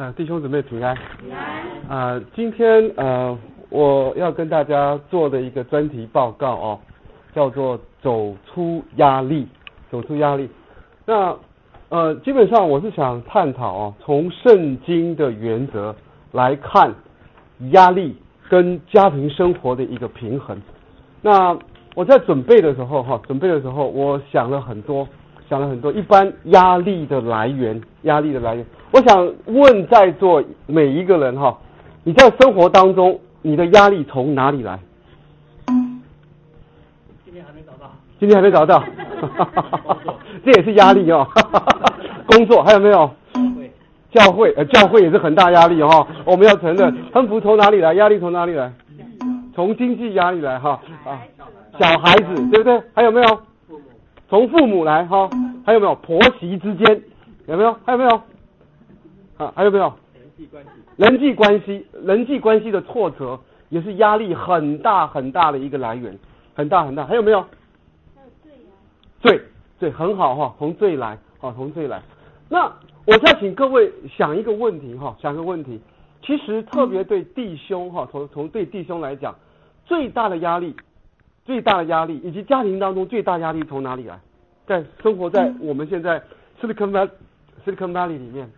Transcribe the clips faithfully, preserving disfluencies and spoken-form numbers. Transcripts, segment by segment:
呃，弟兄姊妹平安。平安。啊、呃，今天呃，我要跟大家做的一个专题报告哦，叫做走出压力，走出压力。那呃，基本上我是想探讨哦，从圣经的原则来看压力跟家庭生活的一个平衡。那我在准备的时候哈，准备的时候我想了很多。讲了很多，一般压力的来源，压力的来源，我想问在座每一个人哈，你在生活当中，你的压力从哪里来？ 今天还没找到。 今天还没找到，这也是压力哦。工作还有没有？教会，呃，教会也是很大压力哈、哦，我们要承认。亨福从哪里来？压力从哪里来？从经济压力来哈啊，小孩子对不对？还有没有？从父母来哈，还有没有婆媳之间？有没有？还有没有？啊，还有没有？ 人际关系， 人际关系，人际关系的挫折也是压力很大很大的一个来源，很大很大。还有没有？ 还有罪呀。 罪，罪很好哈，从罪来，好，从罪来。那我再请各位想一个问题哈，想一个问题。其实特别对弟兄哈，从从对弟兄来讲，最大的压力。最大的压力以及家庭当中最大压力从哪里来？在生活在我们现在 Silicon Valley Silicon Valley 里面，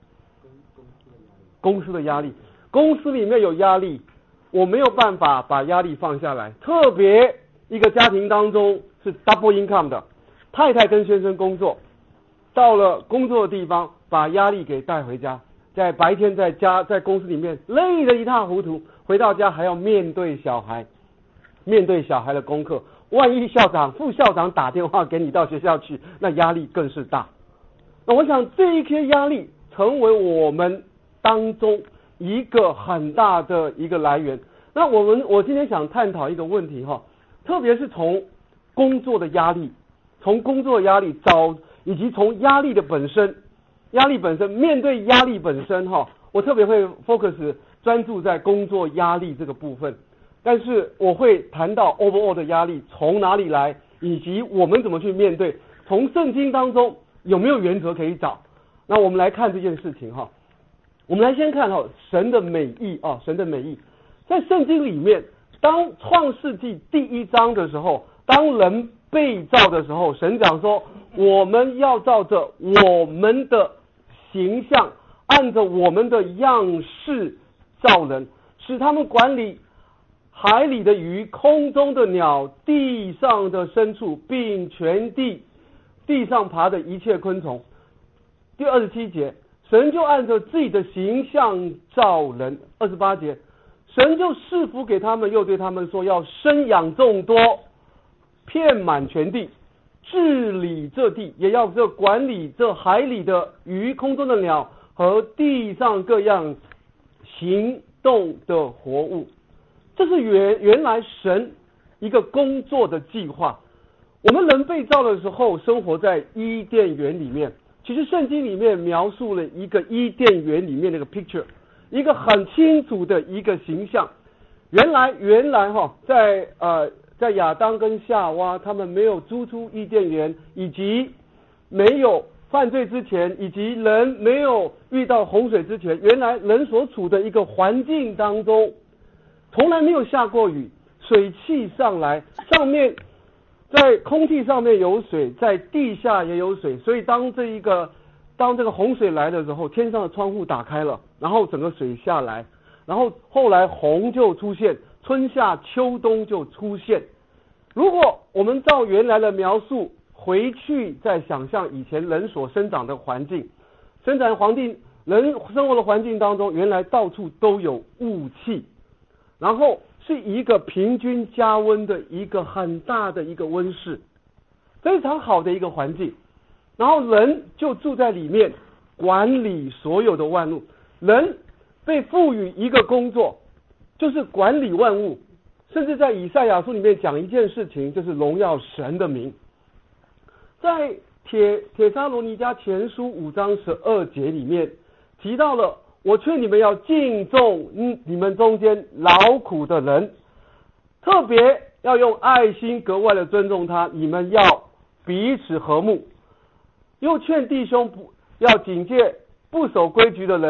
公司的压力，公司里面有压力，我没有办法把压力放下来。特别一个家庭当中是 double income 的，太太跟先生工作，到了工作的地方把压力给带回家，在白天在家在公司里面累得一塌糊涂，回到家还要面对小孩。面对小孩的功课，万一校长、副校长打电话给你到学校去，那压力更是大。那我想这一些压力成为我们当中一个很大的一个来源。那我们我今天想探讨一个问题哈，特别是从工作的压力，从工作的压力找，以及从压力的本身，压力本身面对压力本身哈，我特别会 focus 专注在工作压力这个部分。但是我会谈到 overall 的压力从哪里来，以及我们怎么去面对。从圣经当中有没有原则可以找？那我们来看这件事情哈。我们来先看哈神的美意啊，神的美意。在圣经里面，当创世纪第一章的时候，当人被造的时候，神讲说我们要照着我们的形象，按着我们的样式造人，使他们管理海里的鱼、空中的鸟、地上的牲畜，并全地地上爬的一切昆虫。第二十七节，神就按照自己的形象造人。二十八节，神就赐福给他们，又对他们说，要生养众多，遍满全地，治理这地，也要这管理这海里的鱼、空中的鸟和地上各样行动的活物。这是原原来神一个工作的计划。我们人被造的时候，生活在伊甸园里面。其实圣经里面描述了一个伊甸园里面的一个 picture， 一个很清楚的一个形象。原来原来哈，在呃在亚当跟夏娃他们没有租出伊甸园，以及没有犯罪之前，以及人没有遇到洪水之前，原来人所处的一个环境当中。从来没有下过雨，水汽上来，上面在空气上面有水，在地下也有水，所以当这一个当这个洪水来的时候，天上的窗户打开了，然后整个水下来，然后后来洪就出现，春夏秋冬就出现。如果我们照原来的描述回去再想象以前人所生长的环境，生长环境人生活的环境当中，原来到处都有雾气。然后是一个平均加温的一个很大的一个温室，非常好的一个环境。然后人就住在里面，管理所有的万物。人被赋予一个工作，就是管理万物。甚至在以赛亚书里面讲一件事情，就是荣耀神的名。在铁铁撒罗尼迦前书五章十二节里面提到了，我劝你们要敬重你们中间劳苦的人，特别要用爱心格外的尊重他，你们要彼此和睦。又劝弟兄不要警戒不守规矩的人，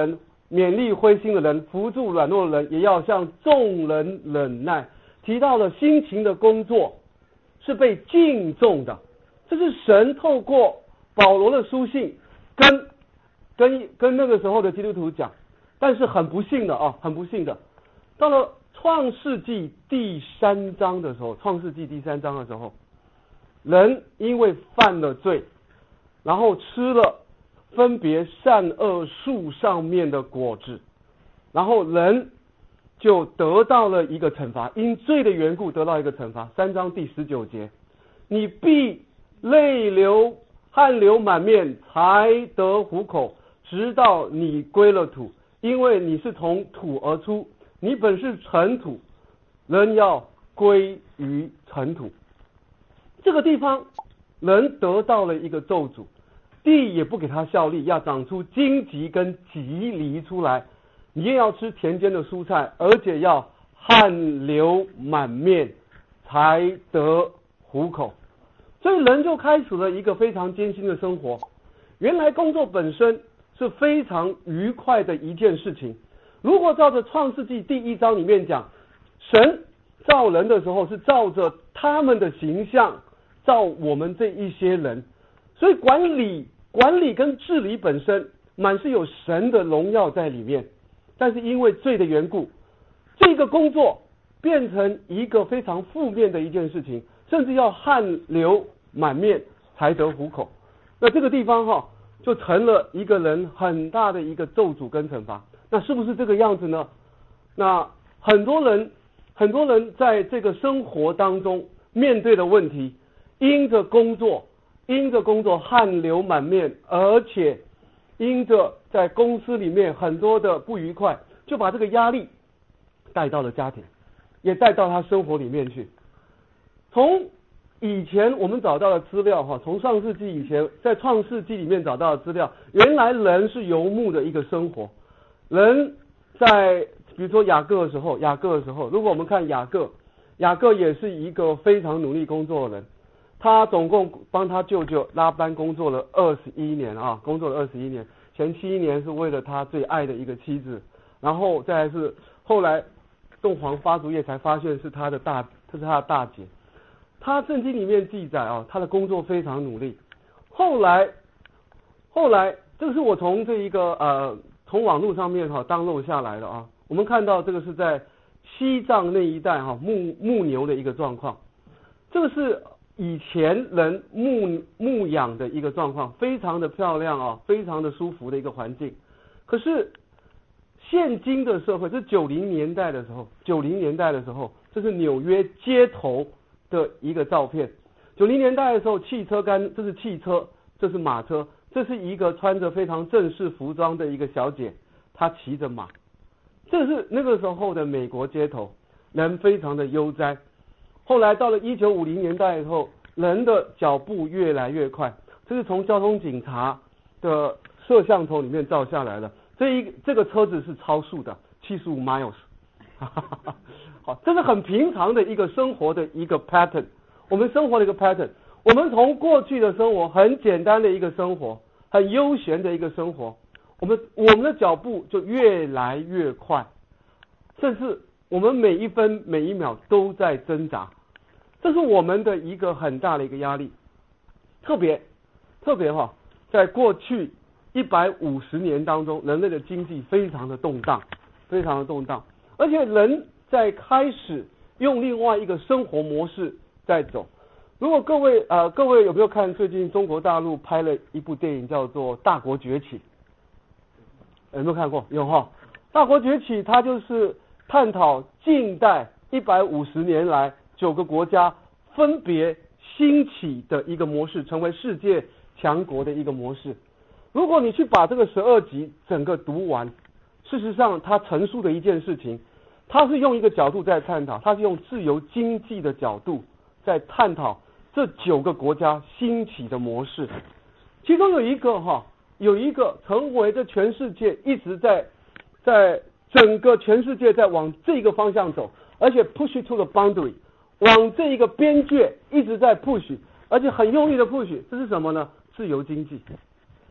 勉励灰心的人，扶助软弱的人，也要向众人忍耐。提到了辛勤的工作是被敬重的，这是神透过保罗的书信跟跟跟那个时候的基督徒讲。但是很不幸的啊，很不幸的，到了创世纪第三章的时候，创世纪第三章的时候，人因为犯了罪，然后吃了分别善恶树上面的果子，然后人就得到了一个惩罚，因罪的缘故得到一个惩罚。三章第十九节，你必泪流汗流满面才得糊口，直到你归了土，因为你是从土而出，你本是尘土，人要归于尘土。这个地方人得到了一个咒诅，地也不给他效力，要长出荆棘跟棘藜出来，你也要吃田间的蔬菜，而且要汗流满面才得糊口。所以人就开始了一个非常艰辛的生活。原来工作本身是非常愉快的一件事情。如果照着创世纪第一章里面讲，神造人的时候是照着他们的形象造我们这一些人，所以管理管理跟治理本身满是有神的荣耀在里面。但是因为罪的缘故，这个工作变成一个非常负面的一件事情，甚至要汗流满面才得糊口。那这个地方哈，就成了一个人很大的一个咒诅跟惩罚。那是不是这个样子呢？那很多人很多人在这个生活当中面对的问题，因着工作因着工作汗流满面，而且因着在公司里面很多的不愉快，就把这个压力带到了家庭，也带到他生活里面去。从以前我们找到的资料哈，从上世纪以前在创世纪里面找到的资料，原来人是游牧的一个生活。人在比如说雅各的时候，雅各的时候，如果我们看雅各，雅各也是一个非常努力工作的人，他总共帮他舅舅拉班工作了二十一年啊，工作了二十一年，前七年是为了他最爱的一个妻子，然后再来是后来洞房花烛夜才发现是他的大，这是他的大姐。他圣经里面记载啊，他的工作非常努力。后来，后来这个是我从这一个呃从网络上面哈当漏下来的啊。我们看到这个是在西藏那一带哈牧牧牛的一个状况，这个是以前人牧牧养的一个状况，非常的漂亮啊，非常的舒服的一个环境。可是现今的社会，这九零年代的时候，九零年代的时候，这是纽约街头的一个照片。九零年代的时候，汽车干，这是汽车，这是马车，这是一个穿着非常正式服装的一个小姐，她骑着马。这是那个时候的美国街头，人非常的悠哉。后来到了一九五零年代以后，人的脚步越来越快，这是从交通警察的摄像头里面照下来的。这一这个车子是超速的，七十五 miles。好，这是很平常的一个生活的一个 pattern， 我们生活的一个 pattern。我们从过去的生活，很简单的一个生活，很悠闲的一个生活，我们我们的脚步就越来越快，甚至我们每一分每一秒都在挣扎，这是我们的一个很大的一个压力。特别特别哈，在过去一百五十年当中，人类的经济非常的动荡，非常的动荡，而且人在开始用另外一个生活模式在走。如果各位呃各位有没有看最近中国大陆拍了一部电影叫做《大国崛起》？有没有看过？有哈。大国崛起它就是探讨近代一百五十年来九个国家分别兴起的一个模式，成为世界强国的一个模式。如果你去把这个十二集整个读完，事实上它陈述的一件事情，它是用一个角度在探讨，它是用自由经济的角度在探讨这九个国家兴起的模式。其中有一个哈，有一个成为这全世界一直在在整个全世界在往这个方向走，而且 push to the boundary， 往这一个边界一直在 push， 而且很用力的 push， 这是什么呢？自由经济。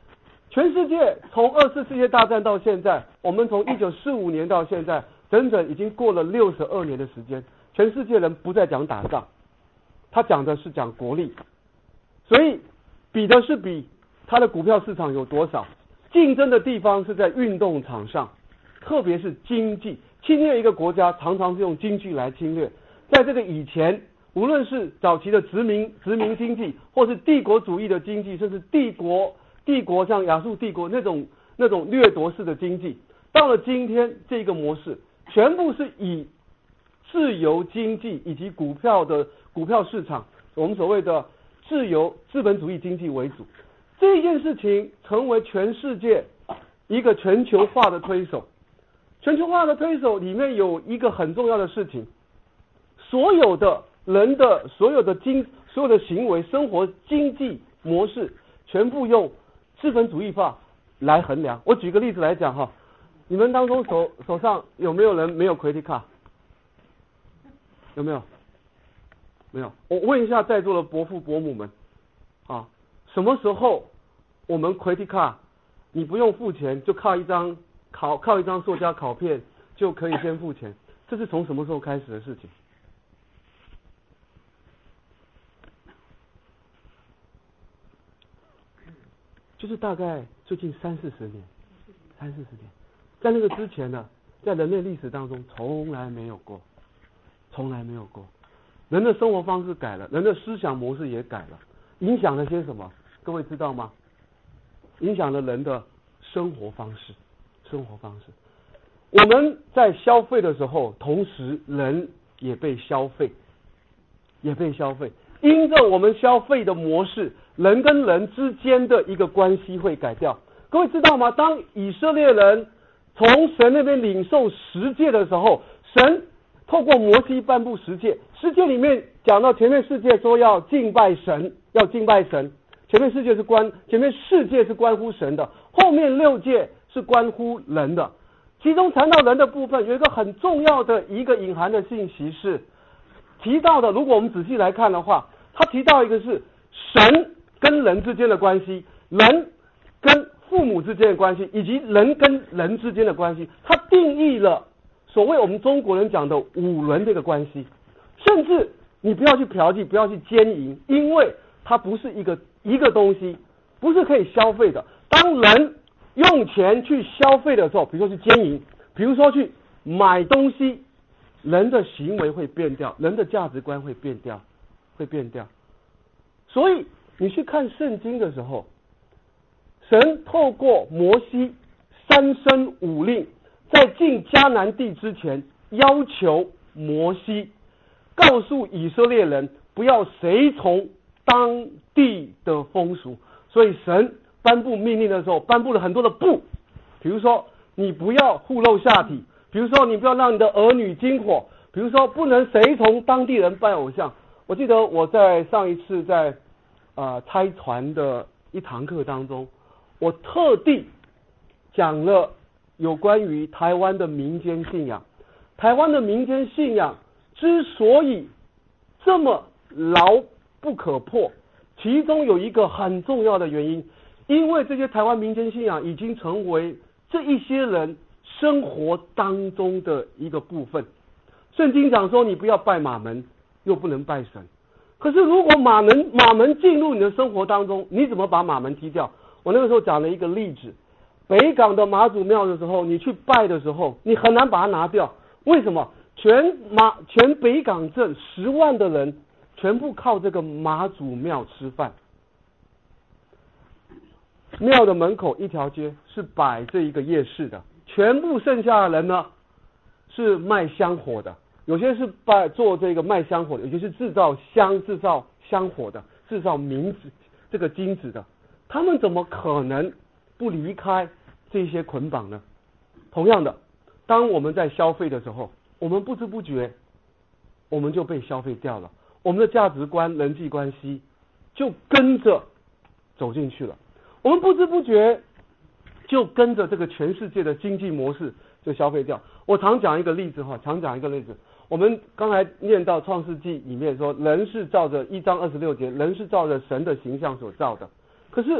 全世界从二次世界大战到现在，我们从一九四五年到现在，整整已经过了六十二年的时间，全世界人不再讲打仗，他讲的是讲国力，所以比的是比他的股票市场有多少，竞争的地方是在运动场上，特别是经济，侵略一个国家常常是用经济来侵略。在这个以前，无论是早期的殖民殖民经济，或是帝国主义的经济，甚至帝国帝国像亚述帝国那种那种掠夺式的经济，到了今天这个模式，全部是以自由经济以及股票的股票市场，我们所谓的自由资本主义经济为主。这件事情成为全世界一个全球化的推手。全球化的推手里面有一个很重要的事情，所有的人的所有的经所有的行为、生活经济模式，全部用资本主义化来衡量。我举个例子来讲哈，你们当中手手上有没有人没有 credit card？ 有没有？没有。我问一下在座的伯父伯母们啊，什么时候我们 credit card 你不用付钱，就靠一张考靠一张塑胶卡片就可以先付钱？这是从什么时候开始的事情？就是大概最近三四十年，三四十年，在那个之前呢，在人类历史当中从来没有过，从来没有过。人的生活方式改了，人的思想模式也改了，影响了些什么？各位知道吗？影响了人的生活方式，生活方式。我们在消费的时候，同时人也被消费，也被消费。因着我们消费的模式，人跟人之间的一个关系会改掉。各位知道吗？当以色列人从神那边领受十诫的时候，神透过摩西颁布十诫，十诫里面讲到前面四诫说要敬拜神，要敬拜神。前面四诫是关，前面四诫是关乎神的，后面六诫是关乎人的。其中谈到人的部分，有一个很重要的一个隐含的信息是提到的，如果我们仔细来看的话，他提到一个是神跟人之间的关系，人跟父母之间的关系，以及人跟人之间的关系。他定义了所谓我们中国人讲的五伦这个关系。甚至你不要去嫖妓，不要去奸淫，因为它不是一个一个东西，不是可以消费的。当人用钱去消费的时候，比如说去奸淫，比如说去买东西，人的行为会变掉，人的价值观会变掉，会变掉。所以你去看圣经的时候，神透过摩西三申五令，在进迦南地之前，要求摩西告诉以色列人不要随从当地的风俗。所以神颁布命令的时候，颁布了很多的不，比如说你不要互露下体，比如说你不要让你的儿女经火，比如说不能随从当地人拜偶像。我记得我在上一次在呃拆船的一堂课当中，我特地讲了有关于台湾的民间信仰。台湾的民间信仰之所以这么牢不可破，其中有一个很重要的原因，因为这些台湾民间信仰已经成为这一些人生活当中的一个部分。圣经讲说你不要拜马门，又不能拜神。可是如果马门马门进入你的生活当中，你怎么把马门踢掉？我那个时候讲了一个例子，北港的妈祖庙的时候，你去拜的时候，你很难把它拿掉。为什么？全马全北港镇十万的人全部靠这个妈祖庙吃饭。庙的门口一条街是摆这一个夜市的，全部剩下的人呢是卖香火的，有些是摆做这个卖香火的，有些是制造香制造香火的，制造冥纸这个金子的。他们怎么可能不离开这些捆绑呢？同样的，当我们在消费的时候，我们不知不觉我们就被消费掉了，我们的价值观人际关系就跟着走进去了，我们不知不觉就跟着这个全世界的经济模式就消费掉。我常讲一个例子哈，常讲一个例子。我们刚才念到创世纪里面说，人是照着一章二十六节，人是照着神的形象所造的。可是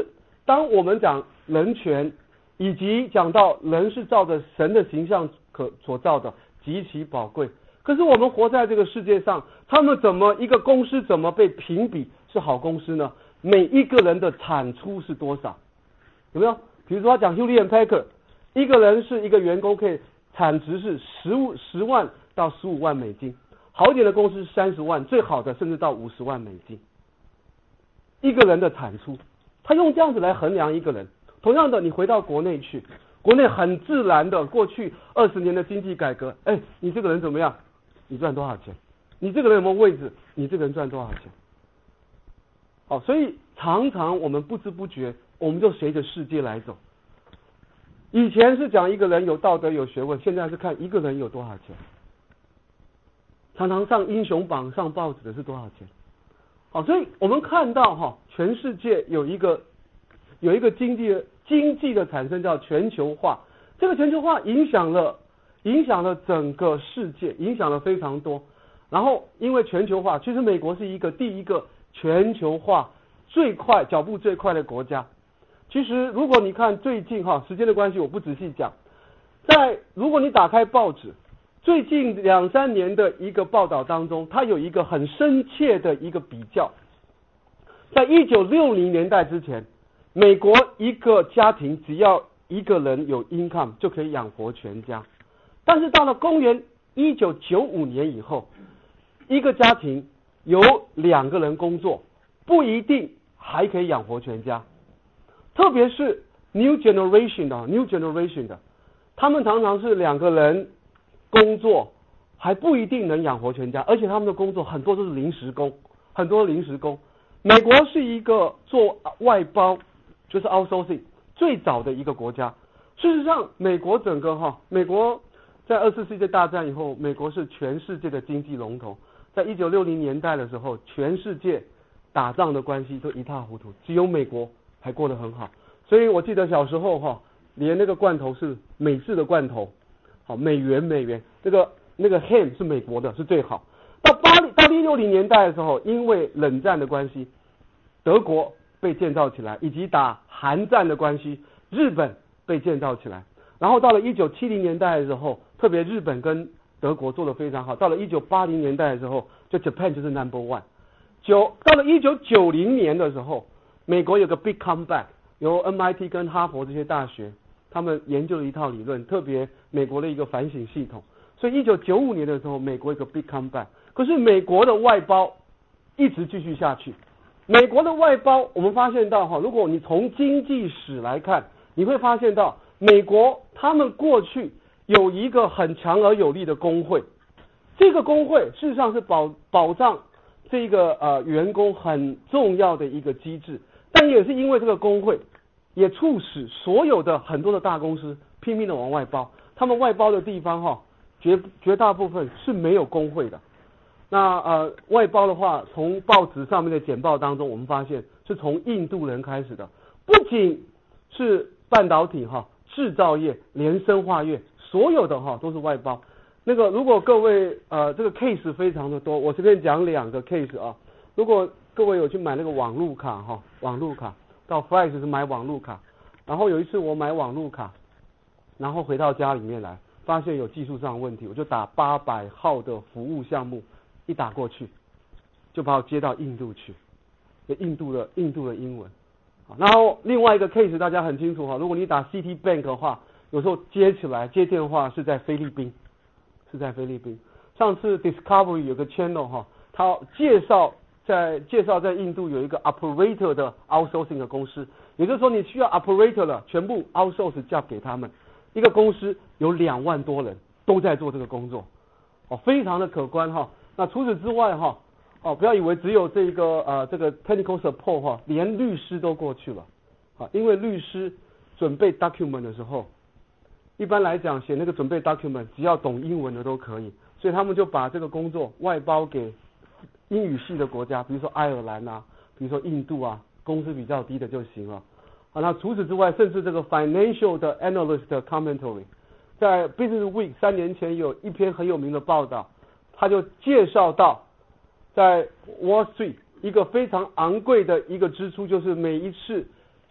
当我们讲人权，以及讲到人是照着神的形象可所造的，极其宝贵。可是我们活在这个世界上，他们怎么一个公司怎么被评比是好公司呢？每一个人的产出是多少？有没有？比如说他讲 Hewlett Packard， 一个人是一个员工可以产值是十五十万到十五万美金，好一点的公司三十万，最好的甚至到五十万美金。一个人的产出，他用这样子来衡量一个人。同样的，你回到国内去，国内很自然的，过去二十年的经济改革，哎，你这个人怎么样？你赚多少钱？你这个人有没有位置？你这个人赚多少钱？好，所以常常我们不知不觉，我们就随着世界来走。以前是讲一个人有道德有学问，现在是看一个人有多少钱。常常上英雄榜上报纸的是多少钱？好，所以我们看到哈，全世界有一个有一个经济的经济的产生叫全球化，这个全球化影响了影响了整个世界，影响了非常多。然后因为全球化，其实美国是一个第一个全球化最快脚步最快的国家。其实如果你看最近哈，时间的关系我不仔细讲，在如果你打开报纸，最近两三年的一个报道当中，它有一个很深切的一个比较。在一九六零年代之前，美国一个家庭只要一个人有 income 就可以养活全家。但是到了公元一九九五年以后，一个家庭有两个人工作不一定还可以养活全家。特别是 new generation 的 new generation 的，他们常常是两个人工作还不一定能养活全家，而且他们的工作很多都是临时工，很多临时工。美国是一个做外包，就是 outsourcing 最早的一个国家。事实上，美国整个哈，美国在二次世界大战以后，美国是全世界的经济龙头。在一九六零年代的时候，全世界打仗的关系都一塌糊涂，只有美国还过得很好。所以我记得小时候哈，连那个罐头是美制的罐头，好，美元美元，这个那个 ham 是美国的，是最好。到八零到一六零年代的时候，因为冷战的关系，德国被建造起来，以及打韩战的关系，日本被建造起来。然后到了一九七零年代的时候，特别日本跟德国做得非常好。到了一九八零年代的时候，就 Japan 就是 number one。九到了一九九零年的时候，美国有个 big comeback， 由 M I T 跟哈佛这些大学，他们研究了一套理论，特别美国的一个反省系统。所以一九九五年的时候，美国有个 big comeback。可是美国的外包一直继续下去。美国的外包，我们发现到哈，如果你从经济史来看，你会发现到美国他们过去有一个很强而有力的工会，这个工会事实上是保保障这个呃员工很重要的一个机制，但也是因为这个工会，也促使所有的很多的大公司拼命的往外包，他们外包的地方哈，绝绝大部分是没有工会的。那呃外包的话，从报纸上面的简报当中，我们发现是从印度人开始的，不仅是半导体哈，制造业、连生化业，所有的哈都是外包。那个如果各位呃这个 case 非常的多，我随便讲两个 case 啊。如果各位有去买那个网路卡哈，网路卡到 Flash 是买网路卡，然后有一次我买网路卡，然后回到家里面来，发现有技术上的问题，我就打八百号的服务项目。一打过去，就把我接到印度去，印度的印度的英文。然后另外一个 case 大家很清楚哈，如果你打 Citibank 的话，有时候接起来接电话是在菲律宾，是在菲律宾。上次 Discovery 有个 channel 哈，他介绍在介绍在印度有一个 operator 的 outsourcing 的公司，也就是说你需要 operator 了，全部 outsource job 给他们。一个公司有两万多人都在做这个工作，哦，非常的可观哈。那除此之外哈，哦，不要以为只有这个呃这个 technical support 哈，连律师都过去了，啊，因为律师准备 document 的时候，一般来讲写那个准备 document 只要懂英文的都可以，所以他们就把这个工作外包给英语系的国家，比如说爱尔兰啊，比如说印度啊，工资比较低的就行了。啊，那除此之外，甚至这个 financial 的 analyst commentary， 在 Business Week 三年前有一篇很有名的报道。他就介绍到，在 Wall Street 一个非常昂贵的一个支出，就是每一次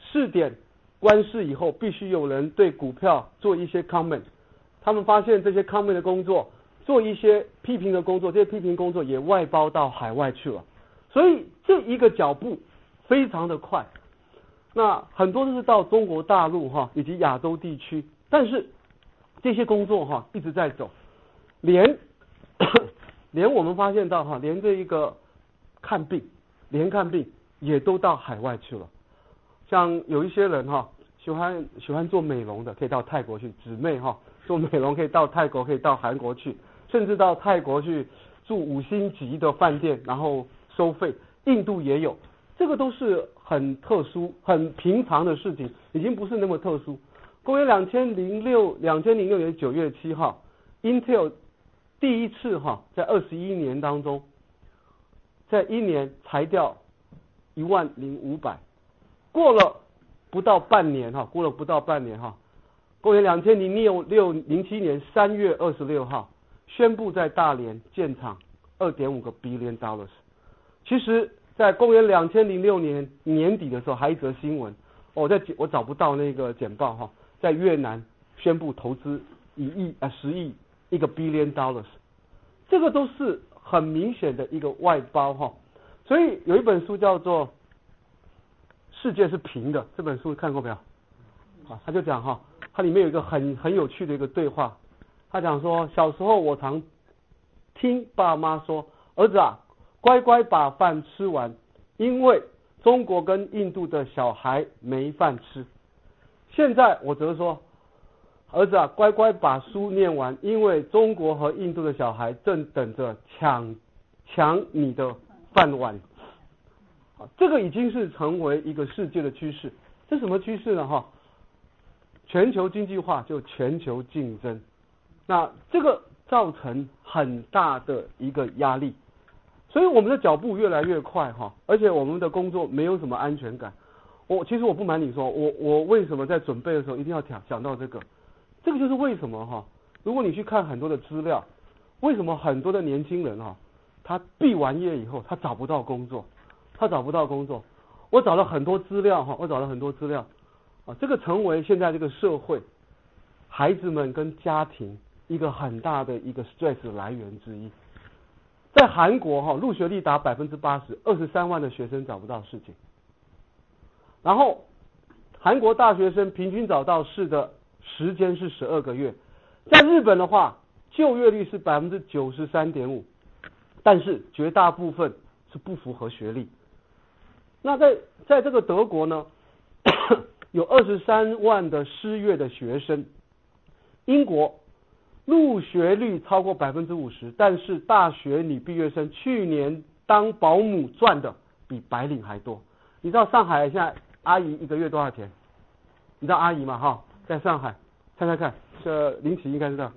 试点关试以后，必须有人对股票做一些 comment。他们发现这些 comment 的工作，做一些批评的工作，这些批评工作也外包到海外去了。所以这一个脚步非常的快。那很多都是到中国大陆哈以及亚洲地区，但是这些工作哈一直在走，连连我们发现到哈，连这一个看病，连看病也都到海外去了。像有一些人哈喜欢喜欢做美容的，可以到泰国去，姊妹哈做美容可以到泰国，可以到韩国去，甚至到泰国去住五星级的饭店，然后收费。印度也有，这个都是很特殊、很平常的事情，已经不是那么特殊。公元两千零六两千零六年九月七号 ，Intel 第一次哈在二十一年当中，在一年裁掉一万零五百，过了不到半年哈，过了不到半年哈，公元两千零六六零七年三月二十六号，宣布在大连建厂二点五个 billion dollars。其实，在公元两千零六年年底的时候，还一则新闻，我在我找不到那个简报哈，在越南宣布投资一亿啊十亿一个 billion dollars， 这个都是很明显的一个外包哈。所以有一本书叫做《世界是平的》，这本书看过没有？啊，他就讲哈，它里面有一个很很有趣的一个对话，他讲说，小时候我常听爸妈说，儿子啊，乖乖把饭吃完，因为中国跟印度的小孩没饭吃。现在我则说，儿子啊，乖乖把书念完，因为中国和印度的小孩正等着抢抢你的饭碗。这个已经是成为一个世界的趋势。这什么趋势呢？哈，全球经济化就全球竞争，那这个造成很大的一个压力。所以我们的脚步越来越快哈，而且我们的工作没有什么安全感。我其实我不瞒你说，我我为什么在准备的时候一定要讲讲到这个？这个就是为什么哈？如果你去看很多的资料，为什么很多的年轻人哈，他毕完业以后他找不到工作，他找不到工作。我找了很多资料哈，我找了很多资料啊，这个成为现在这个社会孩子们跟家庭一个很大的一个 stress 来源之一。在韩国哈，入学率达百分之八十，二十三万的学生找不到事情。然后，韩国大学生平均找到事的时间是十二个月。在日本的话，就业率是百分之九十三点五，但是绝大部分是不符合学历。那在在这个德国呢，有二十三万的失业的学生。英国入学率超过百分之五十，但是大学女毕业生去年当保姆赚的比白领还多。你知道上海现在阿姨一个月多少钱？你知道阿姨吗？哈，在上海，看看看，这林奇应该知道。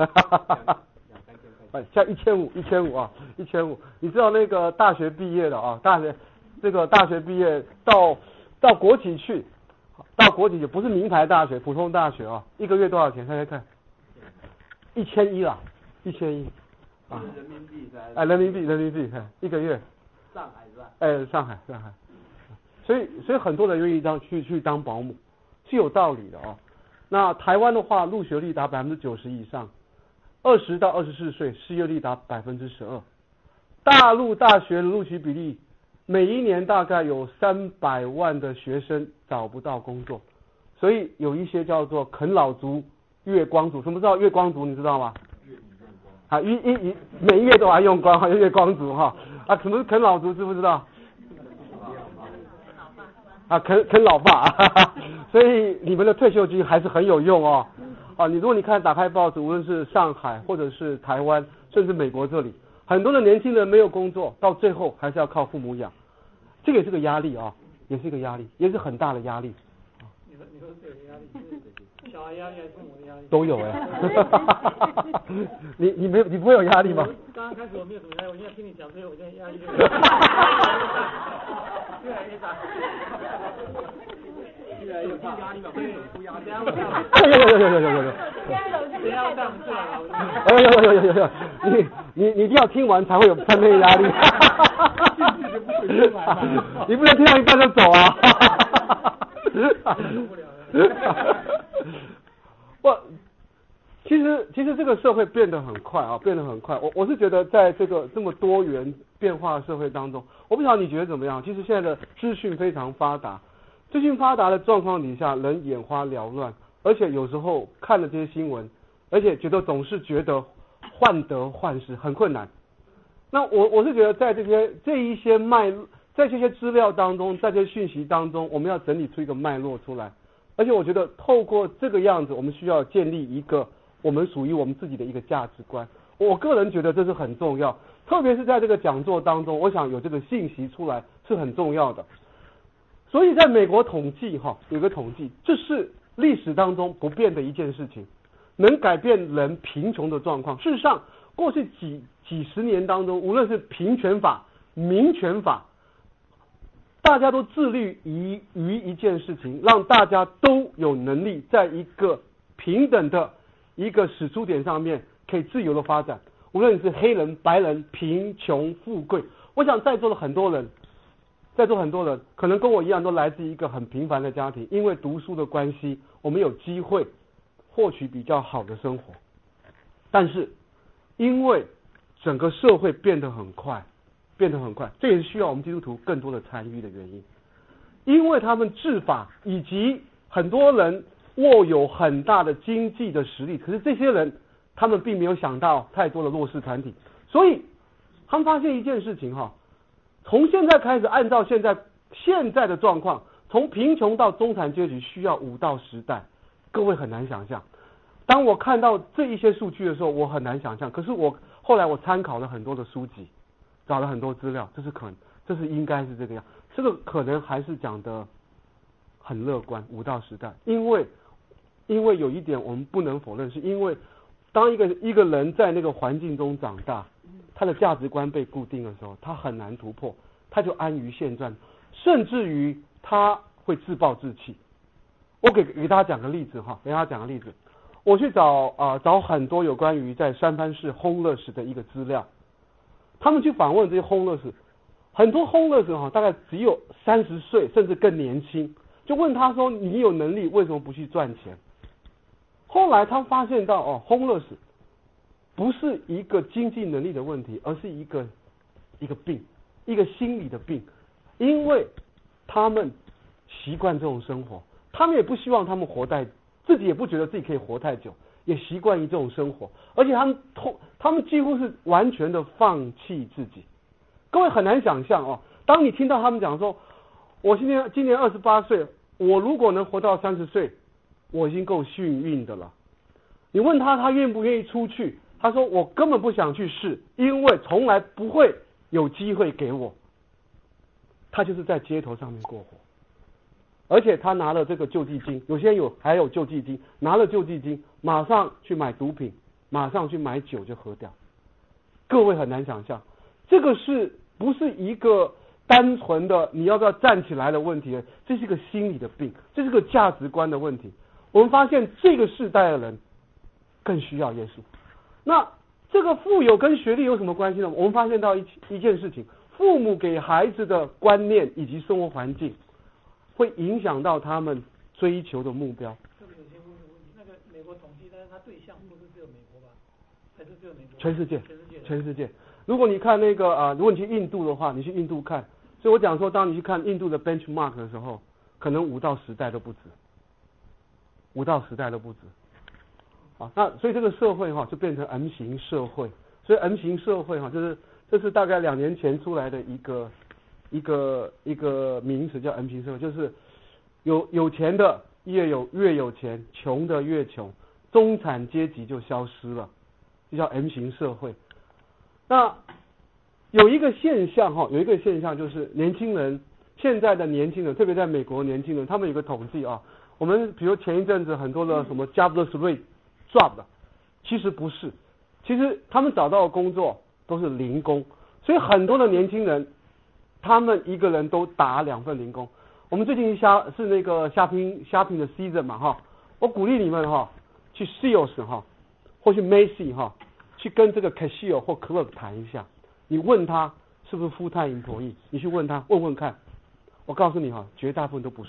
哎，像一千五，一千五啊，一千五。你知道那个大学毕业的啊，大学这个大学毕业到到国企去，到国企去不是名牌大学，普通大学啊，一个月多少钱？看看看。一千一啦，一千一，啊， 人民币噻， 哎，人民币，人民币，哎，一个月。 上海是吧？ 哎，上海，上海。所以，所以很多人愿意当去去当保姆，是有道理的哦。那台湾的话，入学率达百分之九十以上，二十到二十四岁失业率达百分之十二。大陆大学的录取比例，每一年大概有三百万的学生找不到工作，所以有一些叫做啃老族。月光族，什么叫月光族？你知道吗？啊，一一一每月都还用光，好像月光族哈。啊，什么是啃老族？知不知道？啊，啃啃老爸，哈哈，所以你们的退休金还是很有用哦。啊，你如果你看打开报纸，无论是上海或者是台湾，甚至美国这里，很多的年轻人没有工作，到最后还是要靠父母养，这个也是个压力啊，也是一个压力，也是很大的压力。 你说你说这个压力是？小孩压力还是父母的压力？ 都有哎。你你没有你不会有压力吗？ 刚刚开始我没有什么压力，我现在听你讲这个，我现在压力越来越大，越来越大，压力嘛，会有压力。 有有有有有有有有。 等一下我带我们出来了。 有有有有有有，你你你一定要听完才会有分配压力。你不能听到一半就走啊。 受不了了。 我其实其实这个社会变得很快啊，变得很快。我我是觉得在这个这么多元变化的社会当中，我不晓得你觉得怎么样？其实现在的资讯非常发达，资讯发达的状况底下，人眼花缭乱，而且有时候看了这些新闻，而且觉得总是觉得患得患失，很困难。那我我是觉得在这些这一些脉，在这些资料当中，在这些讯息当中，我们要整理出一个脉络出来。而且我觉得透过这个样子，我们需要建立一个我们属于我们自己的一个价值观。我个人觉得这是很重要，特别是在这个讲座当中，我想有这个信息出来是很重要的。所以在美国统计哈，有个统计，这是历史当中不变的一件事情，能改变人贫穷的状况。事实上，过去几几十年当中，无论是平权法、民权法，大家都致力于于一件事情，让大家都有能力在一个平等的一个始出点上面可以自由的发展。无论你是黑人、白人、贫穷、富贵，我想在座的很多人，在座很多人可能跟我一样，都来自一个很平凡的家庭，因为读书的关系，我们有机会获取比较好的生活。但是因为整个社会变得很快，变得很快，这也是需要我们基督徒更多的参与的原因。因为他们治法，以及很多人握有很大的经济的实力，可是这些人他们并没有想到太多的弱势团体，所以他们发现一件事情哈，从现在开始，按照现在现在的状况，从贫穷到中产阶级需要五到十代，各位很难想象。当我看到这一些数据的时候，我很难想象。可是我后来我参考了很多的书籍，找了很多资料，这是可能，这是应该是这个样。这个可能还是讲的很乐观，五到十代，因为因为有一点我们不能否认，是因为当一个一个人在那个环境中长大，他的价值观被固定的时候，他很难突破，他就安于现状，甚至于他会自暴自弃。我给给大家讲个例子哈，给大家讲个例子。我去找啊、呃、找很多有关于在三藩市 homeless 的一个资料，他们去访问这些 homeless， 很多 homeless 哈大概只有三十岁甚至更年轻，就问他说：“你有能力为什么不去赚钱？”后来他发现到哦 ，homeless 不是一个经济能力的问题，而是一个一个病，一个心理的病，因为他们习惯这种生活，他们也不希望他们活在。自己也不觉得自己可以活太久，也习惯于这种生活，而且他们他们几乎是完全的放弃自己。各位很难想象哦，当你听到他们讲说，我今年今年二十八岁，我如果能活到三十岁，我已经够幸运的了。你问他，他愿不愿意出去？他说我根本不想去试，因为从来不会有机会给我。他就是在街头上面过活。而且他拿了这个救济金，有些人有还有救济金，拿了救济金马上去买毒品，马上去买酒就喝掉。各位很难想象，这个是不是一个单纯的你要不要站起来的问题？这是一个心理的病，这是个价值观的问题。我们发现这个世代的人更需要耶稣。那这个富有跟学历有什么关系呢？我们发现到一一件事情，父母给孩子的观念以及生活环境会影响到他们追求的目标。 这个有些问题，那个美国统计，但是它对象不是只有美国吧？还是只有美国？ 全世界， 全世界， 全世界。如果你看那个啊、呃，如果你去印度的话，你去印度看。所以我讲说，当你去看印度的 benchmark 的时候，可能五到十代都不止，五到十代都不止。啊，那所以这个社会哈、啊、就变成 M 型社会。所以 M 型社会哈、啊，就是这是大概两年前出来的一个。一个一个名词叫 M 型社会，就是有有钱的越有越有钱，穷的越穷，中产阶级就消失了，这叫 M 型社会。那有一个现象哈，有一个现象就是年轻人，现在的年轻人，特别在美国年轻人，他们有个统计啊，我们比如前一阵子很多的什么 jobless rate drop 了，其实不是，其实他们找到的工作都是零工，所以很多的年轻人。他们一个人都打两份零工。我们最近虾是那个虾拼虾拼的 season 嘛哈，我鼓励你们哈去 Sears 哈，或去 Macy 哈，去跟这个 cashier 或 clerk 谈一下。你问他是不是full time employee，你去问他问问看。我告诉你哈，绝大部分都不是。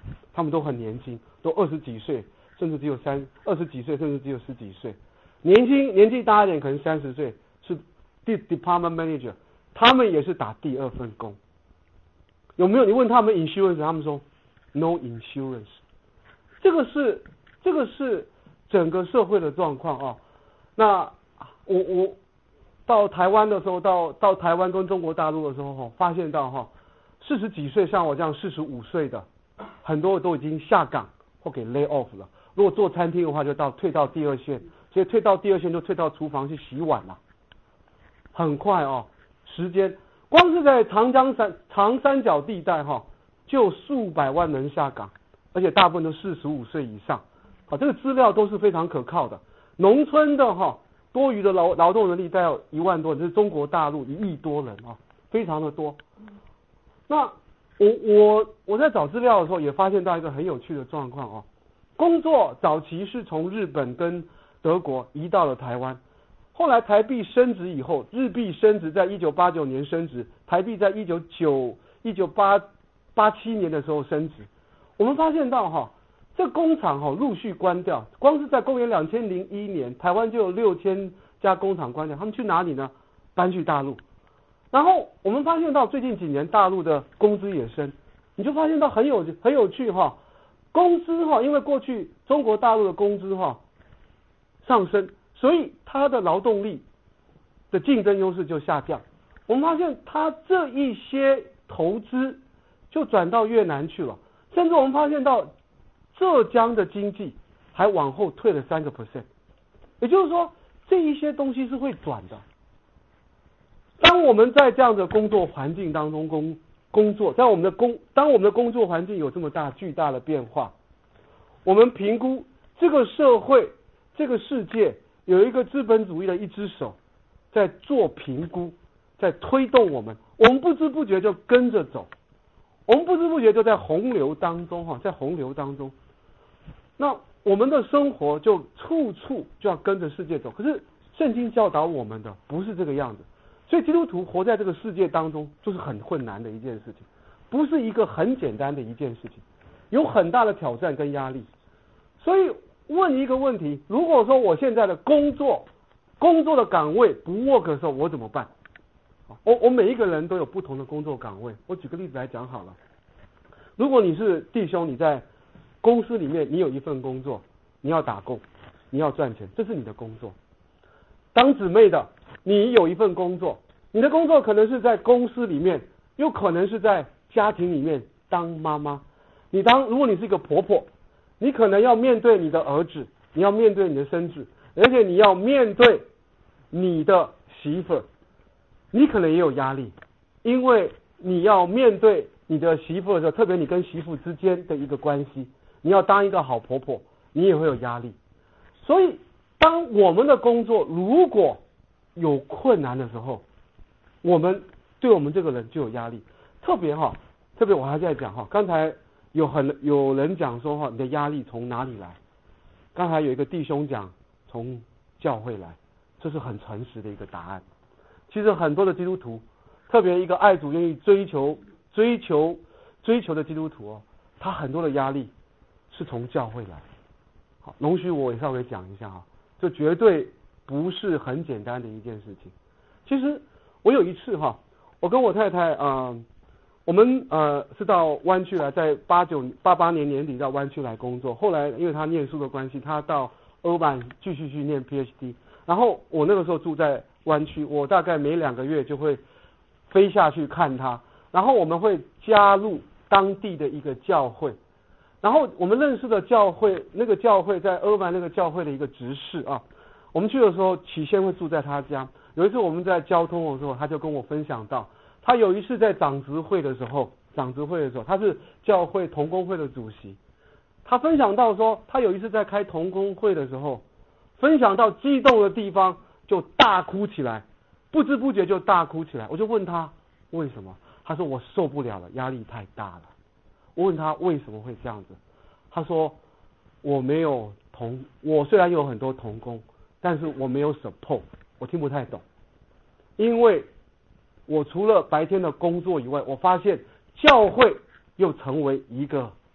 他们都很年轻，都二十几岁，甚至只有三二十几岁，甚至只有十几岁。年轻年纪大一点，可能三十岁，是 department manager， 他们也是打第二份工。有没有？你问他们 insurance， 他们说 no insurance。这个是这个是整个社会的状况啊。那我我到台湾的时候，到到台湾跟中国大陆的时候哈，发现到哈，四十几岁像我这样四十五岁的，很多都已经下岗或给 lay off 了。如果做餐厅的话，就到退到第二线，所以退到第二线就退到厨房去洗碗了。很快哦，时间光是在长江三长三角地带哈，就数百万人下岗，而且大部分都四十五岁以上。好，这个资料都是非常可靠的。农村的哈，多余的劳劳动人力大概有一万多人，这是中国大陆一亿多人啊，非常的多。那我我我在找资料的时候也发现到一个很有趣的状况哦，工作早期是从日本跟德国移到了台湾，后来台币升值以后，日币升值，在一九八九年升值，台币在一九九一九八八七年的时候升值。我们发现到哈，这工厂哈陆续关掉，光是在公元两千零一年，台湾就有六千家工厂关掉，他们去哪里呢？搬去大陆。然后我们发现到最近几年大陆的工资也升，你就发现到很有很有趣哈，工资哈，因为过去中国大陆的工资哈上升，所以它的劳动力的竞争优势就下降。我们发现它这一些投资就转到越南去了，甚至我们发现到浙江的经济还往后退了三个 percent， 也就是说这一些东西是会转的。当我们在这样的工作环境当中工工作，在我们的工当我们的工作环境有这么大巨大的变化，我们评估这个社会这个世界有一个资本主义的一只手在做评估，在推动我们，我们不知不觉就跟着走，我们不知不觉就在洪流当中哈，在洪流当中，那我们的生活就处处就要跟着世界走。可是圣经教导我们的不是这个样子，所以基督徒活在这个世界当中就是很困难的一件事情，不是一个很简单的一件事情，有很大的挑战跟压力。所以问一个问题，如果说我现在的工作工作的岗位不 work 的时候，我怎么办？我我每一个人都有不同的工作岗位。我举个例子来讲好了，如果你是弟兄，你在公司里面你有一份工作，你要打工，你要赚钱，这是你的工作。当姊妹的，你有一份工作，你的工作可能是在公司里面，又可能是在家庭里面当妈妈。你当如果你是一个婆婆，你可能要面对你的儿子，你要面对你的孙子，而且你要面对你的媳妇，你可能也有压力，因为你要面对你的媳妇的时候，特别你跟媳妇之间的一个关系，你要当一个好婆婆，你也会有压力。所以当我们的工作如果有困难的时候，我们对我们这个人就有压力。特别哈，特别我还在讲哈，刚才有很有人讲说哈，你的压力从哪里来？刚才有一个弟兄讲从教会来，这是很诚实的一个答案。其实很多的基督徒，特别一个爱主愿意追求追求追求的基督徒哦，他很多的压力是从教会来。好，容许我也稍微讲一下哈，这绝对不是很简单的一件事情。其实我有一次哈，我跟我太太呃，我们呃是到湾区来，在八九八八年年底到湾区来工作。后来因为他念书的关系，他到欧版继续去念 P H D。然后我那个时候住在湾区，我大概每两个月就会飞下去看他。然后我们会加入当地的一个教会。然后我们认识的教会，那个教会在欧版那个教会的一个执事啊。我们去的时候，起先会住在他家。有一次我们在交通的时候，他就跟我分享到，他有一次在长执会的时候，长执会的时候，他是教会同工会的主席。他分享到说，他有一次在开同工会的时候，分享到激动的地方就大哭起来，不知不觉就大哭起来。我就问他为什么，他说我受不了了，压力太大了。我问他为什么会这样子，他说我没有同，我虽然有很多同工，但是我没有 support， 我听不太懂，因为我除了白天的工作以外，我发现教会又成为一个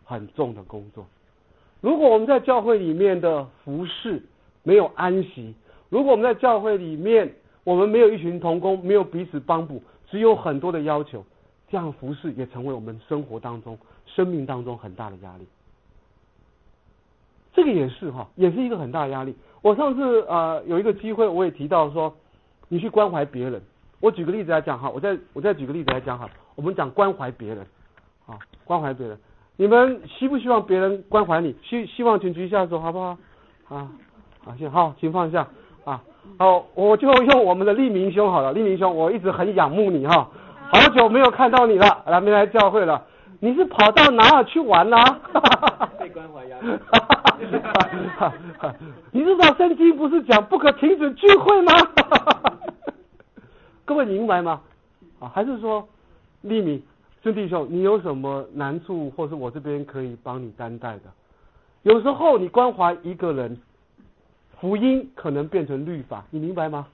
很重的工作。如果我们在教会里面的服事没有安息，如果我们在教会里面我们没有一群同工，没有彼此帮补，只有很多的要求，这样服事也成为我们生活当中、生命当中很大的压力。这个也是哈，也是一个很大的压力。我上次呃有一个机会，我也提到说，你去关怀别人。我举个例子来讲哈，我再我再举个例子来讲哈，我们讲关怀别人，啊，关怀别人，你们希不希望别人关怀你？希希望请举一下手，好不好？啊，好，行，好，请放下啊。好，我就用我们的立明兄好了，立明兄，我一直很仰慕你哈，好久没有看到你了，来没来教会了？你是跑到哪儿去玩啦、啊？ 被关怀压力。 你知道圣经不是讲不可停止聚会吗？各位明白吗？啊，还是说立明孙弟兄，你有什么难处，或是我这边可以帮你担待的？有时候你关怀一个人，福音可能变成律法，你明白吗？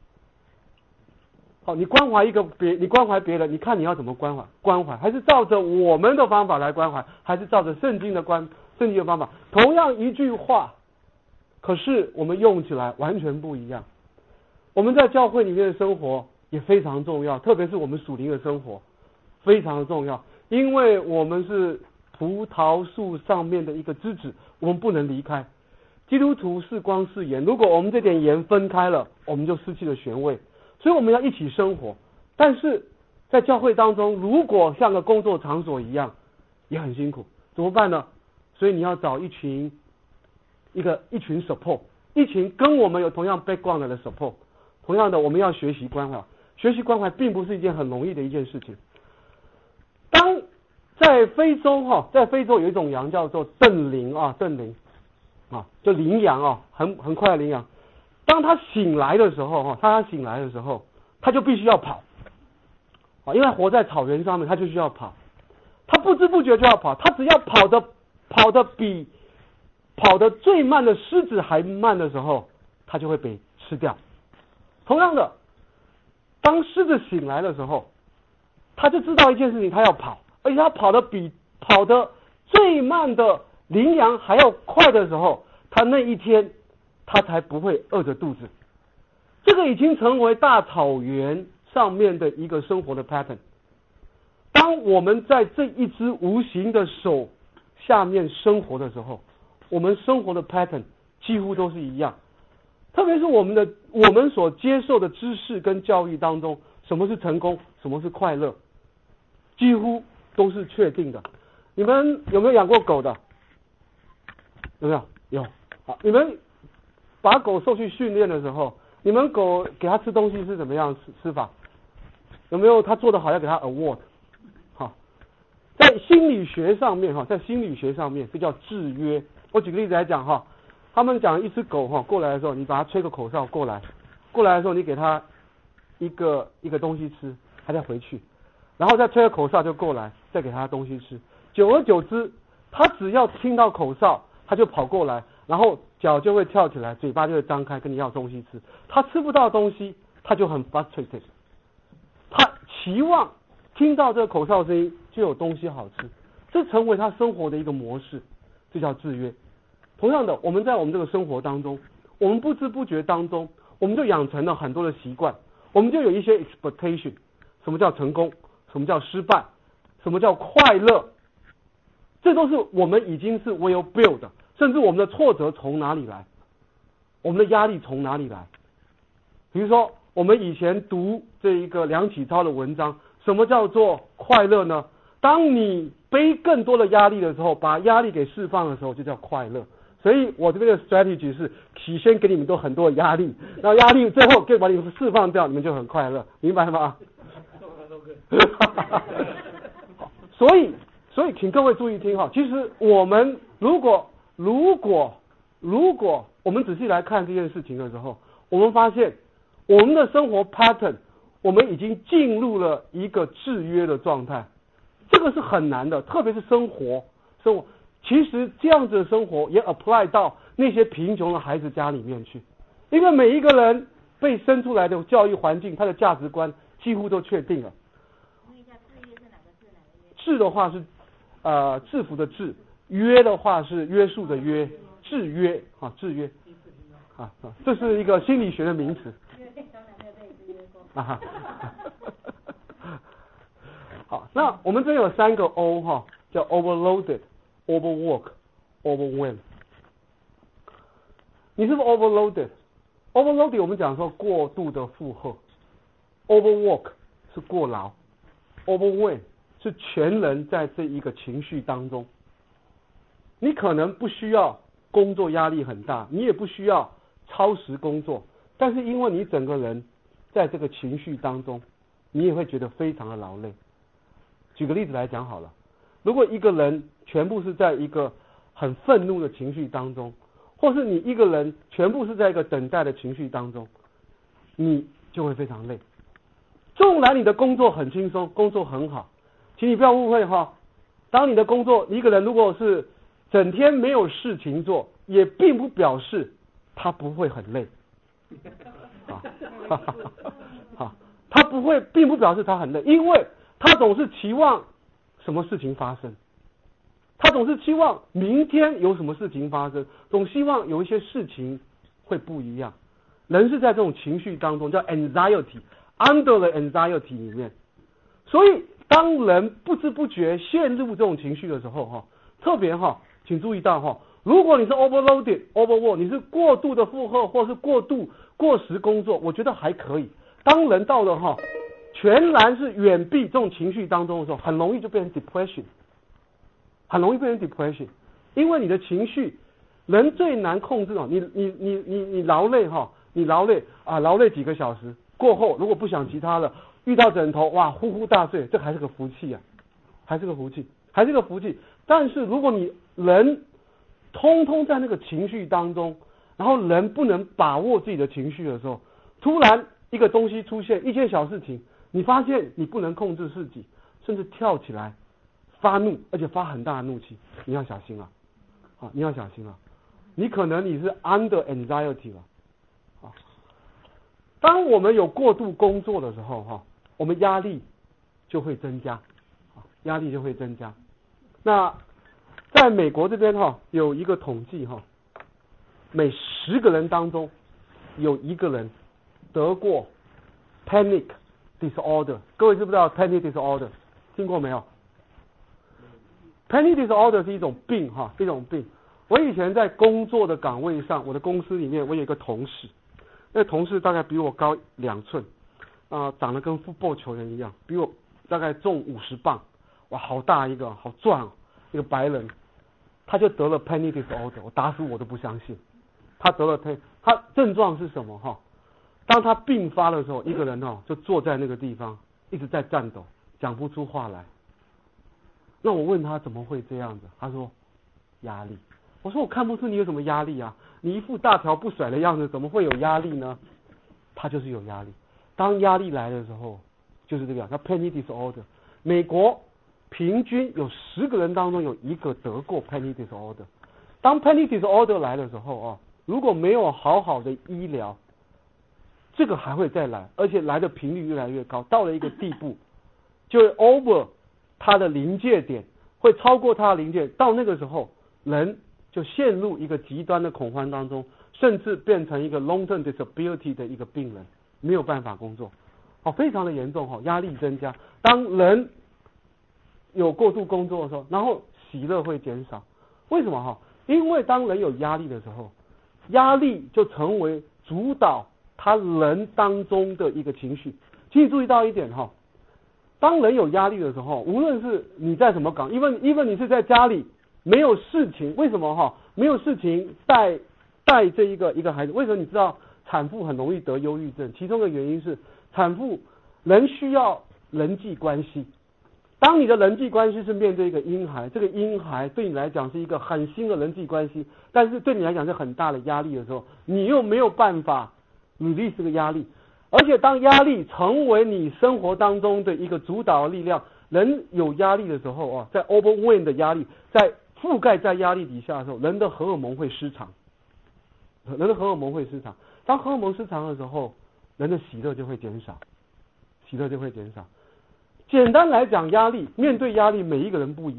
好，你关怀一个别，你关怀别人，你看你要怎么关怀？关怀还是照着我们的方法来关怀，还是照着圣经的关圣经的方法？同样一句话，可是我们用起来完全不一样。我们在教会里面的生活也非常重要，特别是我们属灵的生活非常的重要，因为我们是葡萄树上面的一个枝子，我们不能离开。基督徒是光是盐，如果我们这点盐分开了，我们就失去了原味。所以我们要一起生活，但是在教会当中，如果像个工作场所一样，也很辛苦，怎么办呢？所以你要找一群一个一群 support， 一群跟我们有同样 background 的 support。同样的，我们要学习关怀，学习关怀并不是一件很容易的一件事情。当在非洲哈，在非洲有一种羊叫做邓羚啊，邓羚啊，就羚羊啊，很很快的羚羊。当他醒来的时候，哈，他醒来的时候，他就必须要跑，啊，因为活在草原上面，他就需要跑，他不知不觉就要跑，他只要跑的跑的比跑的最慢的狮子还慢的时候，他就会被吃掉。同样的，当狮子醒来的时候，他就知道一件事情，他要跑，而且他跑的比跑的最慢的羚羊还要快的时候，他那一天他才不会饿着肚子。这个已经成为大草原上面的一个生活的 pattern。当我们在这一只无形的手下面生活的时候，我们生活的 pattern 几乎都是一样。特别是我们的我们所接受的知识跟教育当中，什么是成功，什么是快乐，几乎都是确定的。你们有没有养过狗的？有没有？有。好，你们把狗送去训练的时候，你们狗给它吃东西是怎么样吃吃法？有没有它做得好要给它 award？ 好，在心理学上面哈，在心理学上面这叫制约。我举个例子来讲哈。他们讲一只狗哈过来的时候，你把它吹个口哨过来，过来的时候你给它一个一个东西吃，它再回去，然后再吹个口哨就过来，再给它东西吃。久而久之，它只要听到口哨，它就跑过来，然后脚就会跳起来，嘴巴就会张开跟你要东西吃。它吃不到东西，它就很 frustrated， 它期望听到这个口哨声音就有东西好吃，这成为它生活的一个模式，这叫制约。同样的，我们在我们这个生活当中，我们不知不觉当中，我们就养成了很多的习惯，我们就有一些 expectation， 什么叫成功，什么叫失败，什么叫快乐，这都是我们已经是 well built 的，甚至我们的挫折从哪里来，我们的压力从哪里来。比如说，我们以前读这一个梁启超的文章，什么叫做快乐呢？当你背更多的压力的时候，把压力给释放的时候，就叫快乐。所以我这边的 strategy 是起先给你们都很多的压力，然后压力最后可以把你们释放掉，你们就很快乐，明白吗？所以，所以请各位注意听哈，其实我们如果如果如果我们仔细来看这件事情的时候，我们发现我们的生活 pattern， 我们已经进入了一个制约的状态，这个是很难的，特别是生活生活。其实这样子的生活也 apply 到那些贫穷的孩子家里面去，因为每一个人被生出来的教育环境，他的价值观几乎都确定了。制的话是呃制服的制，约的话是约束的约，制约啊制约啊，这是一个心理学的名词。啊哈，好，那我们这有三个 O 哈，叫 overloaded、overwork、overwhelm。你是不是 overloaded？overloaded 我们讲说过度的负荷 ，overwork 是过劳 ，overwhelm 是全人在这一个情绪当中。你可能不需要工作压力很大，你也不需要超时工作，但是因为你整个人在这个情绪当中，你也会觉得非常的劳累。举个例子来讲好了，如果一个人全部是在一个很愤怒的情绪当中，或是你一个人全部是在一个等待的情绪当中，你就会非常累。纵然你的工作很轻松，工作很好，请你不要误会哈。当你的工作，一个人如果是整天没有事情做，也并不表示他不会很累。啊，好，他不会，并不表示他很累，因为他总是期望什么事情发生，他总是期望明天有什么事情发生，总希望有一些事情会不一样。人是在这种情绪当中，叫 anxiety，under the anxiety 里面。所以，当人不知不觉陷入这种情绪的时候，哈，特别哈，请注意到哈，如果你是 overloaded、overwork， 你是过度的负荷，或是过度过时工作，我觉得还可以。当人到了哈，全然是远避这种情绪当中的时候，很容易就变成 depression， 很容易变成 depression， 因为你的情绪，人最难控制哦。你你你你你劳累哈，你劳累啊，劳累几个小时过后，如果不想其他的，遇到枕头哇呼呼大睡，这还是个福气啊，还是个福气，还是个福气。但是如果你人通通在那个情绪当中，然后人不能把握自己的情绪的时候，突然一个东西出现，一件小事情，你发现你不能控制自己，甚至跳起来发怒，而且发很大的怒气，你要小心啊！啊，你要小心啊！你可能你是 under anxiety 了啊。当我们有过度工作的时候，哈，我们压力就会增加，啊，压力就会增加。那在美国这边哈，有一个统计哈，每十个人当中有一个人得过 panic disorder。各位知不知道 panic disorder？ 听过没有 ？panic disorder 是一种病哈，一种病。我以前在工作的岗位上，我的公司里面，我有一个同事，那个同事大概比我高两寸，啊、呃，长得跟 football 球员一样，比我大概重五十磅，哇，好大一个，好壮，一个白人。他就得了 panic disorder， 我打死我都不相信。他得了 panic， 他症状是什么哈？当他病发的时候，一个人哦就坐在那个地方，一直在颤抖，讲不出话来。那我问他怎么会这样子，他说压力。我说我看不出你有什么压力啊，你一副大条不甩的样子，怎么会有压力呢？他就是有压力。当压力来的时候，就是这个样，叫 panic disorder。美国平均有十个人当中有一个得过 panic disorder。当 panic disorder 来的时候啊，如果没有好好的医疗，这个还会再来，而且来的频率越来越高，到了一个地步，就会 over 它的临界点，会超过它的临界，到那个时候，人就陷入一个极端的恐慌当中，甚至变成一个 long-term disability 的一个病人，没有办法工作，哦，非常的严重哈，压力增加。当人有过度工作的时候，然后喜乐会减少，为什么哈？因为当人有压力的时候，压力就成为主导他人当中的一个情绪。请你注意到一点哈，当人有压力的时候，无论是你在什么岗，因为因为你是在家里没有事情，为什么哈？没有事情带带这一个一个孩子，为什么你知道产妇很容易得忧郁症？其中的原因是产妇人需要人际关系。当你的人际关系是面对一个婴孩，这个婴孩对你来讲是一个很新的人际关系，但是对你来讲是很大的压力的时候，你又没有办法 release 这个压力，而且当压力成为你生活当中的一个主导的力量，人有压力的时候啊，在 overwhelm 的压力，在覆盖在压力底下的时候，人的荷尔蒙会失常，人的荷尔蒙会失常。当荷尔蒙失常的时候，人的喜乐就会减少，喜乐就会减少。简单来讲，压力面对压力，每一个人不一样。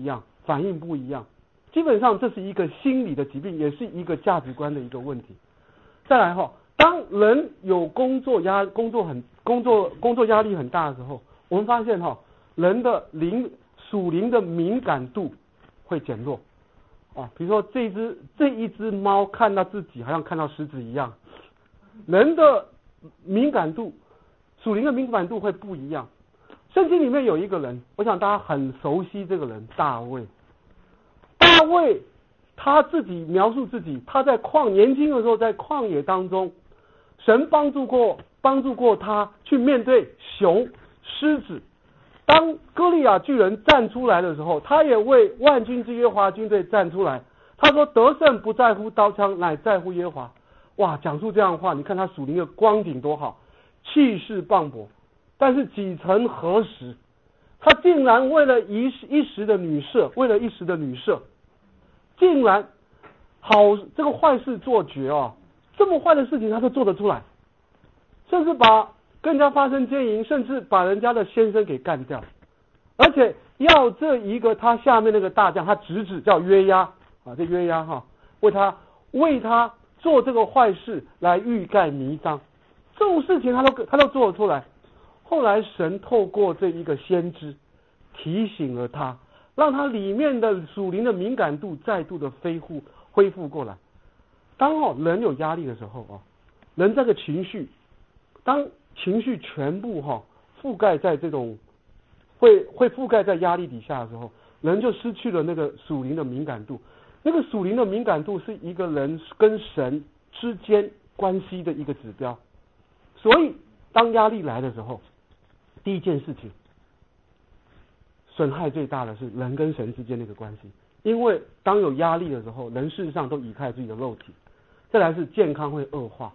反应不一样。基本上这是一个心理的疾病，也是一个价值观的一个问题。再来哈，当人有工作压工作很工作工作压力很大的时候，我们发现哈，人的灵属灵的敏感度会减弱啊。比如说这一只这一只猫看到自己好像看到狮子一样，人的敏感度属灵的敏感度会不一样。圣经里面有一个人，我想大家很熟悉这个人，大卫。大卫他自己描述自己，他在旷年轻的时候在旷野当中，神帮助过帮助过他去面对熊、狮子。当歌利亚巨人站出来的时候，他也为万军之耶和华军队站出来。他说得胜不在乎刀枪，乃在乎耶和华。哇，讲出这样的话，你看他属灵的光景多好，气势磅礴。但是几曾何时，他竟然为了一时一时的女色，为了一时的女色，竟然好这个坏事做绝哦，这么坏的事情他都做得出来，甚至把跟人家发生奸淫，甚至把人家的先生给干掉，而且要这一个他下面那个大将，他侄子叫约押啊，这约押哈，为他为他做这个坏事来欲盖弥彰，这种事情他都他都做得出来。后来神透过这一个先知提醒了他，让他里面的属灵的敏感度再度的恢复恢复过来。当哦人有压力的时候哦，人这个情绪，当情绪全部哈、哦、覆盖在这种会会覆盖在压力底下的时候，人就失去了那个属灵的敏感度。那个属灵的敏感度是一个人跟神之间关系的一个指标。所以当压力来的时候，第一件事情，损害最大的是人跟神之间的一个关系，因为当有压力的时候，人事实上都倚靠自己的肉体。再来是健康会恶化。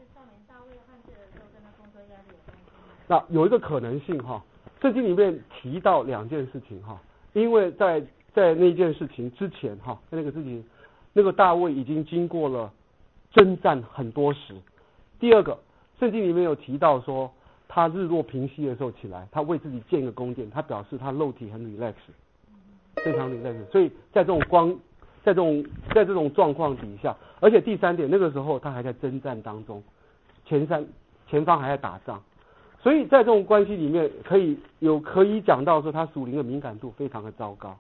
那有一个可能性哈，圣经里面提到两件事情哈，因为在在那件事情之前哈，那个事情，那个大卫已经经过了征战很多时。第二个，圣经里面有提到说，他日落平息的时候起来，他为自己建一个宫殿，他表示他肉体很 relax， 非常 relax。所以在这种光，在这种在这种状况底下，而且第三点，那个时候他还在征战当中，前三前方还在打仗，所以在这种关系里面，可以有可以讲到说他属灵的敏感度非常的糟糕。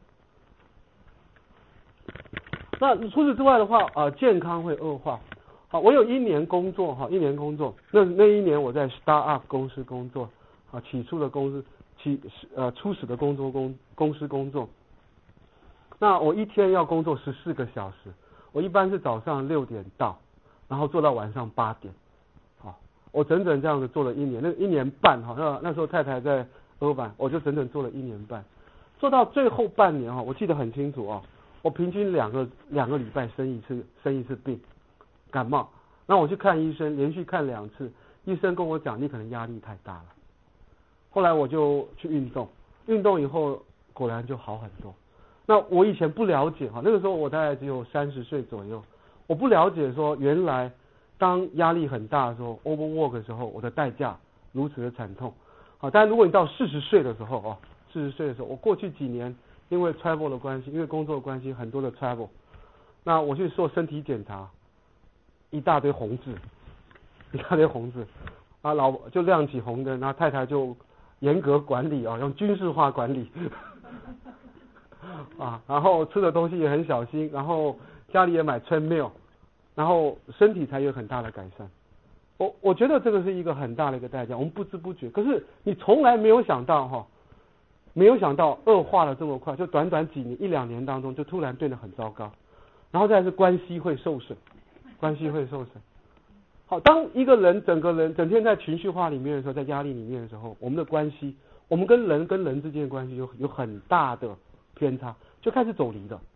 那除此之外的话，呃，健康会恶化。好，我有一年工作哈，一年工作，那那一年我在 startup 公司工作，啊，起初的公司起呃初始的工作公公司工作。那我一天要工作十四个小时，我一般是早上六点到，然后做到晚上八点，好，我整整这样子做了一年，那一年半哈，那那时候太太在欧版，我就整整做了一年半，做到最后半年哈，我记得很清楚啊，我平均两个两个礼拜生一次生一次病。感冒，那我去看医生，连续看两次，医生跟我讲你可能压力太大了。后来我就去运动，运动以后果然就好很多。那我以前不了解哈，那个时候我大概只有三十岁左右，我不了解说原来当压力很大的时候 ，overwork 的时候，我的代价如此的惨痛。好，但如果你到四十岁的时候哦，四十岁的时候，我过去几年因为 travel 的关系，因为工作的关系，很多的 travel， 那我去做身体检查。一大堆红字，一大堆红字，啊，老就亮起红灯，然后太太就严格管理啊，用军事化管理，啊，然后吃的东西也很小心，然后家里也买 treadmill， 然后身体才有很大的改善。我我觉得这个是一个很大的一个代价，我们不知不觉，可是你从来没有想到哈，没有想到恶化了这么快，就短短几年一两年当中就突然变得很糟糕，然后再来是关系会受损。关系会受损。好，当一个人整个人整天在情绪化里面的时候，在压力里面的时候，我们的关系，我们跟人跟人之间的关系有有很大的偏差，就开始走离了。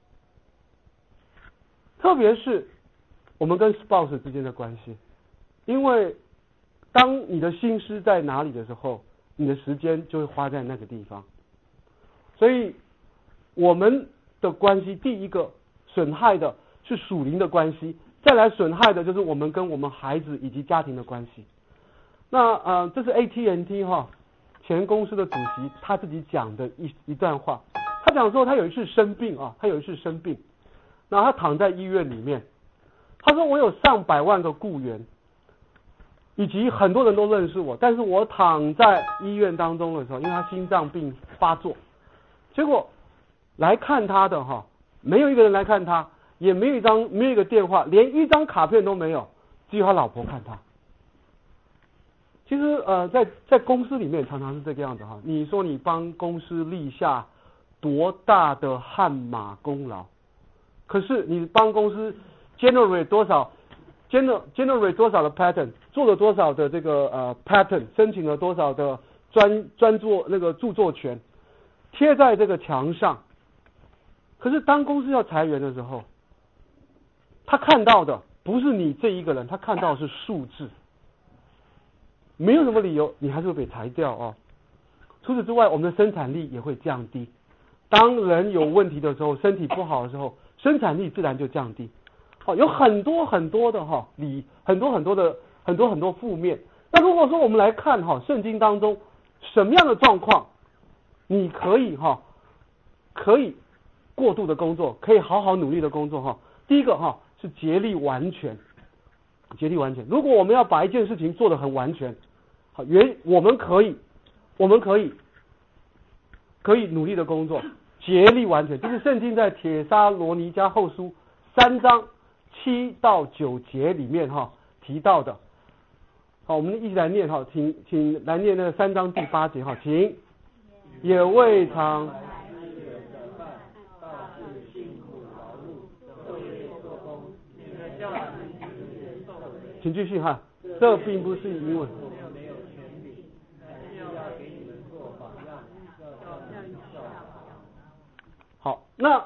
特别是我们跟 spouse 之间的关系，因为当你的心思在哪里的时候，你的时间就会花在那个地方。所以我们的关系，第一个损害的是属灵的关系。再来损害的就是我们跟我们孩子以及家庭的关系。那呃，这是 A T and T 哈前公司的主席他自己讲的一一段话。 他讲说他有一次生病啊，他有一次生病，然后他躺在医院里面，他说我有上百万个雇员，以及很多人都认识我，但是我躺在医院当中的时候，因为他心脏病发作，结果来看他的哈，没有一个人来看他，也没有一张没有一个电话，连一张卡片都没有，只有他老婆看他。其实呃，在在公司里面常常是这个样子哈。你说你帮公司立下多大的汗马功劳，可是你帮公司 generate 多少 generate generate 多少的 pattern， 做了多少的这个呃 pattern， 申请了多少的专专做那个著作权，贴在这个墙上。可是当公司要裁员的时候，他看到的不是你这一个人，他看到的是数字。没有什么理由，你还是会被裁掉哦。除此之外，我们的生产力也会降低。当人有问题的时候，身体不好的时候，生产力自然就降低。好、哦，有很多很多的哈、哦，理很多很多的很多很多负面。那如果说我们来看哈、哦，圣经当中什么样的状况，你可以哈、哦，可以过度的工作，可以好好努力的工作哈、哦。第一个哈、哦、是竭力完全，竭力完全。如果我们要把一件事情做得很完全。好，原我们可以，我们可以，可以努力的工作，竭力完全。这是圣经在帖撒罗尼迦后书三章七到九节里面哈提到的。好，我们一起来念哈，请请来念那个三章第八节哈，请。也未尝。请继续哈，这并不是英文。好，那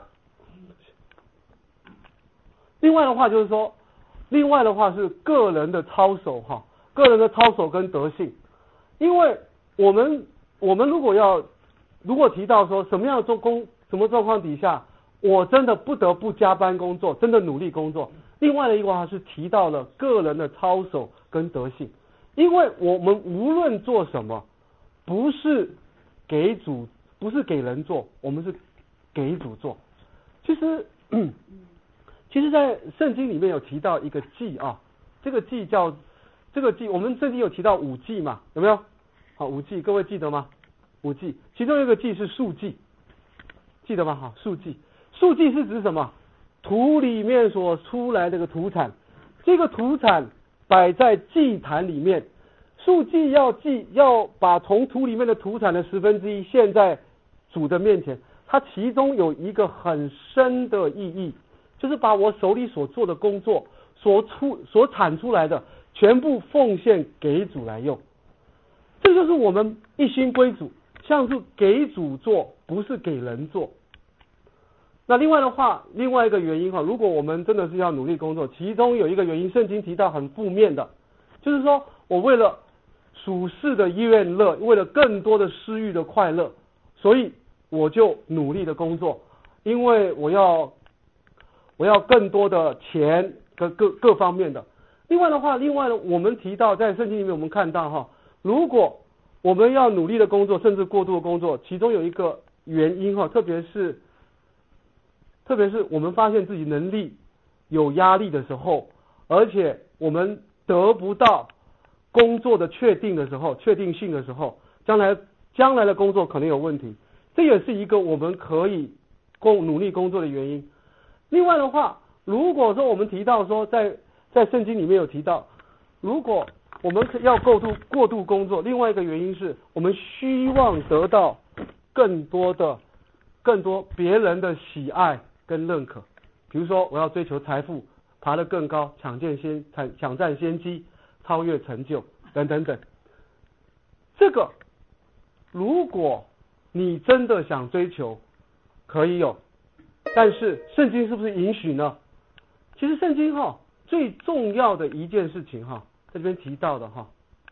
另外的话就是说，另外的话是个人的操守哈，个人的操守跟德性，因为我们我们如果要如果提到说什么样的做工什么状况底下，我真的不得不加班工作，真的努力工作。另外的一个话是提到了个人的操守跟德性，因为我们无论做什么，不是给主，不是给人做，我们是给主做。其实，嗯、其实，在圣经里面有提到一个祭啊，这个祭叫这个祭，我们圣经有提到五祭嘛，有没有？好，五祭，各位记得吗？五祭，其中一个祭是树祭，记得吗？好，树祭，树祭是指什么？土里面所出来这个土产，这个土产摆在祭坛里面，树祭要祭要把从土里面的土产的十分之一献在主的面前，它其中有一个很深的意义，就是把我手里所做的工作所出所产出来的全部奉献给主来用，这就是我们一心归主，像是给主做，不是给人做。那另外的话，另外一个原因哈，如果我们真的是要努力工作，其中有一个原因，圣经提到很负面的，就是说我为了属世的悦乐，为了更多的私欲的快乐，所以我就努力的工作，因为我要我要更多的钱各各各方面的。另外的话，另外呢，我们提到在圣经里面我们看到哈，如果我们要努力的工作，甚至过度的工作，其中有一个原因哈，特别是特别是我们发现自己能力有压力的时候，而且我们得不到工作的确定的时候，确定性的时候，将来将来的工作可能有问题，这也是一个我们可以工努力工作的原因。另外的话，如果说我们提到说在在圣经里面有提到，如果我们要过度过度工作，另外一个原因是我们希望得到更多的更多别人的喜爱跟认可，比如说我要追求财富，爬得更高，抢占先抢抢占先机，超越成就等等等。这个如果你真的想追求，可以有，但是圣经是不是允许呢？其实圣经哈最重要的一件事情哈，在这边提到的哈，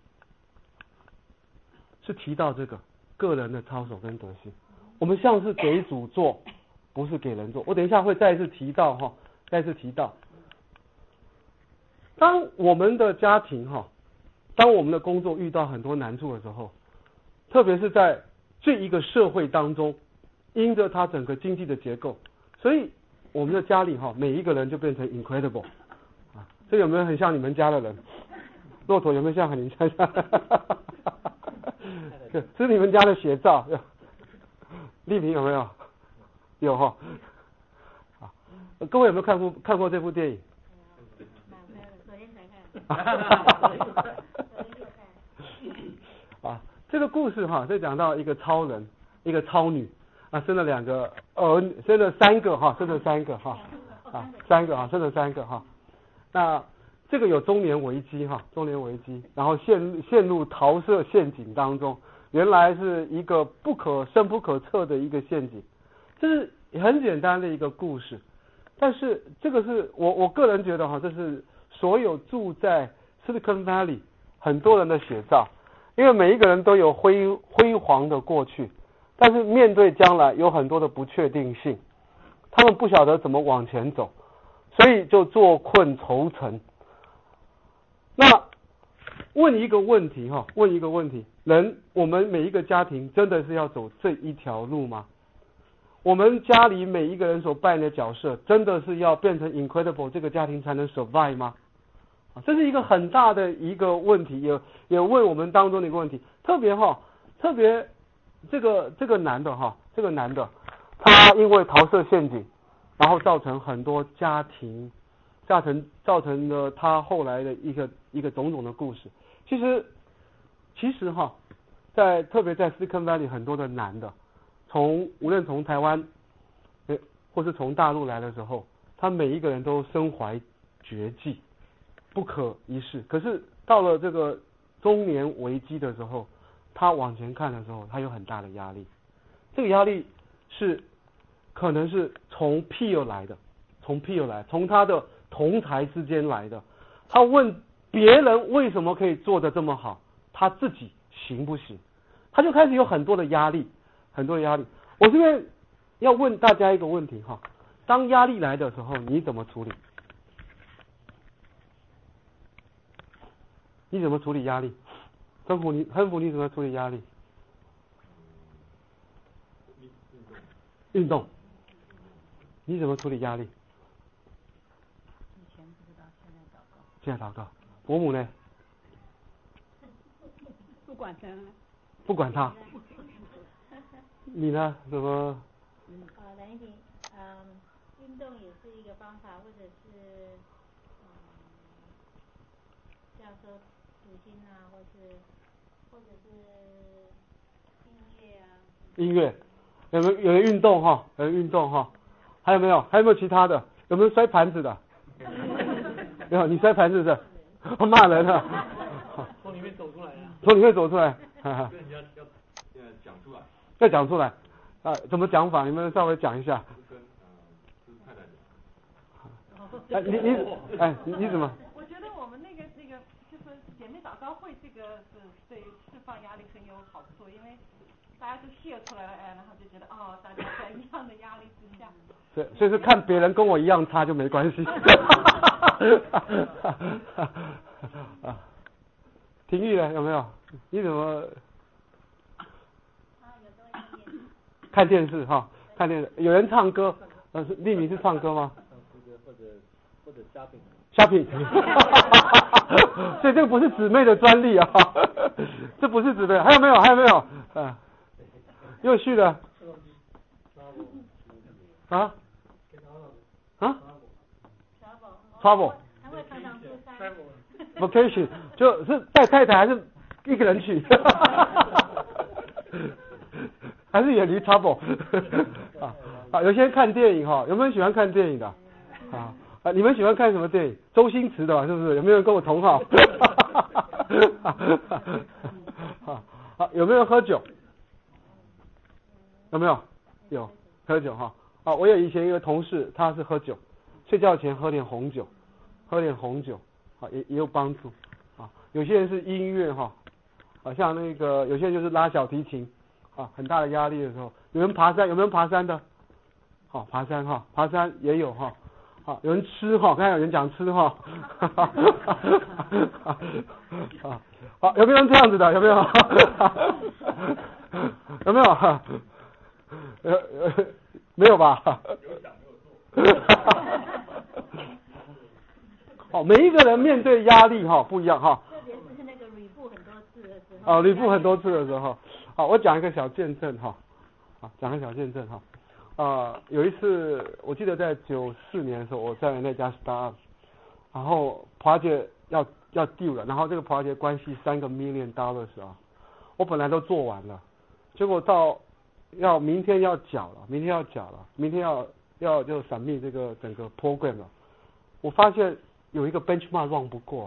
是提到这个个人的操守跟德性。我们像是给主做，不是给人做。我等一下会再一次提到哈，再一次提到，当我们的家庭哈，当我们的工作遇到很多难处的时候，特别是在这一个社会当中， 因着它整个经济的结构，所以我们的家里哈，每一个人就变成 incredible 啊，这有没有很像你们家的人？骆驼有没有像你们家的？是是你们家的写照。丽萍有没有？有哈。啊，各位有没有看过看过这部电影？ 昨天才看。 啊，这个故事哈，就讲到一个超人，一个超女啊，生了两个儿女，生了三个哈，生了三个哈，啊，三个哈，生了三个哈。那这个有中年危机哈，中年危机，然后陷陷入桃色陷阱当中，原来是一个不可深不可测的一个陷阱，这是很简单的一个故事，但是这个是我我个人觉得哈，这是所有住在 Silicon Valley 很多人的写照，因为每一个人都有辉辉煌的过去，但是面对将来有很多的不确定性，他们不晓得怎么往前走，所以就坐困愁城。那问一个问题哈，问一个问题，人我们每一个家庭真的是要走这一条路吗？我们家里每一个人所扮演的角色，真的是要变成 incredible 这个家庭才能 survive 吗？这是一个很大的一个问题，也也问我们当中的一个问题。特别哈，特别这个这个男的哈，这个男的，他因为桃色陷阱，然后造成很多家庭，造成造成了他后来的一个一个种种的故事。其实其实哈，在特别在 Silicon Valley 很多的男的，从无论从台湾，诶，或是从大陆来的时候，他每一个人都身怀绝技，不可一世。可是到了这个中年危机的时候，他往前看的时候，他有很大的压力。这个压力是可能是从 peer 来的，从 peer 来，从他的同才之间来的。他问别人为什么可以做得这么好，他自己行不行？他就开始有很多的压力，很多的压力。我这边要问大家一个问题哈，当压力来的时候，你怎么处理？你怎么处理压力？亨福你亨福你怎么处理压力？运动。你怎么处理压力？ 以前不知道，现在祷告。 现在祷告。伯母呢？ 不管他。 不管他。你呢？怎么？ 嗯，呃，梁一婷，嗯，运动也是一个方法，或者是，嗯，像说读经啊，或是，或者是音乐啊。 音乐，有没有有人运动哈？有人运动哈？还有没有？还有没有其他的？有没有摔盘子的？没有，你摔盘子的，我骂人了。 从里面走出来啊！ 从里面走出来，哈哈。 跟人家要要讲出来。 要讲出来啊？怎么讲法？你们稍微讲一下。 跟呃，就是太太讲。 哎，你你哎，你你怎么？ 我觉得我们那个那个就是姐妹祷告会，这个是对释放压力很有好处，因为大家都泄出来了，哎，然后就觉得哦，大家在一样的压力之下。 对，所以是看别人跟我一样差就没关系。啊，体育呢有没有？你怎么？看电视哈，看电视，有人唱歌，呃，丽敏是唱歌吗？ 或者或者 shopping。 shopping。所以这个不是姊妹的专利啊，这不是姊妹，还有没有？还有没有？啊，又续了。啊？啊 ？travel。 还会常常出差。 vacation 就是带太太还是一个人去？还是远离 trouble 啊啊！有些人看電影哈，有没有人喜欢看電影的啊？啊，你们喜欢看什么電影？周星驰的吧，是不是？有没有人跟我同好？啊啊！有没有人喝酒？有没有？有喝酒哈啊！我有以前一个同事，他是喝酒，睡觉前喝点红酒，喝点红酒啊，也也有帮助啊。有些人是音乐哈，啊，像那个有些人就是拉小提琴。啊，很大的压力的时候，有人爬山，有没有人爬山的？好、哦，爬山哈，爬山也有哈。好、哦，有人吃哈，刚才有人讲吃哈。啊，好，有没有人这样子的？有没有？有没有？ 呃呃，没有吧？ 有想没有做。 哦，每一个人面对压力哈不一样哈。 特别是那个吕布很多次的时候。 哦，吕布很多次的时候，好，我讲一个小见证哈，啊，讲个小见证哈，啊，有一次我记得在九四年的时候，我在那家 startup， 然后 project 要要 due 了，然后这个 project 关系三个 million dollars 啊，我本来都做完了，结果到要明天要缴了，明天要缴了，明天要要就 submit 这个整个 program 了，我发现有一个 benchmark run 不过。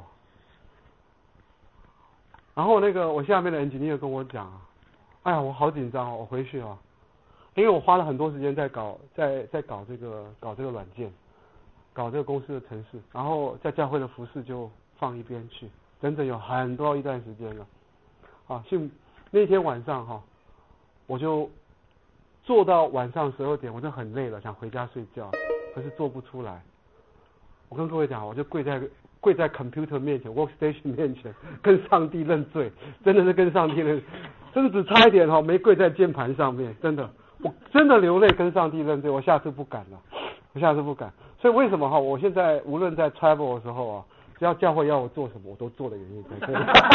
然后那个我下面的 engineer 跟我讲啊，哎呀，我好紧张哦，我回去啊，因为我花了很多时间在搞，在在搞这个搞这个软件，搞这个公司的程式，然后在教会的服饰就放一边去，整整有很多一段时间了。啊，幸那天晚上哈、啊，我就做到晚上十二点，我就很累了，想回家睡觉，可是做不出来。我跟各位讲，我就跪在。跪在 computer 面前 ，workstation 面前，跟上帝认罪，真的是跟上帝认罪，真的只差一点哈，没跪在键盘上面，真的，我真的流泪跟上帝认罪，我下次不敢了，我下次不敢。所以为什么哈，我现在无论在 travel 的时候啊，只要教会要我做什么，我都做的原因在这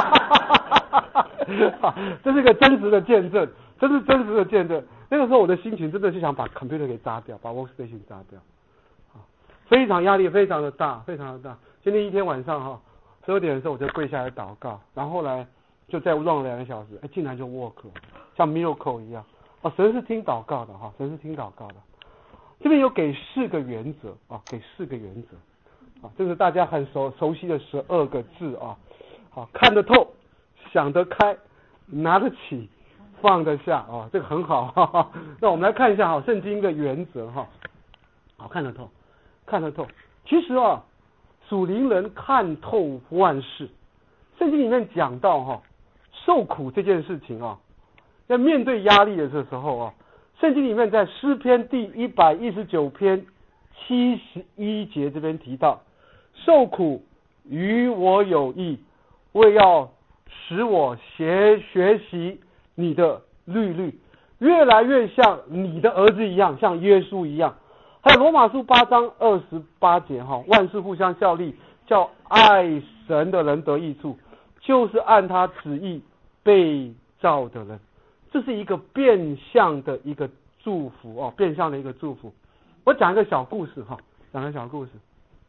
里。这是一个真实的见证，这是真实的见证。那个时候我的心情真的是想把 computer 给炸掉，把 workstation 炸掉，非常压力非常的大，非常的大。今天一天晚上哈，十二点的时候我就跪下来祷告，然后后来就再 run 两个小时，哎，竟然就 work 了，像 miracle 一样。啊，神是听祷告的哈，神是听祷告的。这边有给四个原则啊，给四个原则啊，这是大家很熟熟悉的十二个字啊，好，看得透，想得开，拿得起，放得下啊，这个很好。哈哈，那我们来看一下哈，圣经的原则哈，好，看得透，看得透。其实啊。属灵人看透万事，圣经里面讲到哈、哦，受苦这件事情啊，在面对压力的这时候啊，圣经里面在诗篇第一百一十九篇七十一节这边提到，受苦与我有益，为要使我学学习你的律律，越来越像你的儿子一样，像耶稣一样。还有罗马书八章二十八节哈，万事互相效力，叫爱神的人得益处，就是按他旨意被造的人。这是一个变相的一个祝福哦，变相的一个祝福。我讲一个小故事哈，讲个小故事。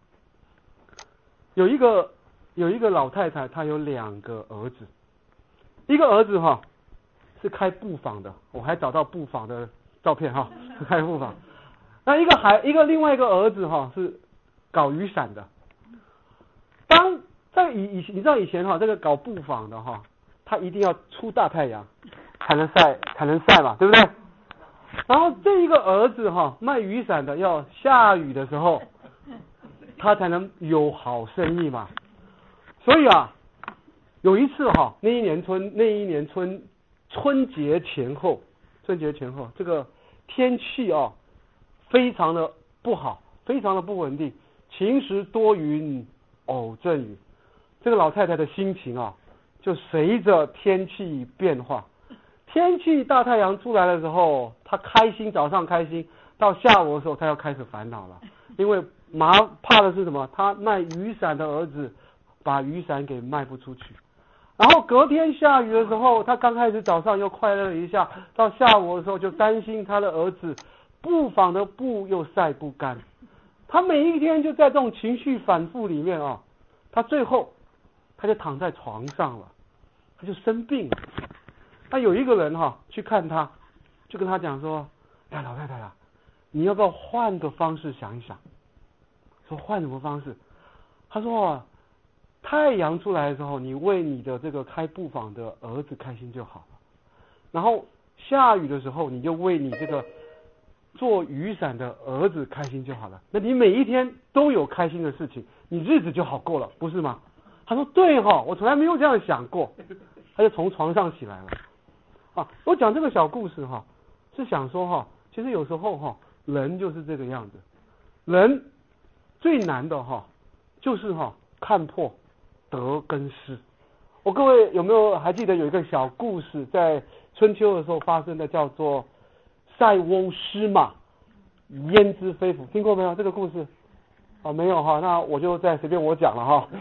有一个有一个老太太，她有两个儿子，一个儿子哈是开布坊的，我还找到布坊的照片哈，是开布坊。那一个还一个另外一个儿子哈是搞雨伞的。当在以以你知道以前哈这个搞布坊的哈，他一定要出大太阳才能晒才能晒嘛，对不对？然后这一个儿子哈卖雨伞的要下雨的时候，他才能有好生意嘛。所以啊，有一次哈那一年春那一年春春节前后，春节前后这个天气啊。非常的不好，非常的不稳定，晴时多云，偶阵雨。这个老太太的心情啊，就随着天气变化。天气大太阳出来的时候，她开心，早上开心；到下午的时候，她要开始烦恼了，因为麻怕的是什么？她卖雨伞的儿子把雨伞给卖不出去。然后隔天下雨的时候，她刚开始早上又快乐一下，到下午的时候就担心她的儿子。布坊的布又晒不干，他每一天就在这种情绪反复里面啊，他最后他就躺在床上了，他就生病了。那有一个人哈、啊、去看他，就跟他讲说：“哎，老太太啊，你要不要换个方式想一想？”说换什么方式？他说、啊：“太阳出来的时候，你为你的这个开布坊的儿子开心就好了。然后下雨的时候，你就为你这个。”做雨伞的儿子开心就好了，那你每一天都有开心的事情，你日子就好过了，不是吗？他说对哈，我从来没有这样想过。他就从床上起来了。啊，我讲这个小故事哈，是想说哈，其实有时候哈，人就是这个样子，人最难的哈，就是哈看破得跟失。我各位有没有还记得有一个小故事，在春秋的时候发生的，叫做塞翁失马，焉知非福。听过没有这个故事？哦，没有哈，那我就再随便我讲了哈。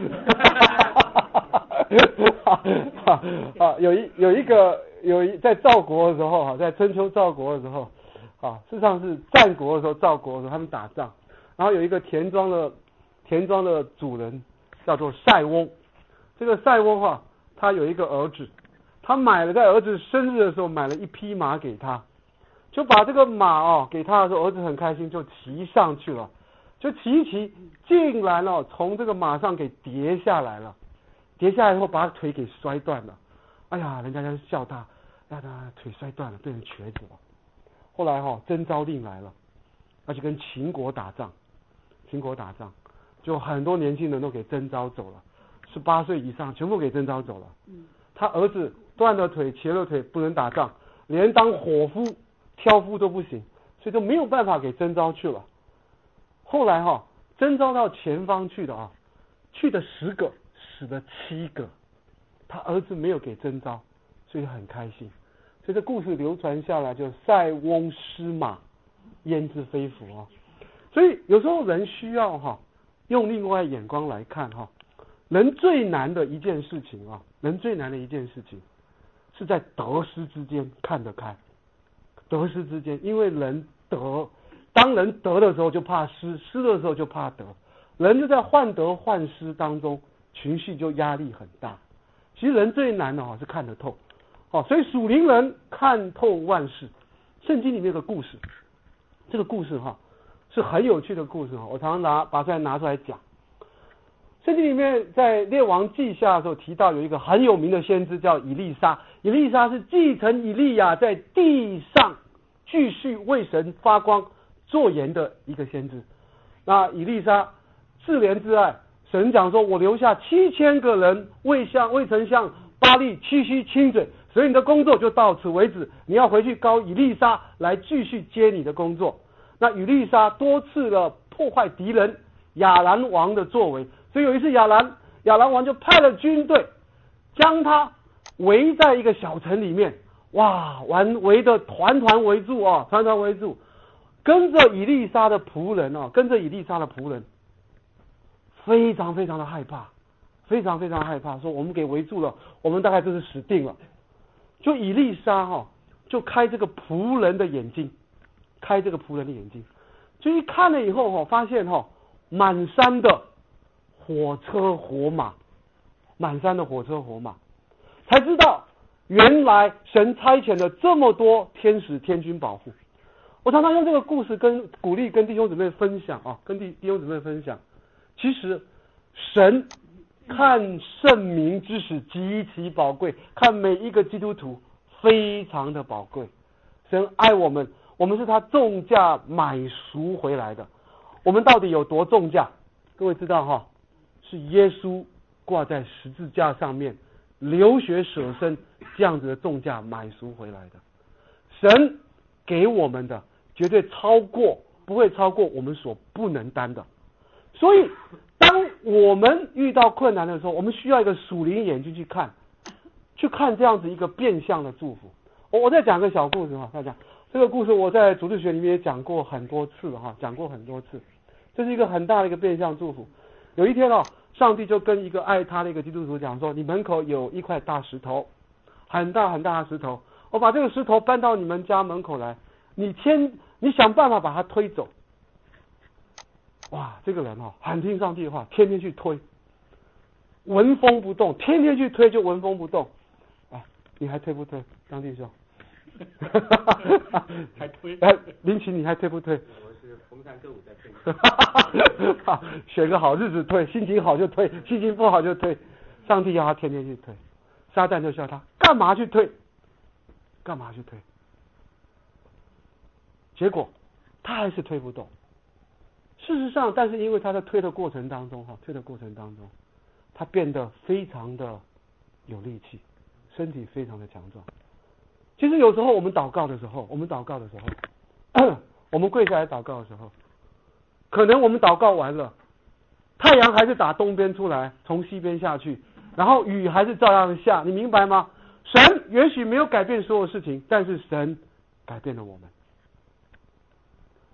啊，有一有一个有一在赵国的时候哈，在春秋赵国的时候，啊，事实上是战国的时候，赵国的时候他们打仗，然后有一个田庄的田庄的主人叫做塞翁，这个塞翁哈，他有一个儿子，他买了在儿子生日的时候买了一匹马给他，就把这个马哦给他的时候，儿子很开心就骑上去了，就骑一骑，竟然哦从这个马上给跌下来了，跌下来以后把他腿给摔断了，哎呀，人家就笑他，让他腿摔断了，变成瘸子了。后来哈、哦、征召令来了，而且跟秦国打仗，秦国打仗，就很多年轻人都给征召走了，十八岁以上全部给征召走了。他儿子断了腿、瘸了腿，不能打仗，连当伙夫、挑夫都不行，所以就没有办法给征召去了。后来哈、哦，征召到前方去的啊，去的十个，死了七个，他儿子没有给征召，所以很开心。所以这故事流传下来，就塞翁失马，焉知非福啊。所以有时候人需要哈、啊，用另外眼光来看哈、啊。人最难的一件事情啊，人最难的一件事情，是在得失之间看得开。得失之间，因为人得，当人得的时候就怕失，失的时候就怕得，人就在患得患失当中，情绪就压力很大。其实人最难的哈是看得透，哦，所以属灵人看透万事。圣经里面有个故事，这个故事哈是很有趣的故事哈，我常常拿把出来拿出来讲。圣经里面在列王记下的时候提到有一个很有名的先知叫以利沙，以利沙是继承以利亚在地上继续为神发光做盐的一个先知。那以利沙自怜自爱，神讲说我留下七千个人未向未曾向巴力屈膝亲嘴，所以你的工作就到此为止，你要回去膏以利沙来继续接你的工作。那以利沙多次的破坏敌人亚兰王的作为，所以有一次亚兰亚兰王就派了军队将他围在一个小城里面，哇，完围的团团围住啊，团团围住，跟着以利沙的仆人啊，跟着以利沙的仆人非常非常的害怕，非常非常害怕，说我们给围住了，我们大概就是死定了。就以利沙哈、哦，就开这个仆人的眼睛，开这个仆人的眼睛，就一看了以后哈、哦，发现哈、哦，满山的火车火马，满山的火车火马，才知道原来神差遣了这么多天使天军保护。我常常用这个故事跟鼓励跟弟兄姊妹分享啊，跟弟弟兄姊妹分享，其实神看圣民之使极其宝贵，看每一个基督徒非常的宝贵。神爱我们，我们是他重价买赎回来的。我们到底有多重价？各位知道哈，是耶稣挂在十字架上面，流血舍身这样子的重价买赎回来的。神给我们的绝对超过，不会超过我们所不能担的。所以当我们遇到困难的时候，我们需要一个属灵眼睛去看，去看这样子一个变相的祝福。我我再讲个小故事哈，大家这个故事我在主日学里面也讲过很多次了哈，讲过很多次。这是一个很大的一个变相祝福。有一天哦，上帝就跟一个爱他的一个基督徒讲说，你门口有一块大石头，很大很大的石头，我把这个石头搬到你们家门口来，你天你想办法把它推走。哇，这个人哦，很听上帝的话，天天去推，纹风不动，天天去推就纹风不动。哎，你还推不推，张弟兄？ 还推？ 哎，林奇，你还推不推？ 我是逢山歌舞在推。 选个好日子推，心情好就推，心情不好就推。上帝要他天天去推，撒旦就笑他，干嘛去推？干嘛去推？结果他还是推不动。事实上，但是因为他在推的过程当中，哈，推的过程当中，他变得非常的有力气，身体非常的强壮。其实有时候我们祷告的时候，我们祷告的时候，我们跪下来祷告的时候，可能我们祷告完了，太阳还是打东边出来，从西边下去，然后雨还是照样下，你明白吗？神也许没有改变所有事情，但是神改变了我们。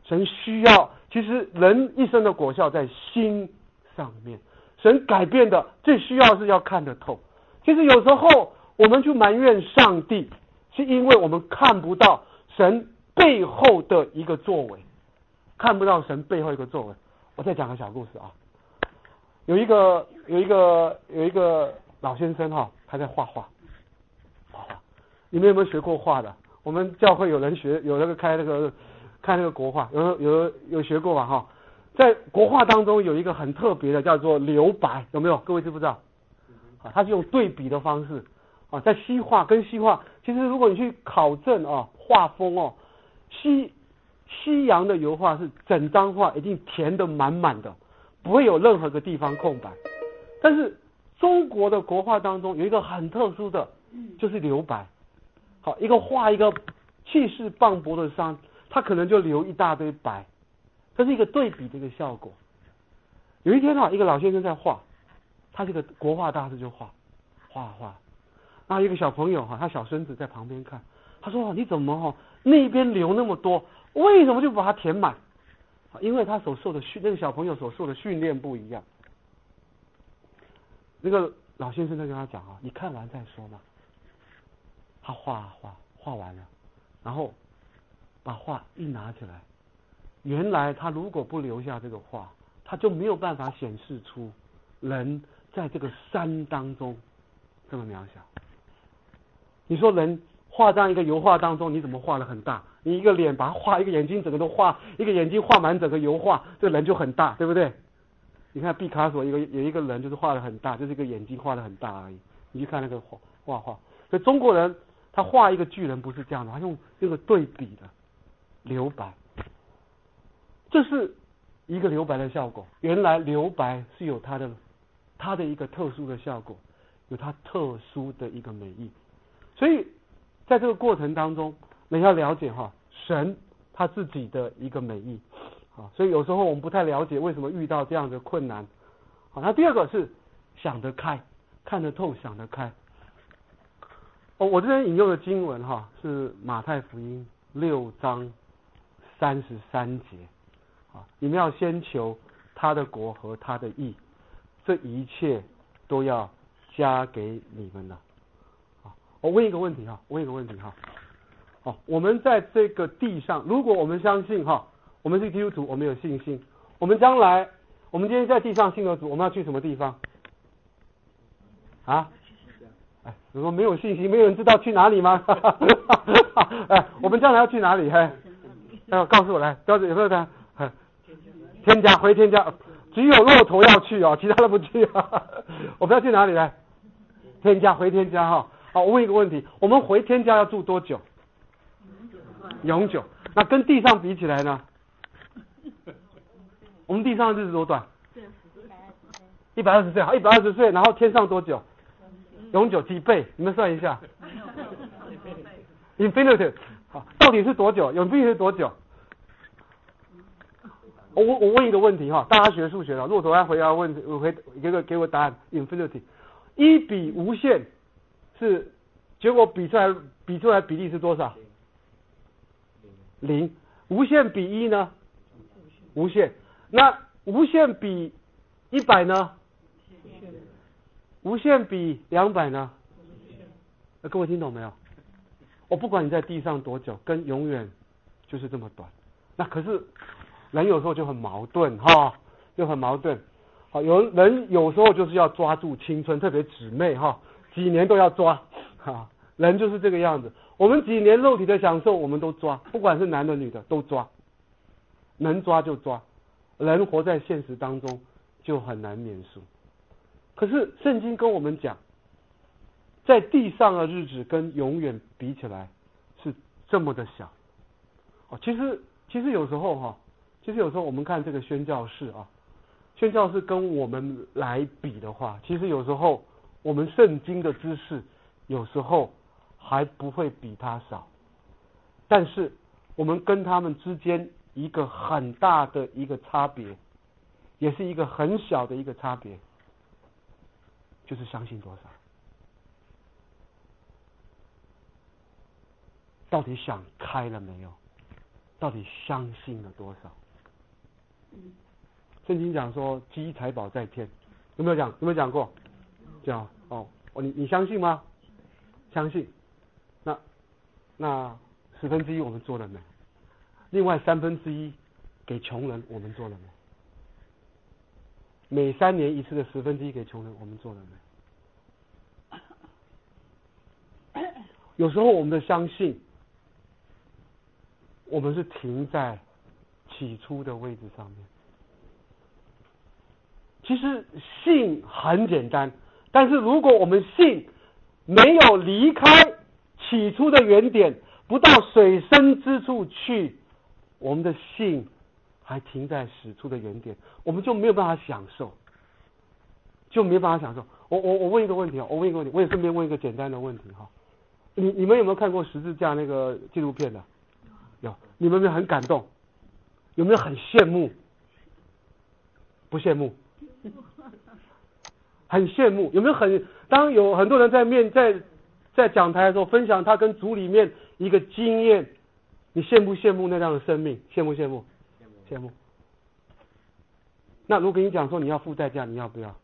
神需要，其实人一生的果效在心上面。神改变的最需要是要看得透。其实有时候我们去埋怨上帝，是因为我们看不到神背后的一个作为，看不到神背后一个作为。我再讲个小故事啊，有一个有一个有一个老先生哈、哦，他在画画，画画。你们有没有学过画的？我们教会有人学，有那个开那个看那个国画，有有有学过吧哈？在国画当中有一个很特别的，叫做留白，有没有？各位知不知道？啊，它是用对比的方式啊，在西画跟西画，其实如果你去考证啊，画风哦，西西洋的油画是整张画一定填得满满的，不会有任何个地方空白。但是中国的国画当中有一个很特殊的，就是留白。好，一个画一个气势磅礴的山，它可能就留一大堆白，这是一个对比的一个效果。有一天啊，一个老先生在画，他这个国画大师就画画画，然后一个小朋友哈，他小孙子在旁边看，他说：“你怎么哈那边留那么多，为什么就把它填满？”因为他所受的训，那个小朋友所受的训练不一样。那个老先生在跟他讲啊：“你看完再说嘛。”他画画画完了，然后把画一拿起来，原来他如果不留下这个画，他就没有办法显示出人在这个山当中这么渺小。你说人画这样一个油画当中，你怎么画得很大？你一个脸把它画，一个眼睛整个都画，一个眼睛画满整个油画，这个人就很大，对不对？你看毕卡索一个有一个人就是画得很大，就是一个眼睛画得很大而已。你去看那个画画画，所以中国人他画一个巨人不是这样的，他用这个对比的留白，这是一个留白的效果。原来留白是有它的它的一个特殊的效果，有它特殊的一个美意。所以在这个过程当中，你要了解哈神他自己的一个美意啊。所以有时候我们不太了解为什么遇到这样的困难。好，那第二个是想得开，看得透，想得开。哦，我这边引用的经文哈是马太福音六章三十三节啊，你们要先求他的国和他的义，这一切都要加给你们了。啊，我问一个问题哈，问一个问题哈，哦，我们在这个地上，如果我们相信哈，我们是基督徒，我们有信心，我们将来，我们今天在地上信了主，我们要去什么地方？啊？哎，如果没有信心，没有人知道去哪里吗？哎，我们将来要去哪里？嘿，要告诉我来，标准有没有的？天家回天家，只有骆驼要去哦，其他的不去啊。我们要去哪里来？天家回天家哈。好，我问一个问题，我们回天家要住多久？永久。那跟地上比起来呢？我们地上的日子多短？一百二十岁，好，一百二十岁，然后天上多久？永久几倍？你们算一下。Infinity， 好，到底是多久 ？Infinity 是多久？我我问一个问题哈，大家学数学的，骆驼要回答问题，我回给个给我答案。Infinity， 一比无限是结果比出来比出来比例是多少？零。无限比一呢？无限。那无限比一百呢？无限比两百呢？呃，各位听懂没有？我不管你在地上多久，跟永远就是这么短。那可是人有时候就很矛盾哈，就很矛盾。好，有人有时候就是要抓住青春，特别姊妹哈，几年都要抓哈。人就是这个样子，我们几年肉体的享受我们都抓，不管是男的女的都抓，能抓就抓。人活在现实当中就很难免俗。可是圣经跟我们讲，在地上的日子跟永远比起来是这么的小。哦，其实其实有时候哈，其实有时候我们看这个宣教士啊，宣教士跟我们来比的话，其实有时候我们圣经的知识有时候还不会比他少，但是我们跟他们之间一个很大的一个差别，也是一个很小的一个差别，就是相信多少。到底想开了没有？ 到底相信了多少？圣经讲说积财宝在天，有没有讲？有没有讲过？讲哦，你你相信吗？相信。那那十分之一我们做了没？另外三分之一给穷人，我们做了没？每三年一次的十分之一给穷人，我们做了没？有时候我们的相信，我们是停在起初的位置上面。其实信很简单，但是如果我们信没有离开起初的原点，不到水深之处去，我们的信还停在始初的原点，我们就没有办法享受，就没有办法享受。我我我问一个问题啊，我问一个问题，我也顺便问一个简单的问题哈。你你们有没有看过十字架那个纪录片的？有。你们有没有很感动？有没有很羡慕？不羡慕？很羡慕。有没有很？当有很多人在面在在讲台的时候分享他跟组里面一个经验，你羡不羡慕那样的生命？羡慕羡慕？羡慕。那如果你讲说你要付代价，你要不要？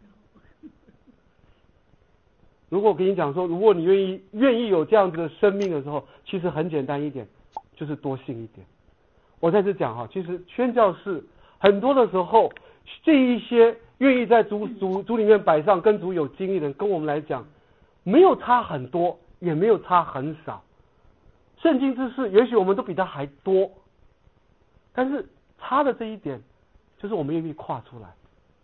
如果我跟你讲说，如果你愿意愿意有这样子的生命的时候，其实很简单一点，就是多信一点。我在这讲哈，其实宣教士很多的时候，这一些愿意在主主主里面摆上跟主有经历的人，跟我们来讲，没有差很多，也没有差很少。圣经知识也许我们都比他还多，但是差的这一点，就是我们愿意跨出来。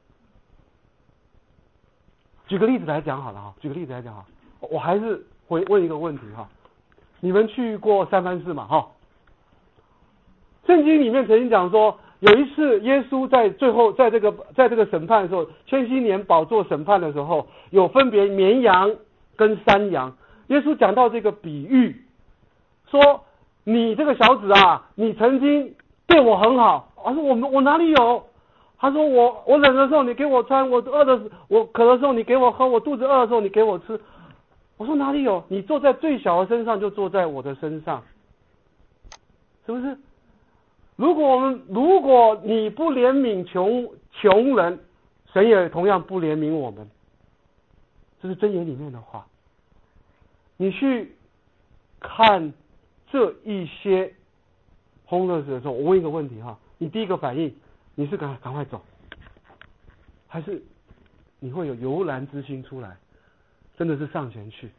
举个例子来讲好了哈，举个例子来讲哈，我还是回问一个问题哈，你们去过三藩市嘛哈？圣经里面曾经讲说，有一次耶稣在最后在这个在这个审判的时候，千禧年宝座审判的时候，有分别绵羊跟山羊。耶稣讲到这个比喻，说你这个小子啊，你曾经对我很好。我说我们我哪里有？他说我我冷的时候你给我穿，我饿的我渴的时候你给我喝，我肚子饿的时候你给我吃。我说哪里有？你坐在最小的身上就坐在我的身上，是不是？如果我们如果你不怜悯穷穷人，神也同样不怜悯我们。这是箴言里面的话。你去看这一些homeless的时候，我问一个问题哈，你第一个反应你是赶赶快走，还是你会有油然之心出来，真的是上前去，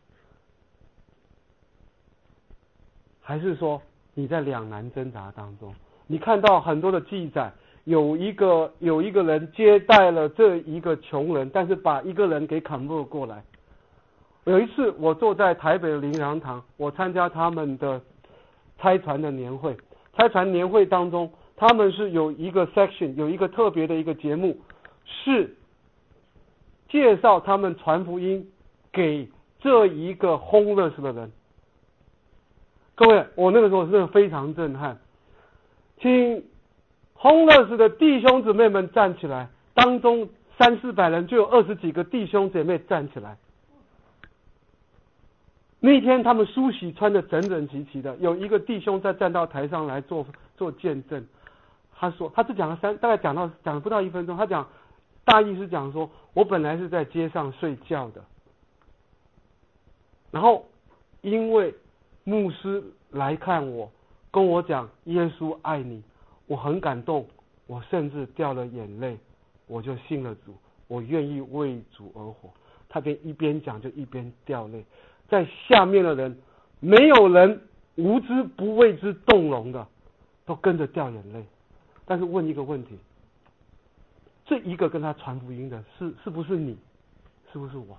还是说你在两难挣扎当中？你看到很多的记载，有一个有一个人接待了这一个穷人，但是把一个人给convert过来。有一次我坐在台北的灵粮堂，我参加他们的拆船的年会，拆船年会当中，他们是有一个 section， 有一个特别的一个节目，是介绍他们传福音给这一个 homeless 的人。各位，我那个时候真的非常震撼，请 homeless 的弟兄姊妹们站起来，当中三四百人就有二十几个弟兄姐妹站起来。那天他们梳洗穿得整整齐齐的，有一个弟兄在站到台上来做做见证。他说，他只讲了三，大概讲到讲不到一分钟。他讲大意是讲说，我本来是在街上睡觉的，然后因为牧师来看我，跟我讲耶稣爱你，我很感动，我甚至掉了眼泪，我就信了主，我愿意为主而活。他边一边讲就一边掉泪。在下面的人，没有人无知不为之动容的，都跟着掉眼泪。但是问一个问题，这一个跟他传福音的是是不是你？是不是我？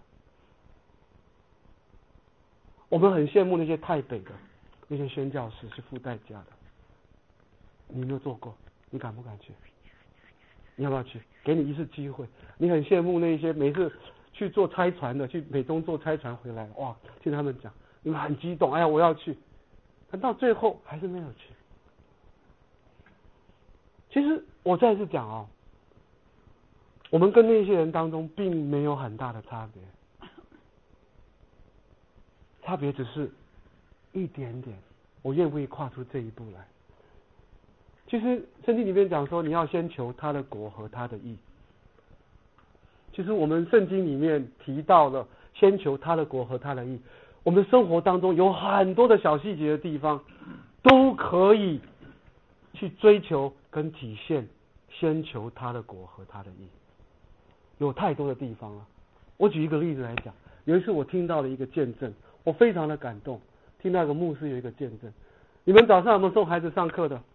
我们很羡慕那些泰北的那些宣教士是付代价的，你有没有做过？你敢不敢去？你要不要去？给你一次机会。你很羡慕那些每次去做拆船的，去美东做拆船回来，哇，听他们讲，你们很激动，哎呀，我要去，但到最后还是没有去。其实我再次讲哦，我们跟那些人当中并没有很大的差别，差别只是一点点，我愿不愿意跨出这一步来？ 其实圣经里面讲说，你要先求他的国和他的义。其实我们圣经里面提到了先求他的国和他的义，我们生活当中有很多的小细节的地方，都可以去追求跟体现先求他的国和他的义。有太多的地方了。我举一个例子来讲，有一次我听到了一个见证，我非常的感动，听到一个牧师有一个见证。你们早上有没有送孩子上课的？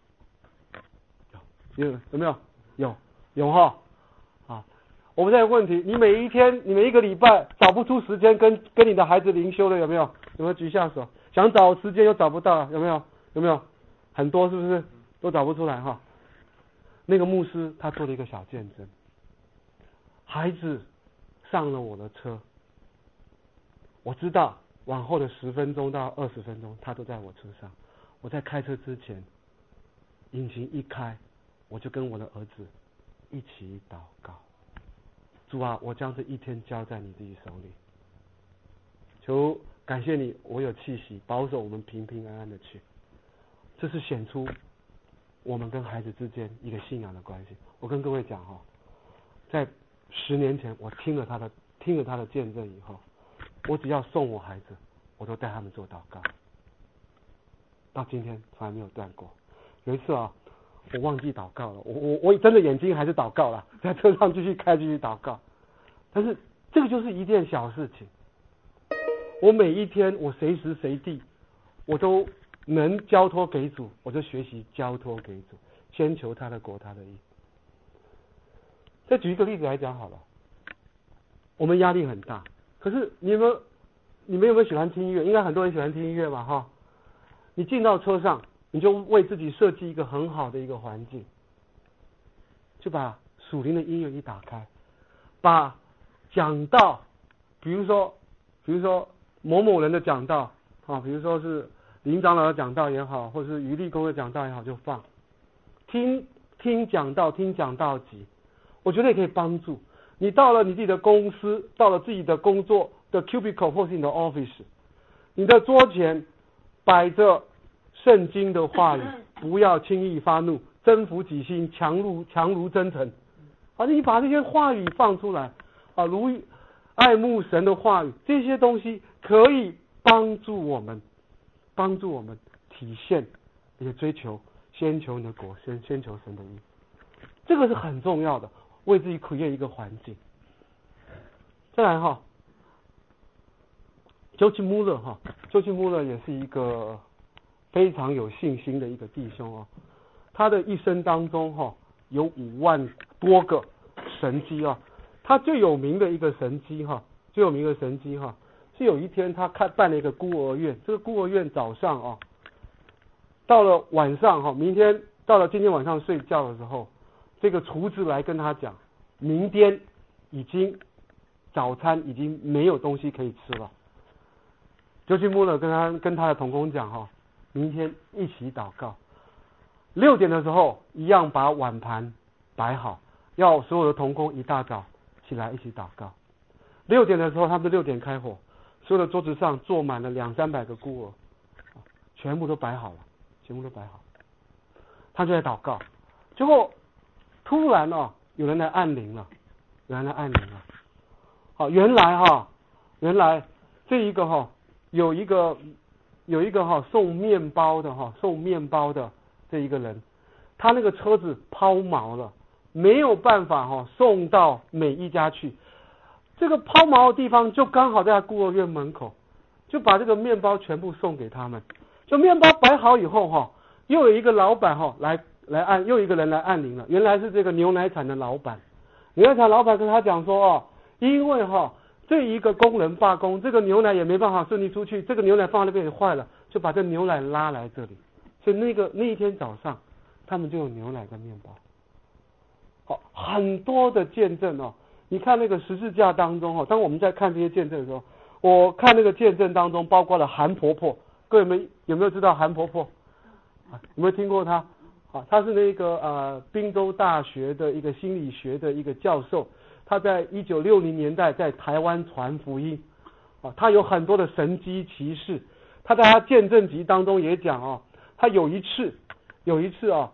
有，有有没有？有，有哈。啊，我们现在有问题，你每一天，你每一个礼拜找不出时间跟跟你的孩子灵修的，有没有？有没有举下手？想找时间又找不到，有没有？有没有？很多是不是？都找不出来哈。那个牧师他做了一个小见证，孩子上了我的车，我知道往后的十分钟到二十分钟他都在我车上，我在开车之前，引擎一开，我就跟我的儿子一起祷告，主啊，我将这一天交在你自己手里，求感谢你，我有气息，保守我们平平安安的去。这是显出我们跟孩子之间一个信仰的关系。我跟各位讲哈，在十年前我听了他的听了他的见证以后，我只要送我孩子，我都带他们做祷告，到今天从来没有断过。有一次啊，我忘记祷告了，我我我睁着眼睛还是祷告了，在车上继续开继续祷告。但是这个就是一件小事情，我每一天我随时随地我都能交托给主，我就学习交托给主，先求他的国他的义。再举一个例子来讲好了，我们压力很大，可是你们你们有没有喜欢听音乐？应该很多人喜欢听音乐吧哈。你进到车上，你就为自己设计一个很好的一个环境，就把属灵的音乐一打开，把讲道，比如说比如说某某人的讲道啊，比如说是林长老的讲道也好，或者是余立功的讲道也好，就放听听讲道，听讲道集，我觉得也可以帮助你。到了你自己的公司，到了自己的工作的 cubicle 或是你的 office， 你的桌前摆着圣经的话语，不要轻易发怒，征服己心，强如强如真诚。好，你把这些话语放出来啊，如爱慕神的话语，这些东西可以帮助我们。帮助我们体现也追求先求你的国，先先求神的义，这个是很重要的，为自己 create 一个环境。再来哈，George Muller 哈，George Muller 也是一个非常有信心的一个弟兄哦。他的一生当中哈，有五万多个神迹啊。他最有名的一个神迹哈，最有名的神迹哈。是有一天他看办了一个孤儿院，这个孤儿院早上啊，到了晚上哈，明天到了今天晚上睡觉的时候，这个厨子来跟他讲，明天已经早餐已经没有东西可以吃了。就去穆勒跟他跟他的同工讲哈，明天一起祷告。六点的时候一样把碗盘摆好，要所有的同工一大早起来一起祷告。六点的时候他们六点开火。所有的桌子上坐满了两三百个孤儿，全部都摆好了，全部都摆好。他就在祷告，结果突然哦，有人来按铃了，有人来按铃了。好，原来哈，原来这一个哈，有一个有一个哈送面包的哈，送面包的这一个人，他那个车子抛锚了，没有办法哈送到每一家去。这个抛锚的地方就刚好在他孤儿院门口，就把这个面包全部送给他们。就面包摆好以后哈，又有一个老板哈来来按，又一个人来按铃了。原来是这个牛奶厂的老板，牛奶厂老板跟他讲说哦，因为哈这一个工人罢工，这个牛奶也没办法顺利出去，这个牛奶放在那边也坏了，就把这牛奶拉来这里。所以那个那一天早上，他们就有牛奶跟面包。好，很多的见证哦。你看那个十字架当中哈，当我们在看这些见证的时候，我看那个见证当中包括了韩婆婆，各位们有没有知道韩婆婆？啊，有没有听过她？啊，她是那个呃宾州大学的一个心理学的一个教授，她在一九六零年代在台湾传福音，啊，她有很多的神迹奇事，她在她见证集当中也讲哦，她有一次有一次啊，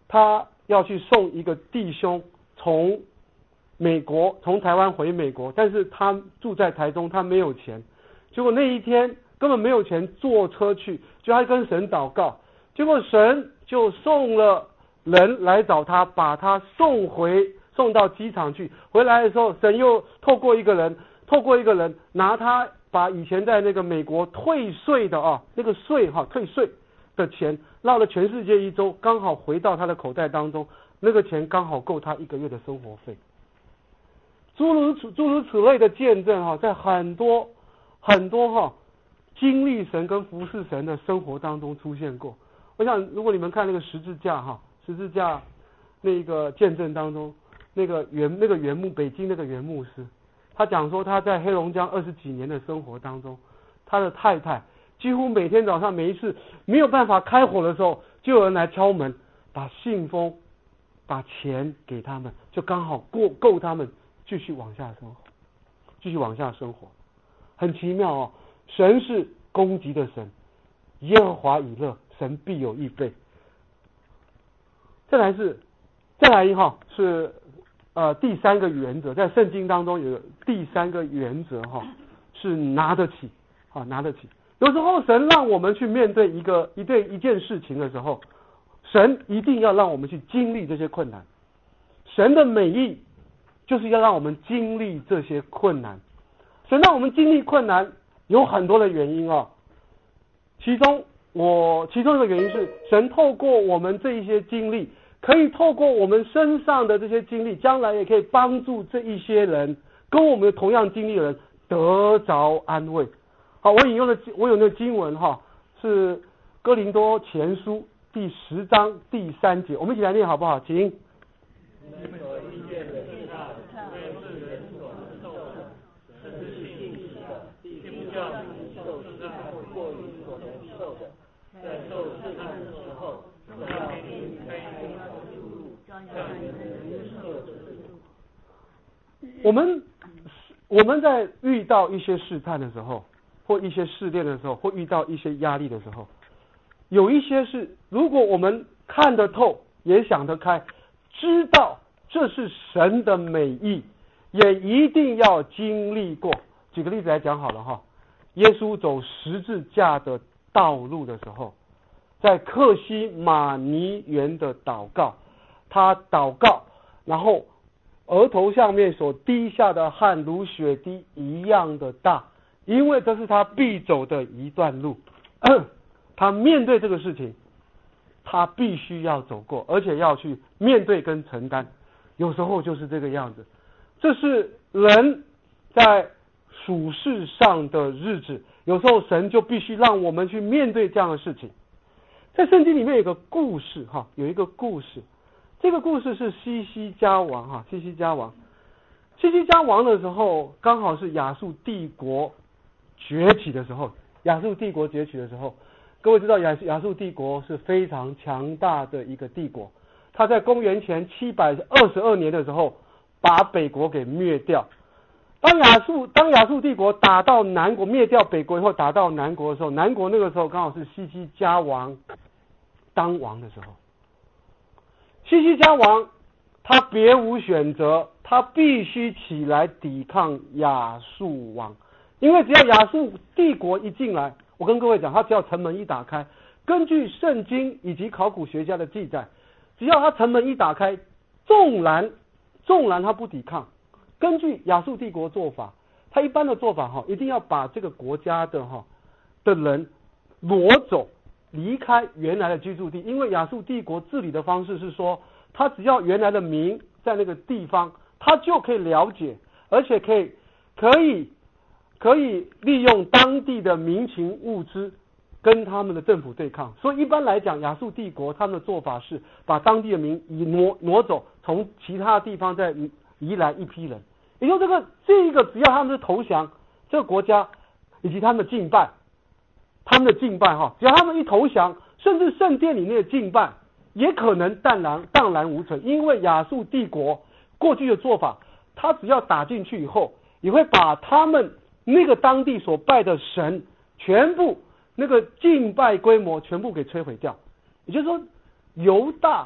他要去送一个弟兄从美国从台湾回美国，但是他住在台中，他没有钱，结果那一天根本没有钱坐车去，就他跟神祷告，结果神就送了人来找他，把他送回送到机场去。回来的时候，神又透过一个人，透过一个人拿他把以前在那个美国退税的啊那个税哈、啊、退税的钱绕了全世界一周，刚好回到他的口袋当中，那个钱刚好够他一个月的生活费。诸如此诸如此类的见证哈、啊，在很多很多哈、啊、经历神跟服侍神的生活当中出现过。我想如果你们看那个十字架哈、啊，十字架那个见证当中，那个原那个原牧北京那个原牧师，他讲说他在黑龙江二十几年的生活当中，他的太太几乎每天早上每一次没有办法开火的时候，就有人来敲门，把信封把钱给他们，就刚好够够他们继续往下生活，继续往下生活。很奇妙哦，神是攻击的神，耶和华以勒，神必有预备。再来是再来一号是呃第三个原则，在圣经当中有第三个原则哈、哦，是拿得起啊，拿得起。有时候神让我们去面对一个一对一件事情的时候，神一定要让我们去经历这些困难。神的美意就是要让我们经历这些困难。神让我们经历困难有很多的原因哦，其中我其中一个原因是神透过我们这一些经历，可以透过我们身上的这些经历，将来也可以帮助这一些人跟我们同样经历的人得着安慰。好，我引用的我有那个经文哈，是哥林多前书第十章第三节，我们一起来念好不好？请。 你们所遇见的试探，虽是人所能受的，神是信实的，必不叫你受试探过于所能受的。在受试探的时候，总要给你开一条出路，叫你能忍受得住。 我们我们在遇到一些试探的时候，或一些试炼的时候，或遇到一些压力的时候，有一些是如果我们看得透，也想得开，知道这是神的美意，也一定要经历过。举个例子来讲好了哈，耶稣走十字架的道路的时候，在客西马尼园的祷告，他祷告，然后额头上面所滴下的汗如血滴一样的大，因为这是他必走的一段路。他面对这个事情，他必须要走过，而且要去面对跟承担。有时候就是这个样子，这是人在属世上的日子，有时候神就必须让我们去面对这样的事情。在圣经里面有个故事哈，有一个故事，这个故事是西西家王哈，西西家王，西西家王的时候，刚好是亚述帝国崛起的时候。亚述帝国崛起的时候，各位知道亚亚述帝国是非常强大的一个帝国，他在公元前七百二十二年的时候，把北国给灭掉。当亚述当亚述帝国打到南国，灭掉北国以后，打到南国的时候，南国那个时候刚好是西西家王当王的时候。西西家王他别无选择，他必须起来抵抗亚述王，因为只要亚述帝国一进来，我跟各位讲，他只要城门一打开，根据圣经以及考古学家的记载，只要他城门一打开，纵然纵然他不抵抗，根据亚述帝国做法，他一般的做法哈，一定要把这个国家的哈的人挪走，离开原来的居住地。因为亚述帝国治理的方式是说，他只要原来的民在那个地方，他就可以了解，而且可以可以可以利用当地的民情物资跟他们的政府对抗。所以一般来讲，亚述帝国他们的做法是把当地的民移挪挪走，从其他地方再移来一批人。也就这个这一个只要他们是投降，这个国家以及他们的敬拜，他们的敬拜哈，只要他们一投降，甚至圣殿里面的敬拜也可能荡然荡然无存。因为亚述帝国过去的做法，他只要打进去以后，也会把他们那个当地所拜的神全部那个敬拜规模全部给摧毁掉。也就是说，犹大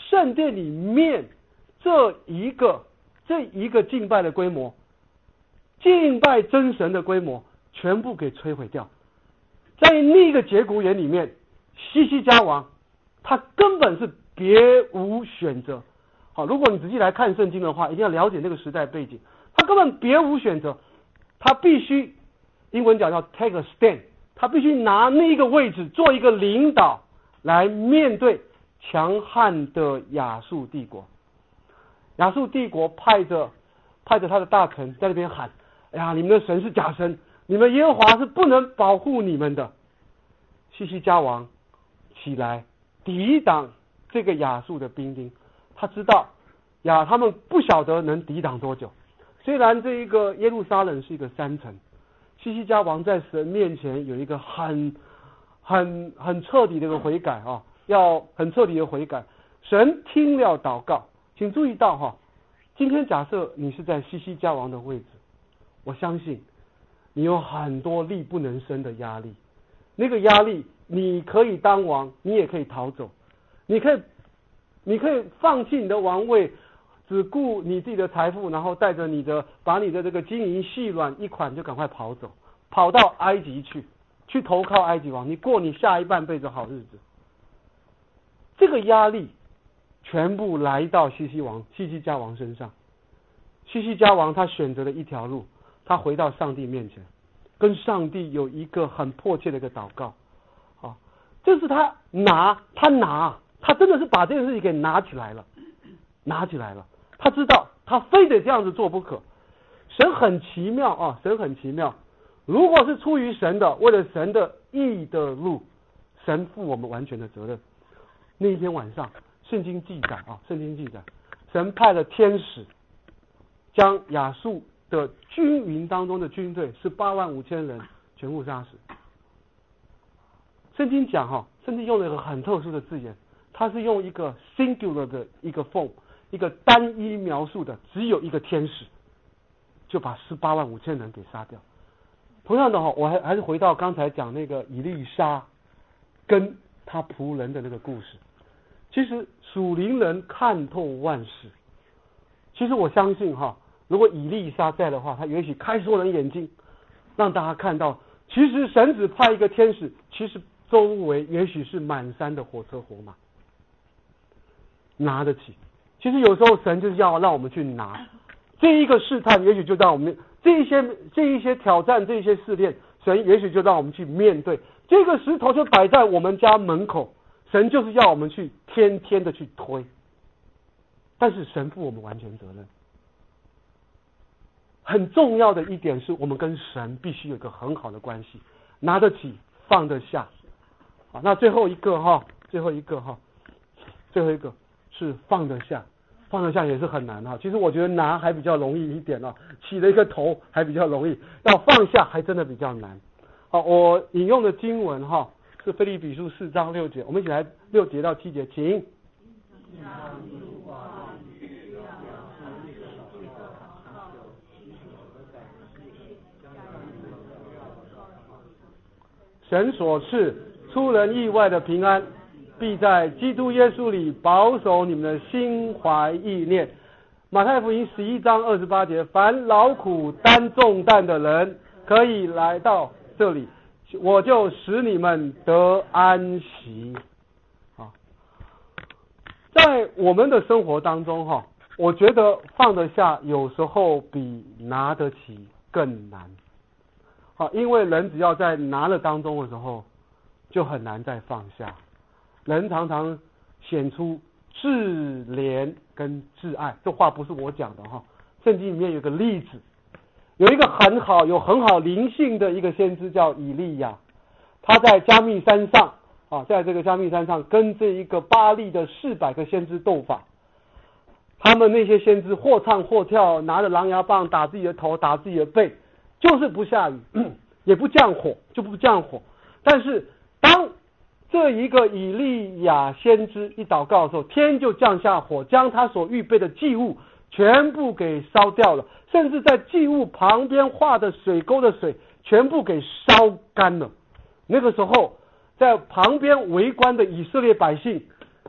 圣殿里面这一个这一个敬拜的规模，敬拜真神的规模全部给摧毁掉。在那个节骨眼里面，西西家王他根本是别无选择。好，如果你仔细来看圣经的话，一定要了解那个时代背景，他根本别无选择，他必须英文讲叫 take a stand， 他必须拿那个位置做一个领导，来面对强悍的亚述帝国。亚述帝国派着派着他的大臣在那边喊：哎呀，你们的神是假神，你们耶和华是不能保护你们的。西西家王起来抵挡这个亚述的兵丁，他知道呀，他们不晓得能抵挡多久。虽然这一个耶路撒冷是一个山城，西西家王在神面前有一个很很很彻底的一个悔改啊，要很彻底的悔改。神听了祷告，请注意到哈，今天假设你是在西西家王的位置，我相信你有很多力不能胜的压力。那个压力，你可以当王，你也可以逃走，你可以，你可以放弃你的王位，只顾你自己的财富，然后带着你的，把你的这个金银细软一款就赶快跑走，跑到埃及去，去投靠埃及王，你过你下一半辈子好日子。这个压力全部来到西西王、西西家王身上。西西家王他选择了一条路，他回到上帝面前，跟上帝有一个很迫切的一个祷告。啊，这是他拿，他拿，他真的是把这件事情给拿起来了，拿起来了。他知道他非得这样子做不可。神很奇妙啊，神很奇妙。如果是出于神的，为了神的义的路，神负我们完全的责任。那一天晚上，圣经记载啊，圣经记载，神派了天使，将亚述的军营当中的军队是八万五千人全部杀死。圣经讲哈，圣经用了一个很特殊的字眼，它是用一个 singular 的一个 form， 一个单一描述的，只有一个天使就把十八万五千人给杀掉。同样的哈，我还还是回到刚才讲那个以利沙跟他仆人的那个故事。其实属灵人看透万事。其实我相信哈，如果以利沙在的话，他也许开所有人眼睛，让大家看到，其实神只派一个天使，其实周围也许是满山的火车火马，拿得起。其实有时候神就是要让我们去拿这一个试探，也许就让我们这一些这一些挑战，这一些试炼，神也许就让我们去面对。这个石头就摆在我们家门口，神就是要我们去天天的去推，但是神负我们完全责任。很重要的一点是我们跟神必须有一个很好的关系，拿得起放得下。好，那最后一个哈，最后一个哈，最后一个是放得下，放得下也是很难哈。其实我觉得拿还比较容易一点啊，起了一个头还比较容易，要放下还真的比较难。好，我引用的经文哈是腓立比书四章六节，我们一起来六节到七节，请。神所赐出人意外的平安，必在基督耶稣里保守你们的心怀意念。马太福音十一章二十八节，凡劳苦担重担的人，可以来到这里，我就使你们得安息。啊，在我们的生活当中哈，我觉得放得下有时候比拿得起更难。好，因为人只要在拿了当中的时候，就很难再放下。人常常显出自怜跟自爱，这话不是我讲的哈，圣经里面有个例子，有一个很好有很好灵性的一个先知叫以利亚，他在加密山上啊，在这个加密山上跟这一个巴力的四百个先知斗法。他们那些先知或唱或跳，拿着狼牙棒打自己的头，打自己的背。就是不下雨，也不降火，就不降火。但是当这一个以利亚先知一祷告的时候，天就降下火，将他所预备的祭物全部给烧掉了，甚至在祭物旁边画的水沟的水全部给烧干了。那个时候，在旁边围观的以色列百姓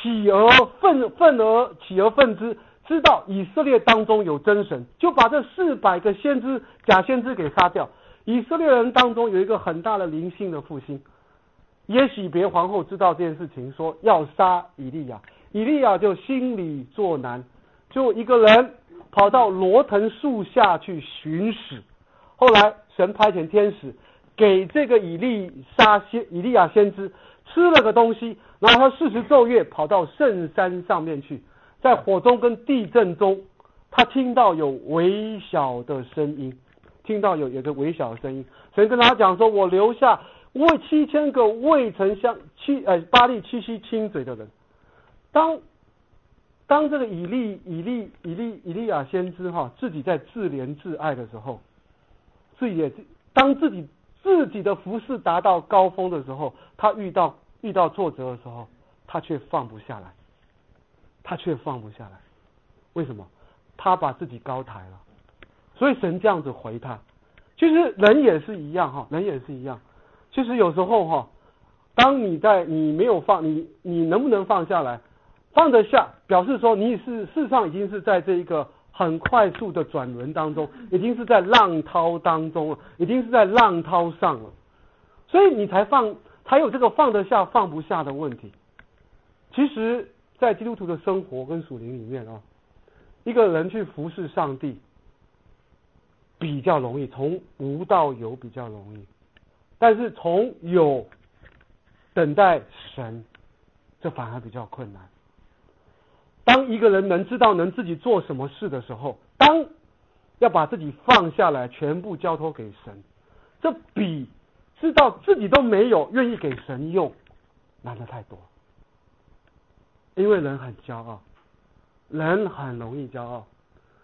起而愤愤而起而愤之，知道以色列当中有真神，就把这四百个先知假先知给杀掉。以色列人当中有一个很大的灵性的复兴。耶洗别皇后知道这件事情，说要杀以利亚，以利亚就心里作难，就一个人跑到罗藤树下去寻死。后来神派遣天使给这个以利沙先以利亚先知吃了个东西，然后他四十昼夜跑到圣山上面去，在火中跟地震中，他听到有微小的声音，听到有有个微小的声音，神跟他讲说，我留下为七千个未曾相七呃巴力屈膝亲嘴的人。当当这个以利以利以利以利亚先知哈自己在自怜自爱的时候，自己也当自己自己的服事达到高峰的时候，他遇到遇到挫折的时候，他却放不下来，他却放不下来。为什么？他把自己高抬了，所以神这样子回他。其实人也是一样哈，人也是一样。其实有时候哈，当你在你没有放你你能不能放下来？放得下，表示说你是事实上已经是在这一个很快速的转轮当中，已经是在浪涛当中了，已经是在浪涛上了，所以你才放，才有这个放得下放不下的问题。其实，在基督徒的生活跟属灵里面啊，一个人去服侍上帝比较容易，从无到有比较容易，但是从有等待神，这反而比较困难。当一个人能知道能自己做什么事的时候，当要把自己放下来，全部交托给神，这比知道自己都没有，愿意给神用，难得太多。因为人很骄傲，人很容易骄傲。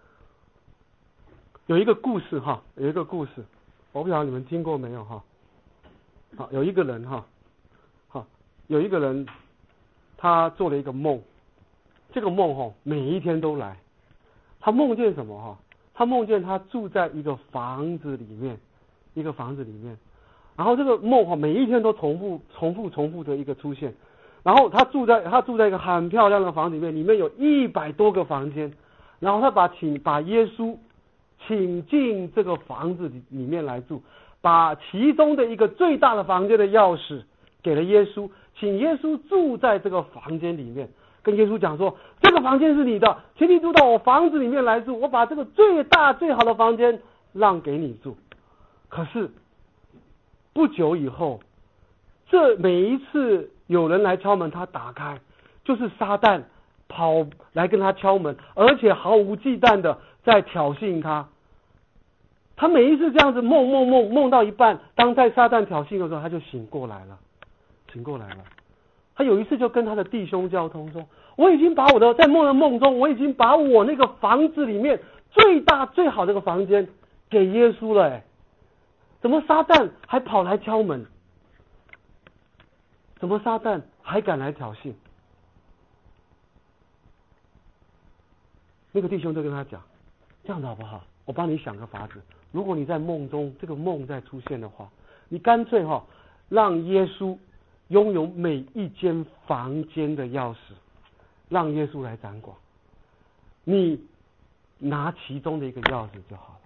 有一个故事哈，有一个故事，我不晓得你们听过没有哈。好，有一个人哈，好，有一个人，他做了一个梦。这个梦哈，每一天都来。他梦见什么哈？他梦见他住在一个房子里面，一个房子里面。然后这个梦哈，每一天都重复、重复、重复的一个出现。然后他住在他住在一个很漂亮的房子里面，里面有一百多个房间。然后他把请把耶稣请进这个房子里里面来住，把其中的一个最大的房间的钥匙给了耶稣，请耶稣住在这个房间里面。跟耶稣讲说，这个房间是你的，请你住到我房子里面来住，我把这个最大最好的房间让给你住。可是不久以后，这每一次有人来敲门，他打开，就是撒旦跑来跟他敲门，而且毫无忌惮的在挑衅他。他每一次这样子梦梦梦梦到一半，当在撒旦挑衅的时候，他就醒过来了，醒过来了。他有一次就跟他的弟兄交通说，我已经把我的在梦的梦中，我已经把我那个房子里面最大最好的一个房间给耶稣了，哎，怎么撒旦还跑来敲门？怎么撒旦还敢来挑衅？那个弟兄就跟他讲，这样子好不好？我帮你想个法子，如果你在梦中这个梦再出现的话，你干脆哈、哦、让耶稣拥有每一间房间的钥匙，让耶稣来掌管，你拿其中的一个钥匙就好了。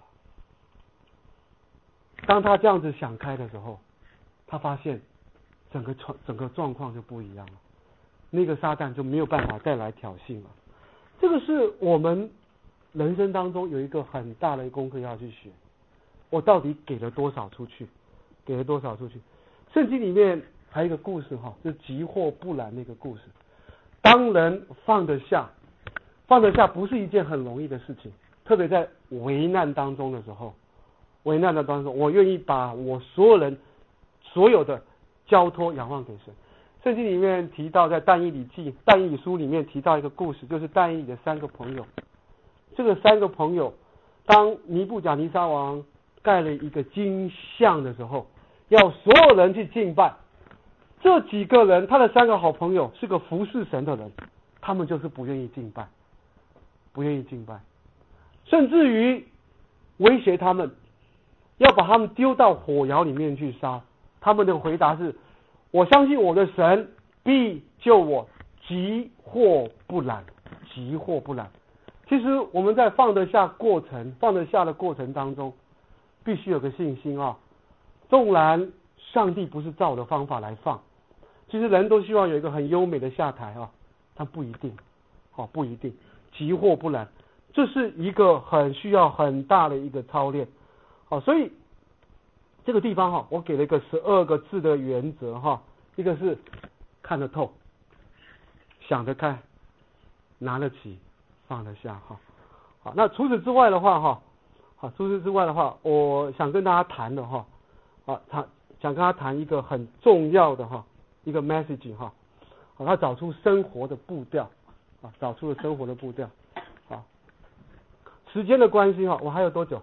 当他这样子想开的时候，他发现整个状整个状况就不一样了，那个撒旦就没有办法再来挑衅了。这个是我们人生当中有一个很大的功课要去学，我到底给了多少出去，给了多少出去。圣经里面还有一个故事哈，就是急祸不拦那个故事。当人放得下，放得下不是一件很容易的事情，特别在危难当中的时候，危难的当中，我愿意把我所有人所有的交托仰望给神。圣经里面提到，在但以理记但以理书里面提到一个故事，就是但以理的三个朋友。这个三个朋友，当尼布甲尼撒王盖了一个金像的时候，要所有人去敬拜。这几个人，他的三个好朋友是个服侍神的人，他们就是不愿意敬拜，不愿意敬拜，甚至于威胁他们，要把他们丢到火窑里面去烧。他们的回答是：我相信我的神必救我急或不懒，急或不懒。其实我们在放得下过程，放得下的过程当中，必须有个信心啊。纵然上帝不是照我的方法来放，其实人都希望有一个很优美的下台啊，但不一定，哦，不一定，急或不懒，这是一个很需要很大的一个操练。好，所以这个地方哈，我给了一个十二个字的原则哈，一个是看得透，想得开，拿得起，放得下哈。好，那除此之外的话哈，好，除此之外的话，我想跟大家谈的哈，啊，谈想跟他谈一个很重要的哈，一个 message 哈，好，他找出生活的步调，啊，找出了生活的步调。好，时间的关系哈，我还有多久？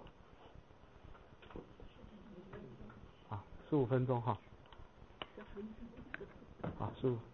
啊，十五分钟哈。啊，十五。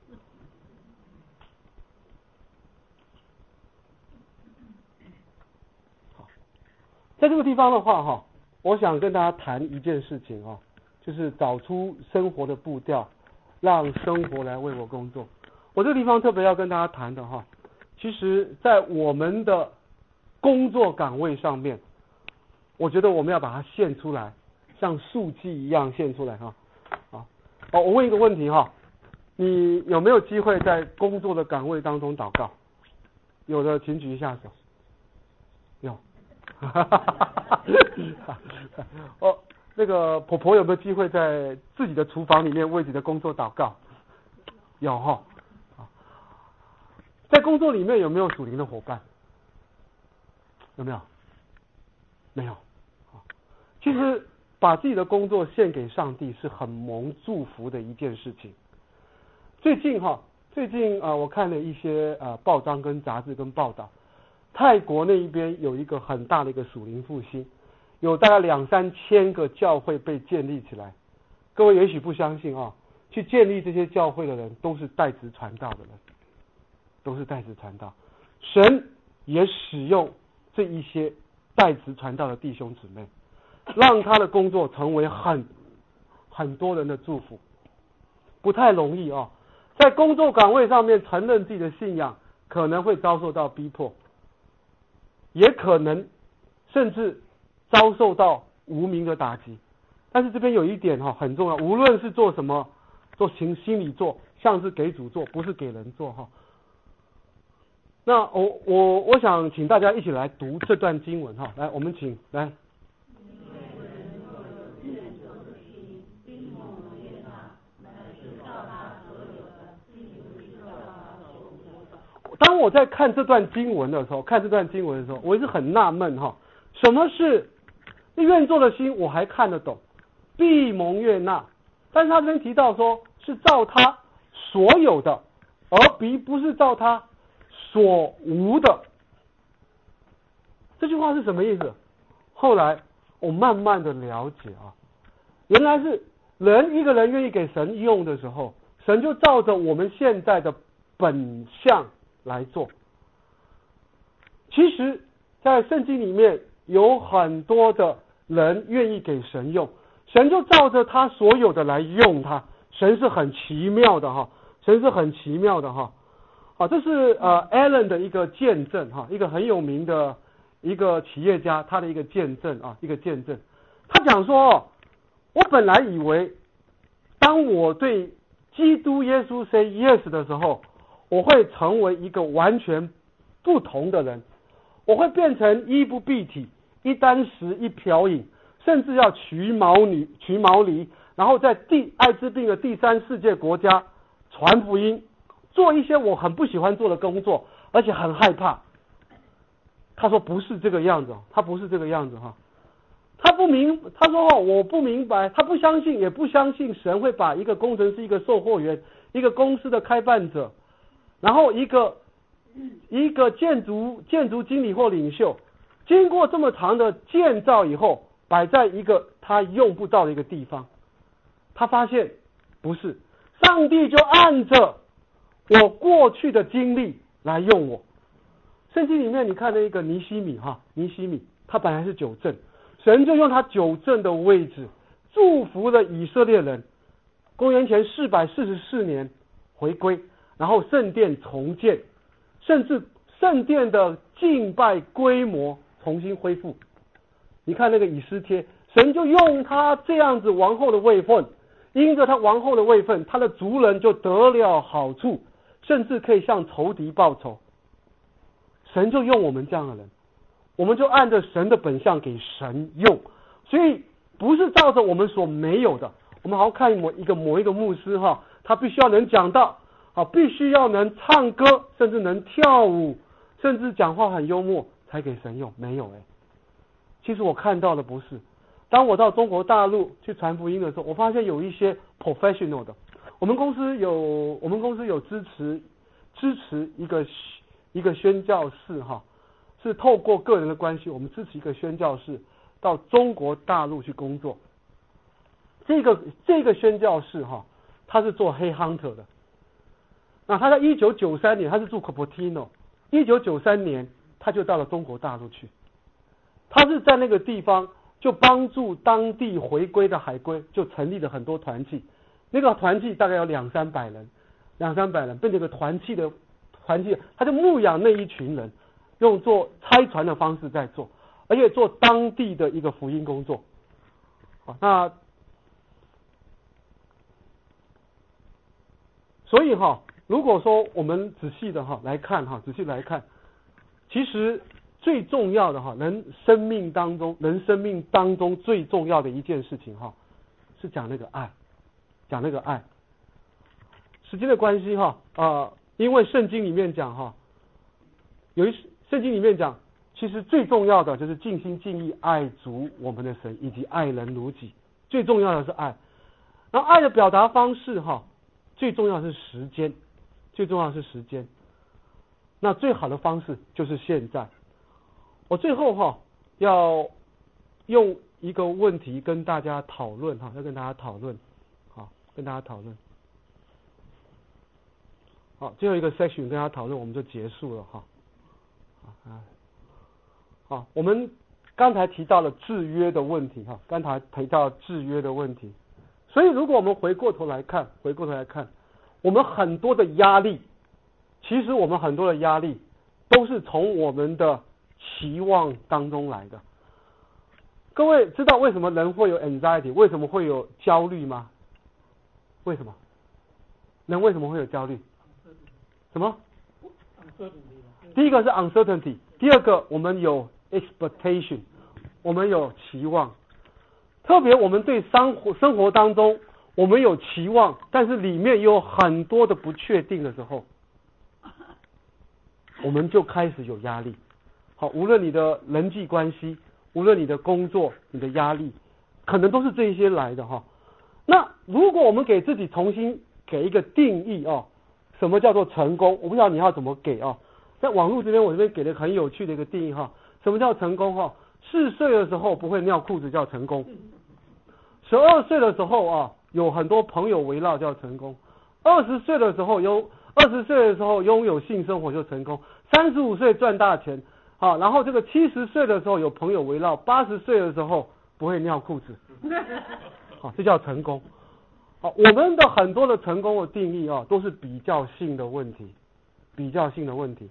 在这个地方的话哈，我想跟大家谈一件事情啊，就是找出生活的步调，让生活来为我工作。我这个地方特别要跟大家谈的哈，其实在我们的工作岗位上面，我觉得我们要把它献出来，像树迹一样献出来哈。啊，哦，我问一个问题哈，你有没有机会在工作的岗位当中祷告？有的请举一下手。有。哦，那个婆婆有没有机会在自己的厨房里面为自己的工作祷告？有哈。在工作里面有没有属灵的伙伴？有没有？没有。其实把自己的工作献给上帝是很蒙祝福的一件事情。最近哈，最近啊、呃，我看了一些呃报章跟杂志跟报道。泰国那一边有一个很大的一个属灵复兴，有大概两三千个教会被建立起来。各位也许不相信啊，去建立这些教会的人都是代职传道的人，都是代职传道。神也使用这一些代职传道的弟兄姊妹，让他的工作成为很很多人的祝福。不太容易啊，在工作岗位上面承认自己的信仰，可能会遭受到逼迫。也可能甚至遭受到无名的打击，但是这边有一点哈很重要，无论是做什么，做行心理做，像是给主做，不是给人做哈。那我我我想请大家一起来读这段经文哈，来，我们请来。当我在看这段经文的时候，看这段经文的时候，我一直很纳闷哈，什么是愿做的心？我还看得懂，必蒙悦纳，但是他这边提到说是照他所有的，而必不是照他所无的。这句话是什么意思？后来我慢慢的了解啊，原来是人一个人愿意给神用的时候，神就照着我们现在的本相来做。其实在圣经里面有很多的人愿意给神用，神就照着他所有的来用他。神是很奇妙的哈，神是很奇妙的哈。啊，这是呃 Allen 的一个见证哈，一个很有名的一个企业家，他的一个见证啊，一个见证。他讲说哦，我本来以为当我对基督耶稣 say yes 的时候，我会成为一个完全不同的人，我会变成衣不蔽体，一箪食一瓢饮，甚至要娶毛女娶毛离，然后在第艾滋病的第三世界国家传福音，做一些我很不喜欢做的工作，而且很害怕。他说不是这个样子，他不是这个样子哈。他不明，他说哦，我不明白，他不相信，也不相信神会把一个工程师、一个售货员、一个公司的开办者，然后一个一个建筑建筑经理或领袖，经过这么长的建造以后，摆在一个他用不到的一个地方。他发现不是，上帝就按着我过去的经历来用我。圣经里面你看那一个尼希米哈，尼希米他本来是九正，神就用他九正的位置祝福了以色列人，公元前四百四十四年回归， 然后圣殿重建，甚至圣殿的敬拜规模重新恢复。你看那个以斯帖，神就用他这样子王后的位分，因着他王后的位分，他的族人就得了好处，甚至可以向仇敌报仇。神就用我们这样的人，我们就按着神的本相给神用，所以不是照着我们所没有的。我们好好看某一个某一个牧师哈，他必须要能讲道啊，必须要能唱歌，甚至能跳舞，甚至讲话很幽默，才给神用。没有哎，其实我看到的不是。当我到中国大陆去传福音的时候，我发现有一些 professional 的，我们公司有我们公司有支持支持一个一个宣教士哈，是透过个人的关系，我们支持一个宣教士到中国大陆去工作。这个这个宣教士哈，他是做黑 hunter 的。那他在一九九三年，他是住 Cupertino， 一九九三年他就到了中国大陆去。他是在那个地方就帮助当地回归的海归，就成立了很多团契。那个团契大概有两三百人，两三百人，被这个团契的团契，他就牧养那一群人，用做差传的方式在做，而且做当地的一个福音工作。好，那所以哈，如果说我们仔细的哈来看哈，仔细来看，其实最重要的哈，人生命当中，人生命当中最重要的一件事情哈，是讲那个爱，讲那个爱。时间的关系哈，啊、呃，因为圣经里面讲哈，有一圣经里面讲，其实最重要的就是尽心尽意爱主我们的神，以及爱人如己。最重要的是爱，然后爱的表达方式哈，最重要的是时间，最重要的是时间。那最好的方式就是现在。我最后哈要用一个问题跟大家讨论哈，要跟大家讨论，好，跟大家讨论。好，最后一个 section 跟大家讨论，我们就结束了哈。好，好，我们刚才提到了制约的问题哈，刚才提到制约的问题。所以如果我们回过头来看，回过头来看，我们很多的压力，其实我们很多的压力都是从我们的期望当中来的。各位知道为什么人会有 anxiety， 为什么会有焦虑吗？为什么？人为什么会有焦虑？什么？第一个是 uncertainty， 第二个我们有 expectation， 我们有期望。特别我们对生活生活当中我们有期望，但是里面有很多的不确定的时候，我们就开始有压力。好，无论你的人际关系，无论你的工作，你的压力，可能都是这一些来的哈。那如果我们给自己重新给一个定义哦，什么叫做成功？我不知道你要怎么给哦。在网络这边，我这边给了很有趣的一个定义哈。什么叫成功哈？四岁的时候不会尿裤子叫成功，十二岁的时候啊有很多朋友围绕叫成功，二十岁的时候有二十岁的时候拥有性生活就成功，三十五岁赚大钱，好，然后这个七十岁的时候有朋友围绕，八十岁的时候不会尿裤子，好，这叫成功。好，我们的很多的成功的定义啊都是比较性的问题，比较性的问题。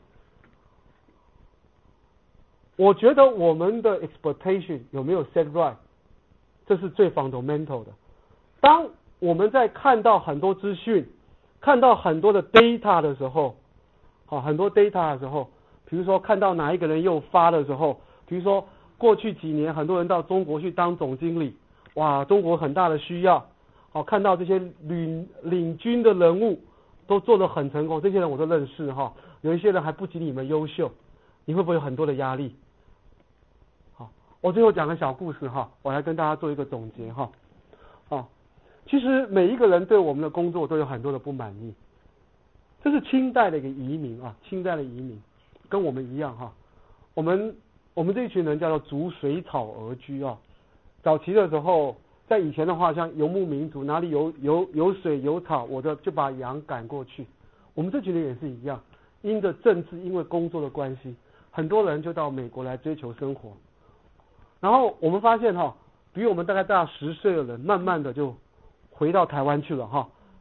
我觉得我们的 expectation 有没有 set right， 这是最 fundamental 的。当我们在看到很多资讯，看到很多的 data 的时候，好，很多 data 的时候，比如说看到哪一个人又发的时候，比如说过去几年很多人到中国去当总经理，哇，中国很大的需要，好，看到这些领领军的人物都做得很成功，这些人我都认识哈，有一些人还不及你们优秀，你会不会有很多的压力？好，我最后讲个小故事哈，我来跟大家做一个总结哈。啊，其实每一个人对我们的工作都有很多的不满意，这是清代的一个移民啊，清代的移民跟我们一样哈，我们我们这一群人叫做逐水草而居啊。早期的时候，在以前的话，像游牧民族，哪里有有有水有草，我的就把羊赶过去。我们这群人也是一样，因着政治，因为工作的关系，很多人就到美国来追求生活。然后我们发现哈，比我们大概大十岁的人，慢慢的就回到台湾去了哈。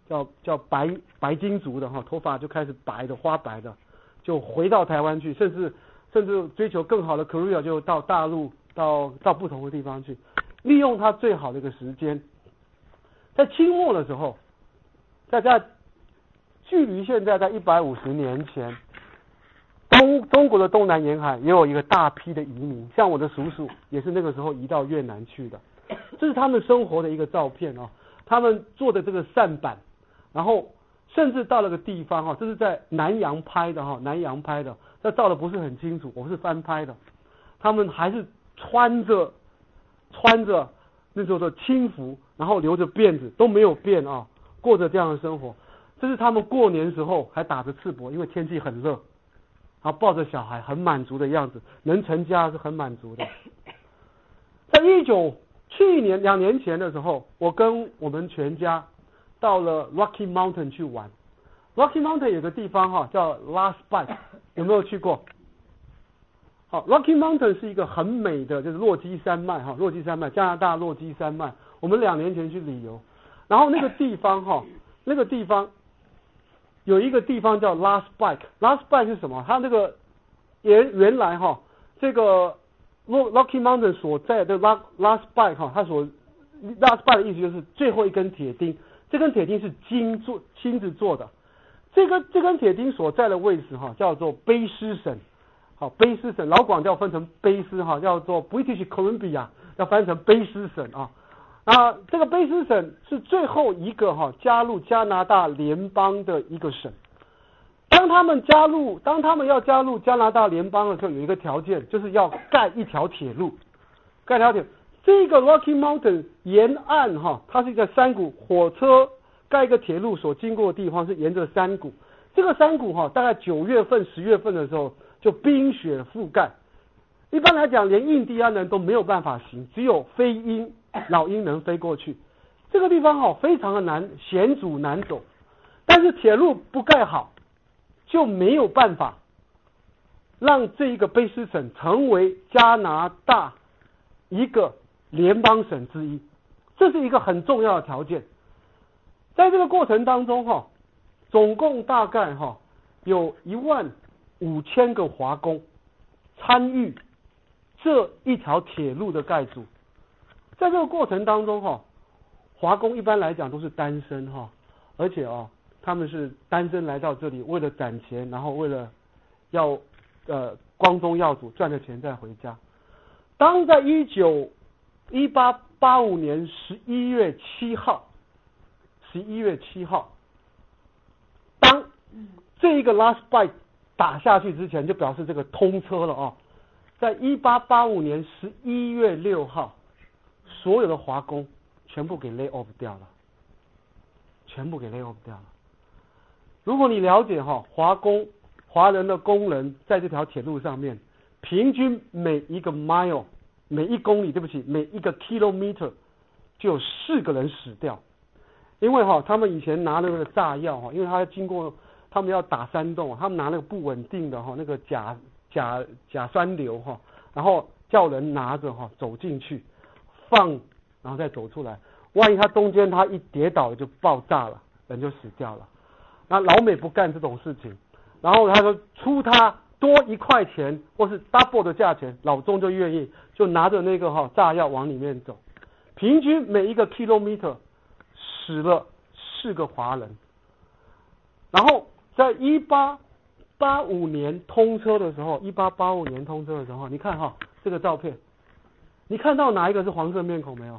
叫叫白白金族的哈，头发就开始白的花白的，就回到台湾去，甚至甚至追求更好的 career， 就到大陆到到不同的地方去，利用他最好的一个时间。在清末的时候，大家距离现在在一百五十年前，东中国的东南沿海也有一个大批的移民，像我的叔叔也是那个时候移到越南去的，这是他们生活的一个照片哦。他们做的这个扇板，然后甚至到了个地方哈，这是在南洋拍的哈，南洋拍的，这照的不是很清楚，我是翻拍的。他们还是穿着穿着那时候的清服，然后留着辫子，都没有变啊，过着这样的生活。这是他们过年时候还打着赤膊，因为天气很热，然后抱着小孩很满足的样子，能成家是很满足的。在一九去年两年前的时候，我跟我们全家到了 Rocky Mountain 去玩。Rocky Mountain 有个地方哈叫 Last Bite， 有没有去过？好 ，Rocky Mountain 是一个很美的，就是落基山脉哈，落基山脉，加拿大落基山脉。我们两年前去旅游，然后那个地方哈，那个地方有一个地方叫 Last Bite。Last Bite 是什么？它那个原原来哈，这个 Rocky Mountain 所在的 Last Bite 哈，它所 Last Bite 的意思就是最后一根铁钉，这根铁钉是金做亲自做的。这个这根铁钉所在的位置哈，叫做卑诗省。好，卑诗省老广调分成卑诗哈，叫做 British Columbia， 要翻成卑诗省啊。啊，这个卑诗省是最后一个哈加入加拿大联邦的一个省。当他们加入，当他们要加入加拿大联邦的时候，有一个条件，就是要盖一条铁路。盖一条铁，这个 Rocky Mountain 沿岸哈，它是一个山谷，火车盖一个铁路所经过的地方是沿着山谷。这个山谷哈，大概九月份、十月份的时候就冰雪覆盖。一般来讲，连印第安人都没有办法行，只有飞鹰、老鹰能飞过去。这个地方哈非常的难，险阻难走。但是铁路不盖好，就没有办法让这一个卑诗省成为加拿大一个联邦省之一，这是一个很重要的条件。在这个过程当中哈，总共大概哈有一万五千个华工参与这一条铁路的盖筑。在这个过程当中哈，华工一般来讲都是单身哈，而且哦他们是单身来到这里，为了攒钱，然后为了要呃光宗耀祖赚的钱再回家。当在一九一八八五年十一月七号，十一月七号，当这一个 Last Bite 打下去之前，就表示这个通车了啊。在一八八五年十一月六号，所有的华工全部给 lay off 掉了，全部给 lay off 掉了。如果你了解哈，华工华人的工人在这条铁路上面，平均每一个 mile 每一公里，对不起，每一个 kilometer 就有四个人死掉。因为哈，他们以前拿那个炸药哈，因为他要经过他们要打山洞，他们拿那个不稳定的哈那个甲甲甲酸硫哈，然后叫人拿着哈走进去放，然后再走出来。万一他中间他一跌倒就爆炸了，人就死掉了。那老美不干这种事情，然后他说出他多一块钱或是 double 的价钱，老中就愿意，就拿着那个哈炸药往里面走。平均每一个 kilometer 死了四个华人。然后在一八八五年通车的时候，一八八五年通车的时候，你看哈这个照片，你看到哪一个是黄色面孔没有？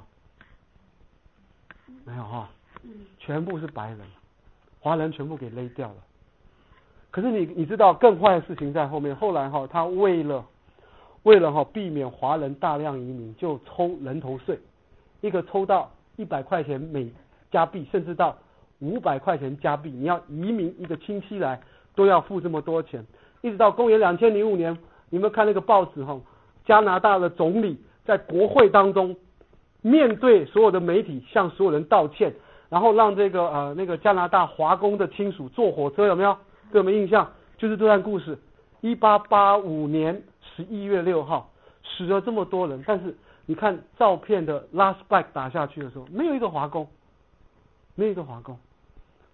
没有哈，全部是白人。华人全部给勒掉了。可是你你知道更坏的事情在后面，后来哈他为了为了哈避免华人大量移民，就抽人头税，一个抽到一百块钱美加币，甚至到五百块钱加币，你要移民一个亲戚来都要付这么多钱。一直到公元两千零五年，你们看那个报纸哈，加拿大的总理在国会当中面对所有的媒体向所有人道歉。然后让这个呃那个加拿大华工的亲属坐火车，有没有？对我们印象就是这段故事。一八八五年十一月六号死了这么多人，但是你看照片的 Last Bite 打下去的时候，没有一个华工，没有一个华工。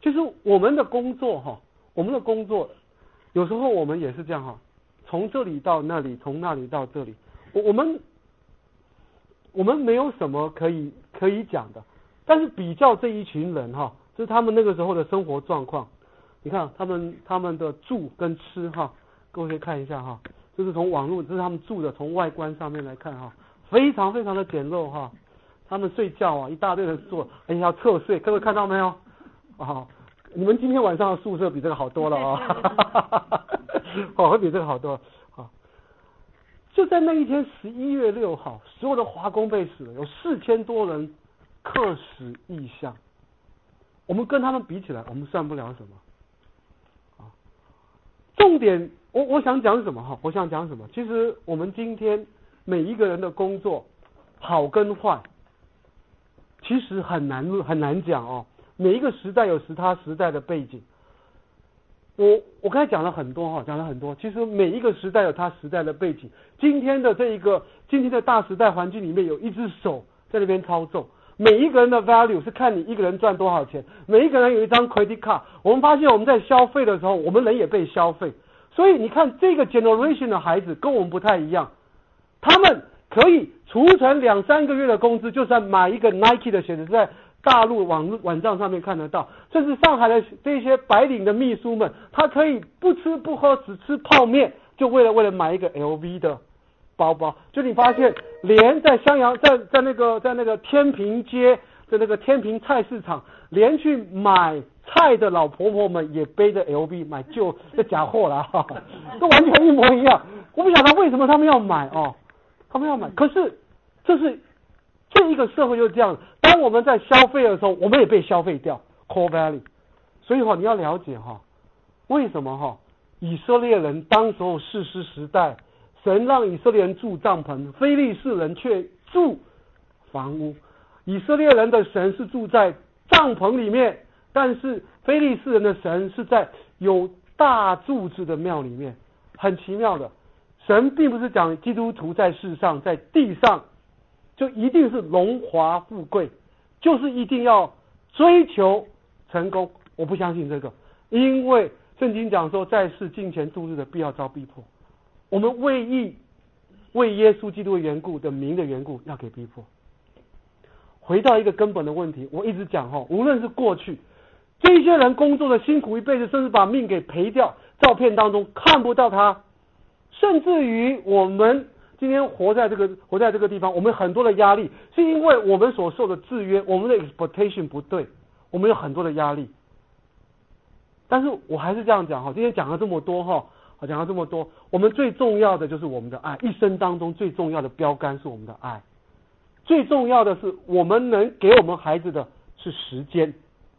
就是我们的工作哈，我们的工作有时候我们也是这样哈，从这里到那里，从那里到这里，我我们我们没有什么可以可以讲的，但是比较这一群人哈，就是他们那个时候的生活状况，你看他们他们的住跟吃哈，各位可以看一下哈，就是从网络，这是他们住的，从外观上面来看哈，非常非常的简陋哈。他们睡觉啊，一大堆人做，而且要侧睡，各位看到没有？啊，你们今天晚上的宿舍比这个好多了啊！哦，会比这个好多啊！就在那一天，十一月六号，所有的华工被死了，有四千多人客死异乡。我们跟他们比起来，我们算不了什么啊。重点，我我想讲什么哈？我想讲什么？其实我们今天每一个人的工作，好跟坏。其实很难很难讲哦，每一个时代有时他时代的背景。我我刚才讲了很多哈，讲了很多。其实每一个时代有他时代的背景。今天的这一个今天的大时代环境里面，有一只手在那边操纵。每一个人的 value 是看你一个人赚多少钱。每一个人有一张 credit card。我们发现我们在消费的时候，我们人也被消费。所以你看这个 generation 的孩子跟我们不太一样，他们可以储存两三个月的工资，就算买一个 Nike 的鞋子，在大陆网网站上面看得到。甚至上海的这些白领的秘书们，他可以不吃不喝，只吃泡面，就为了为了买一个 L V 的包包。就你发现，连在襄阳，在在那个在那个天平街的那个天平菜市场，连去买菜的老婆婆们也背着 L V 买旧的假货啦，哈，都完全一模一样。我不晓得为什么他们要买哦。他们要买，可是这是这一个社会就是这样。当我们在消费的时候，我们也被消费掉 core value。所以哈，你要了解哈，为什么哈以色列人当时候士师时代，神让以色列人住帐篷，非利士人却住房屋。以色列人的神是住在帐篷里面，但是非利士人的神是在有大柱子的庙里面。很奇妙的。神并不是讲基督徒在世上在地上就一定是荣华富贵，就是一定要追求成功。我不相信这个，因为圣经讲说，在世敬虔度日的必要遭逼迫。我们为义为耶稣基督的缘故的名的缘故要给逼迫。回到一个根本的问题，我一直讲哈，无论是过去这些人工作的辛苦一辈子，甚至把命给赔掉，照片当中看不到他。甚至于我们今天活在这个活在这个地方，我们很多的压力，是因为我们所受的制约，我们的 expectation 不对，我们有很多的压力。但是我还是这样讲哈，今天讲了这么多哈，讲了这么多，我们最重要的就是我们的爱，一生当中最重要的标杆是我们的爱，最重要的是我们能给我们孩子的是时间，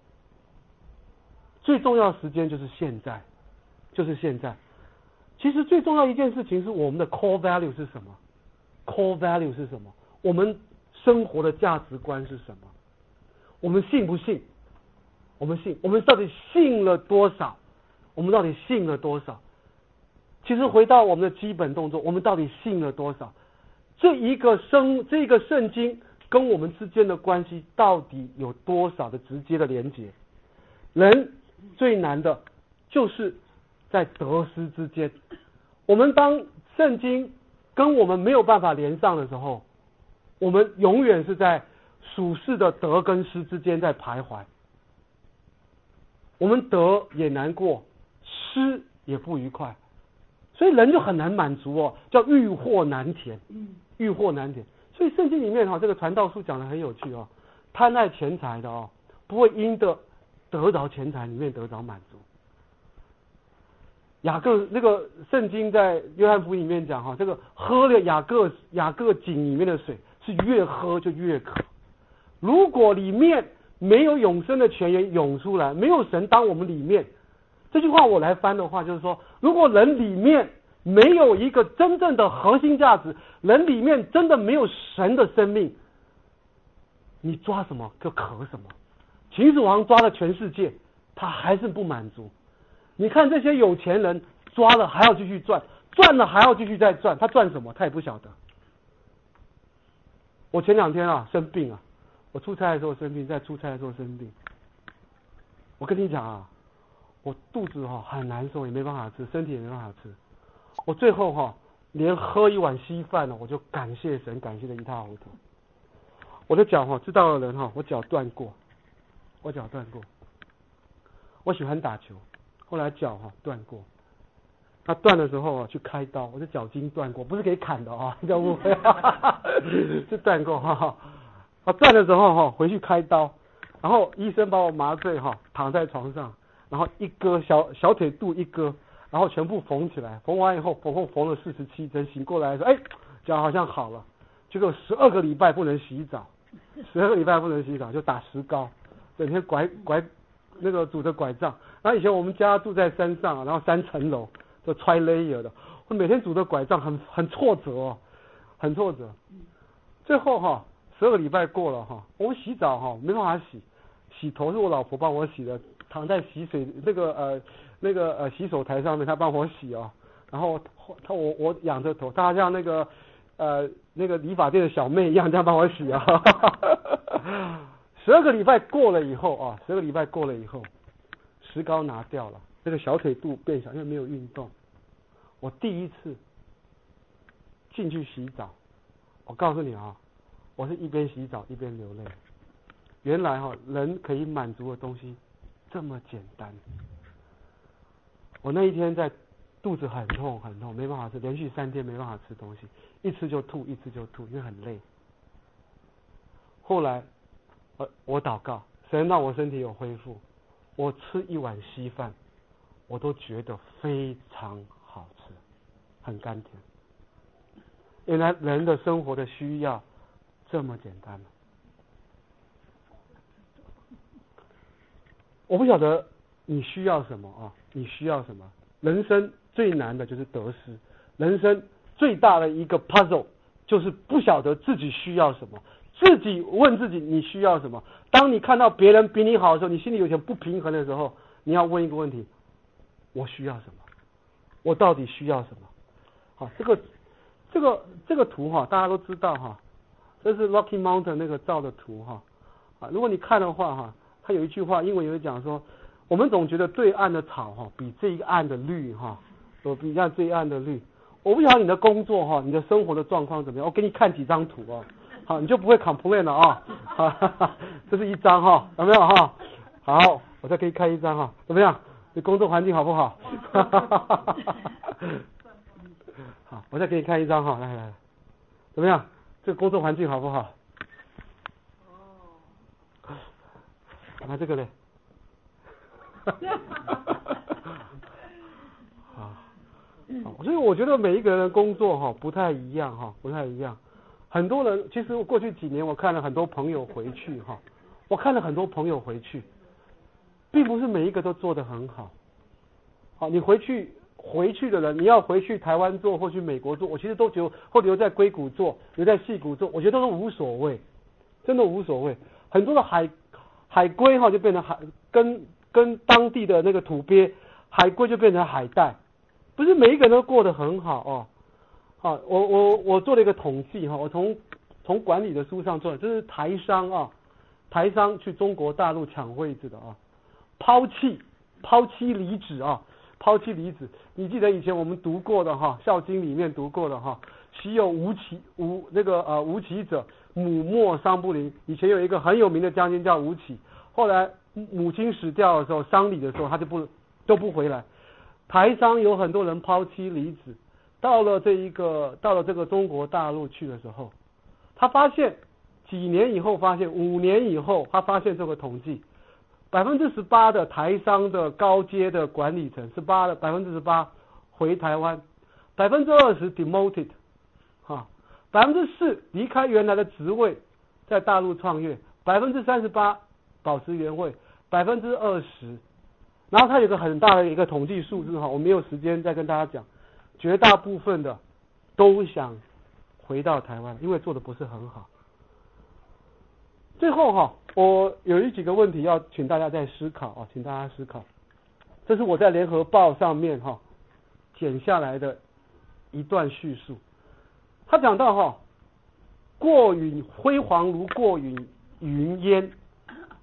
最重要的时间就是现在，就是现在。其实最重要一件事情是我们的 core value 是什么 ？core value 是什么？我们生活的价值观是什么？我们信不信？我们信，我们到底信了多少？我们到底信了多少？其实回到我们的基本动作，我们到底信了多少？这一个圣这个圣经跟我们之间的关系到底有多少的直接的连结？人最难的就是在得失之间。我们当圣经跟我们没有办法连上的时候，我们永远是在属世的得跟失之间在徘徊。我们得也难过，失也不愉快，所以人就很难满足哦，叫欲壑难填，欲壑难填。所以圣经里面哈、哦，这个传道书讲的很有趣哦，贪爱钱财的哦，不会因的得着钱财里面得着满足。雅各那个圣经在约翰福音里面讲哈，这个喝了雅各雅各井里面的水，是越喝就越渴。如果里面没有永生的泉源涌出来，没有神当我们里面，这句话我来翻的话，就是说，如果人里面没有一个真正的核心价值，人里面真的没有神的生命，你抓什么就渴什么。秦始皇抓了全世界，他还是不满足。你看这些有钱人抓了还要继续赚，赚了还要继续再赚，他赚什么他也不晓得。我前两天啊生病啊，我出差的时候生病，在出差的时候生病。 我跟你讲啊，我肚子哈、哦、很难受，也没办法吃，身体也没办法吃。我最后哈、哦、连喝一碗稀饭呢，我就感谢神，感谢的一塌糊涂。我的脚哈、哦，知道的人哈、哦，我脚断过，我脚断过。我喜欢打球，后来脚哈、哦、断过。他断的时候啊，去开刀，我的脚筋断过，不是给砍的啊，不要误会，是断过哈。啊，断的时候哈，回去开刀，然后医生把我麻醉哈，躺在床上，然后一割小小腿肚一割，然后全部缝起来，缝完以后，缝后缝了四十七针，醒过来的时候，哎，脚好像好了，结果十二个礼拜不能洗澡，十二个礼拜不能洗澡，就打石膏，整天拐拐那个拄着拐杖。然后以前我们家住在山上，然后三层楼。都揣 layer 的，我每天拄着拐杖，很很挫折哦，很挫折。最后哈，十二个礼拜过了哈，我们洗澡哈没办法洗，洗头是我老婆帮我洗的，躺在洗水那个呃那个呃洗手台上面，她帮我洗哦。然后她我我仰着头，她像那个呃那个理发店的小妹一样这样帮我洗啊。十二个礼拜过了以后啊，十二个礼拜过了以后，石膏拿掉了。那个小腿肚变小，因为没有运动。我第一次进去洗澡，我告诉你啊，我是一边洗澡一边流泪。原来哈、啊，人可以满足的东西这么简单。我那一天在肚子很痛很痛，没办法吃，连续三天没办法吃东西，一吃就吐，一吃就吐，因为很累。后来，呃，我祷告，神让我身体有恢复，我吃一碗稀饭。我都觉得非常好吃，很甘甜。原来人的生活的需要这么简单了。我不晓得你需要什么啊？你需要什么？人生最难的就是得失，人生最大的一个 puzzle 就是不晓得自己需要什么，自己问自己你需要什么。当你看到别人比你好的时候，你心里有点不平衡的时候，你要问一个问题。我需要什么？我到底需要什么？好，这个这个这个图哈，大家都知道哈，这是 Rocky Mountain 那个照的图哈。啊，如果你看的话哈，它有一句话，英文有讲说，我们总觉得对岸的草哈比这一岸的绿哈，有比较这一岸的绿。我不晓得你的工作哈，你的生活的状况怎么样？我给你看几张图哦，好，你就不会 complain 了啊。哈，这是一张哈，有没有哈？好，我再给你看一张哈，怎么样？你工作环境好不好？好，我再给你看一张哈，来来来，怎么样？这个工作环境好不好？哦。那这个呢？啊，所以我觉得每一个人的工作哈不太一样哈，不太一样。很多人其实过去几年我看了很多朋友回去哈，我看了很多朋友回去。并不是每一个都做得很好，好，你回去回去的人，你要回去台湾做或去美国做，我其实都觉得或留在硅谷做，留在矽谷做，我觉得都无所谓，真的无所谓。很多的海海龟哈就变成海，跟跟当地的那个土鳖海龟就变成海带，不是每一个人都过得很好哦。好，我我我做了一个统计哈，我从从管理的书上做的，这是台商啊，台商去中国大陆抢位置的啊。抛弃抛弃离子啊，抛弃离子，你记得以前我们读过的哈，《孝经》里面读过的哈，岂有无其无那个呃无其者，母莫丧不离。以前有一个很有名的将军叫吴起，后来母亲死掉的时候，丧礼的时候他就不都不回来。台商有很多人抛妻离子，到了这一个到了这个中国大陆去的时候，他发现几年以后发现五年以后，他发现这个统计。百分之十八的台商的高阶的管理层，十八的百分之十八回台湾，百分之二十 demoted， 哈，百分之四离开原来的职位，在大陆创业，百分之三十八保持原位，百分之二十，然后它有个很大的一个统计数字哈，我没有时间再跟大家讲，绝大部分的都想回到台湾，因为做的不是很好。最后哈，我有一几个问题要请大家再思考啊，请大家思考。这是我在联合报上面哈剪下来的一段叙述。他讲到哈，过云辉煌如过云云烟，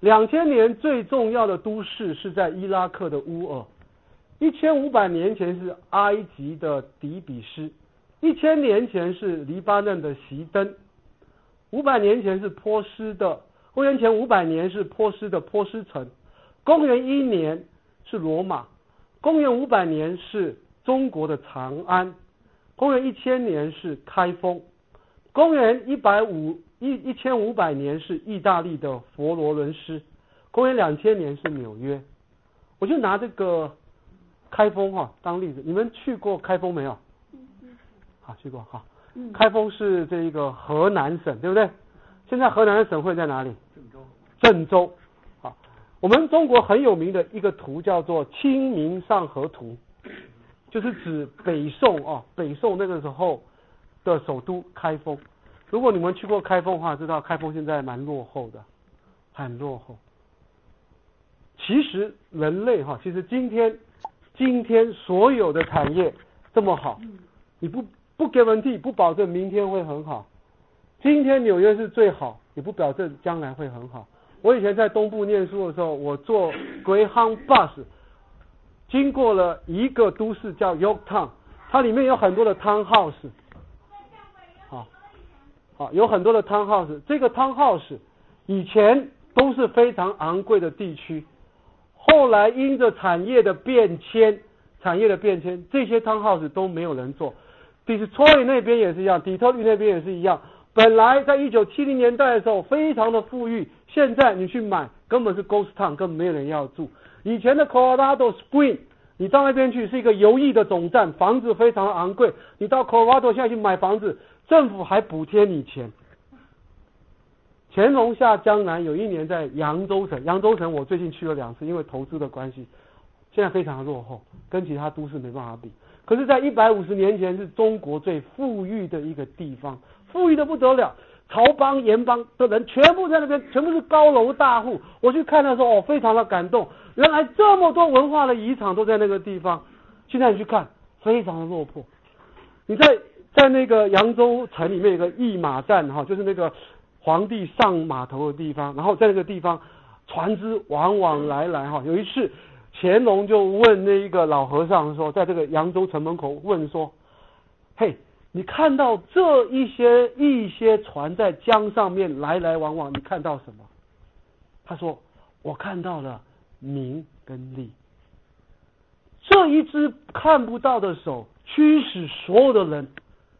两千年最重要的都市是在伊拉克的乌尔，一千五百年前是埃及的底比斯，一千年前是黎巴嫩的席登，五百年前是波斯的，公元前五百年是波斯的波斯城，公元一年是罗马，公元五百年是中国的长安，公元一千年是开封，公元一百五一一千五百年是意大利的佛罗伦斯，公元两千年是纽约。我就拿这个开封哈当例子，你们去过开封没有？好，去过哈。开封是这个河南省，对不对？现在河南的省会在哪里？郑州。郑州。好，我们中国很有名的一个图叫做《清明上河图》，就是指北宋啊，北宋那个时候的首都开封。如果你们去过开封的话，知道开封现在蛮落后的，很落后。其实人类哈，其实今天今天所有的产业这么好，你不不 guarantee 不保证明天会很好。今天纽约是最好，也不保证将来会很好。我以前在东部念书的时候，我坐 Greyhound bus 经过了一个都市叫 Yorktown， 它里面有很多的 townhouse， 好，好，有很多的 townhouse。这个 townhouse 以前都是非常昂贵的地区，后来因着产业的变迁，产业的变迁，这些 townhouse 都没有人做。底特律那边也是一样，底特律那边也是一样。本来在一九七零年代的时候非常的富裕，现在你去买根本是 ghost town， 根本没有人要住。以前的 Colorado Spring， 你到那边去是一个游艺的总站，房子非常昂贵。你到 Colorado 现在去买房子，政府还补贴你钱。乾隆下江南有一年在扬州城，扬州城我最近去了两次，因为投资的关系，现在非常落后，跟其他都市没办法比。可是在一百五十年前是中国最富裕的一个地方，富裕的不得了，曹邦盐邦的人全部在那边，全部是高楼大户。我去看的时候，哦，非常的感动，原来这么多文化的遗产都在那个地方。现在你去看，非常的落魄。你在在那个扬州城里面有个驿马站哈，就是那个皇帝上码头的地方，然后在那个地方船只往往来来哈。有一次乾隆就问那一个老和尚说，在这个扬州城门口问说，嘿，你看到这一些一些船在江上面来来往往，你看到什么？他说，我看到了名跟利。这一只看不到的手驱使所有的人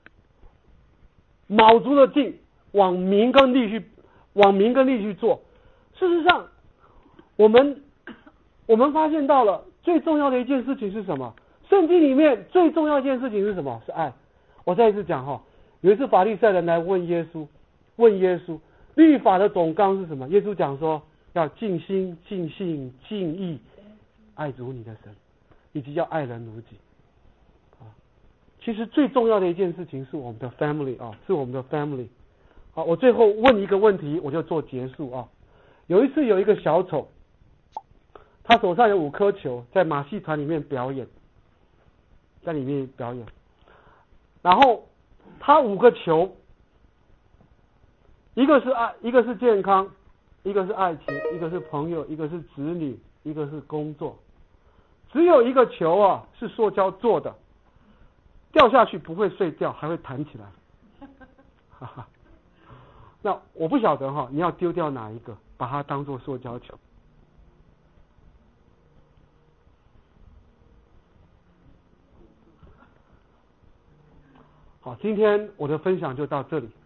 卯足了劲往名跟利去往名跟利去做。事实上，我们我们发现到了最重要的一件事情是什么？圣经里面最重要的一件事情是什么？是爱。我再一次讲哈，有一次法利赛人来问耶稣，问耶稣，律法的总纲是什么？耶稣讲说，要尽心、尽性、尽意爱主你的神，以及要爱人如己。啊，其实最重要的一件事情是我们的 family 啊，是我们的 family。好，我最后问一个问题，我就做结束啊。有一次有一个小丑，他手上有五颗球，在马戏团里面表演，在里面表演。然后他五个球，一个是爱，一个是健康，一个是爱情，一个是朋友，一个是子女，一个是工作。只有一个球啊是塑胶做的，掉下去不会碎掉，还会弹起来。哈哈。那我不晓得哈，你要丢掉哪一个，把它当作塑胶球。好，今天我的分享就到这里。